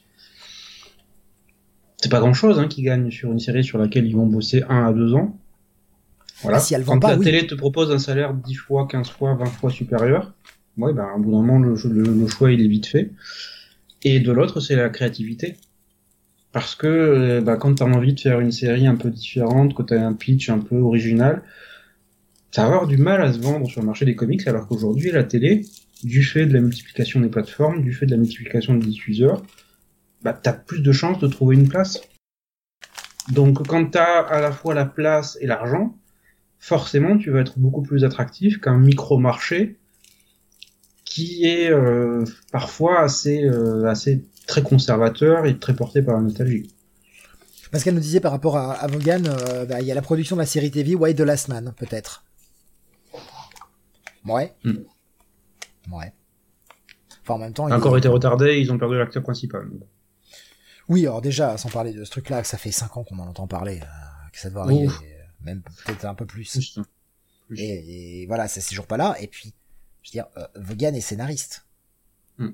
c'est pas grand chose hein, qu'ils gagnent sur une série sur laquelle ils vont bosser un à deux ans. Voilà. Ah, si elle vend Quand pas, la oui. télé te propose un salaire dix fois, quinze fois, vingt fois supérieur, ouais, ben, à bout d'un moment, le, le, le choix, il est vite fait. Et de l'autre, c'est la créativité. Parce que, bah, quand t'as envie de faire une série un peu différente, quand t'as un pitch un peu original, ça va avoir du mal à se vendre sur le marché des comics, alors qu'aujourd'hui, la télé, du fait de la multiplication des plateformes, du fait de la multiplication des diffuseurs, bah, t'as plus de chances de trouver une place. Donc, quand t'as à la fois la place et l'argent, forcément, tu vas être beaucoup plus attractif qu'un micro-marché qui est euh, parfois assez, euh, assez très conservateur et très porté par la nostalgie. Parce qu'elle nous disait par rapport à, à Vaughan, euh, bah, il y a la production de la série T V Why the Last Man, peut-être. Ouais. Mm. Ouais. Enfin, en même temps... Il a encore été retardé, ils ont perdu l'acteur principal. Oui, alors déjà, sans parler de ce truc-là, que ça fait cinq ans qu'on en entend parler, euh, que ça doit arriver, Ouf. même peut-être un peu plus. Plus, plus. Et, et voilà, ça c'est toujours pas là. Et puis, je veux dire, euh, Vaughan est scénariste. Mm.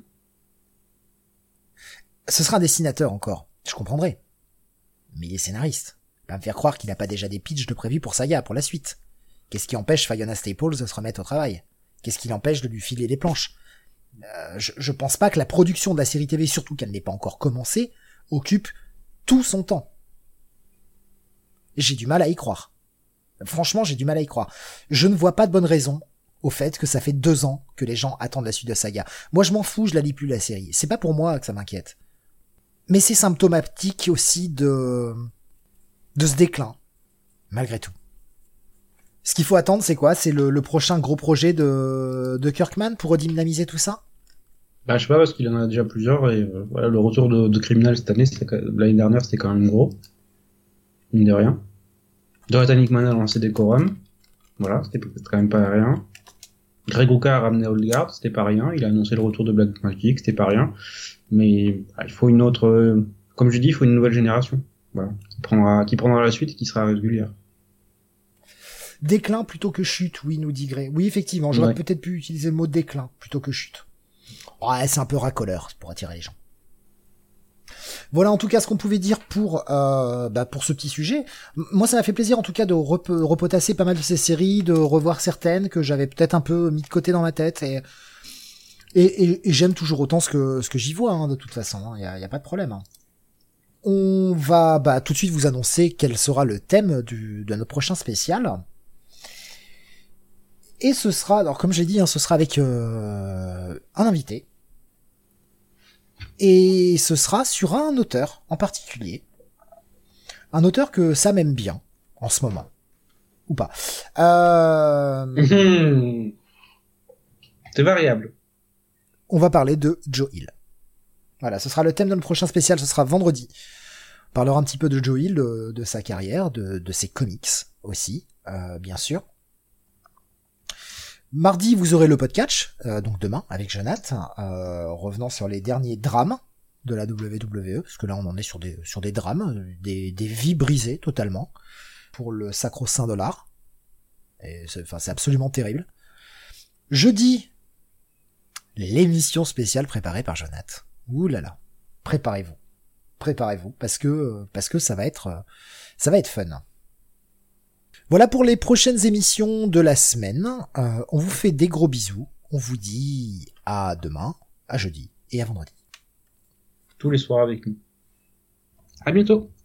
Ce sera un dessinateur encore, je comprendrai. Mais il est scénariste. Il va me faire croire qu'il n'a pas déjà des pitchs de prévu pour Saga, pour la suite. Qu'est-ce qui empêche Fiona Staples de se remettre au travail? Qu'est-ce qui l'empêche de lui filer les planches? euh, je, je pense pas que la production de la série T V, surtout qu'elle n'est pas encore commencée, occupe tout son temps. J'ai du mal à y croire. Franchement, j'ai du mal à y croire. Je ne vois pas de bonne raison au fait que ça fait deux ans que les gens attendent la suite de Saga. Moi, je m'en fous, je la lis plus la série. C'est pas pour moi que ça m'inquiète. Mais c'est symptomatique aussi de de ce déclin, malgré tout. Ce qu'il faut attendre, c'est quoi? C'est le, le prochain gros projet de, de Kirkman pour redynamiser tout ça? Bah, je sais pas, parce qu'il en a déjà plusieurs, et euh, voilà, le retour de, de Criminal cette année, c'était, l'année dernière, c'était quand même gros. Mine de rien. Jonathan Hickman a lancé Decorum. Voilà, c'était peut-être quand même pas rien. Greg Rucka a ramené Old Guard, c'était pas rien. Il a annoncé le retour de Black Magic, c'était pas rien. Mais, bah, il faut une autre, euh, comme je dis, il faut une nouvelle génération. Voilà. Qui prendra, qui prendra la suite et qui sera régulière. Déclin plutôt que chute, oui, nous dit Grey. Oui, effectivement, j'aurais Ouais. peut-être pu utiliser le mot déclin plutôt que chute. Ouais, c'est un peu racoleur pour attirer les gens. Voilà en tout cas ce qu'on pouvait dire pour euh, bah, pour ce petit sujet. M- Moi ça m'a fait plaisir en tout cas de rep- repotasser pas mal de ces séries, de revoir certaines que j'avais peut-être un peu mis de côté dans ma tête et et, et, et j'aime toujours autant ce que ce que j'y vois hein, de toute façon, il hein, y, a, y a pas de problème. Hein. On va bah, tout de suite vous annoncer quel sera le thème du, de notre prochain spécial. Et ce sera, alors comme j'ai dit, hein, ce sera avec euh, un invité. Et ce sera sur un auteur en particulier. Un auteur que Sam aime bien, en ce moment. Ou pas. Euh... Mmh. C'est variable. On va parler de Joe Hill. Voilà, ce sera le thème de notre prochain spécial, ce sera vendredi. On parlera un petit peu de Joe Hill, de, de sa carrière, de, de ses comics aussi, euh, bien sûr. Mardi, vous aurez le podcast, euh, donc demain, avec Jonathan, euh, revenant sur les derniers drames de la W W E, parce que là on en est sur des, sur des drames, des, des vies brisées totalement, pour le sacro-saint dollar. Et c'est, enfin, c'est absolument terrible. Jeudi, l'émission spéciale préparée par Jonathan. Ouh là là, préparez-vous, préparez-vous, parce que parce que ça va être ça va être fun. Voilà pour les prochaines émissions de la semaine. Euh, on vous fait des gros bisous. On vous dit à demain, à jeudi et à vendredi. Tous les soirs avec nous. À bientôt.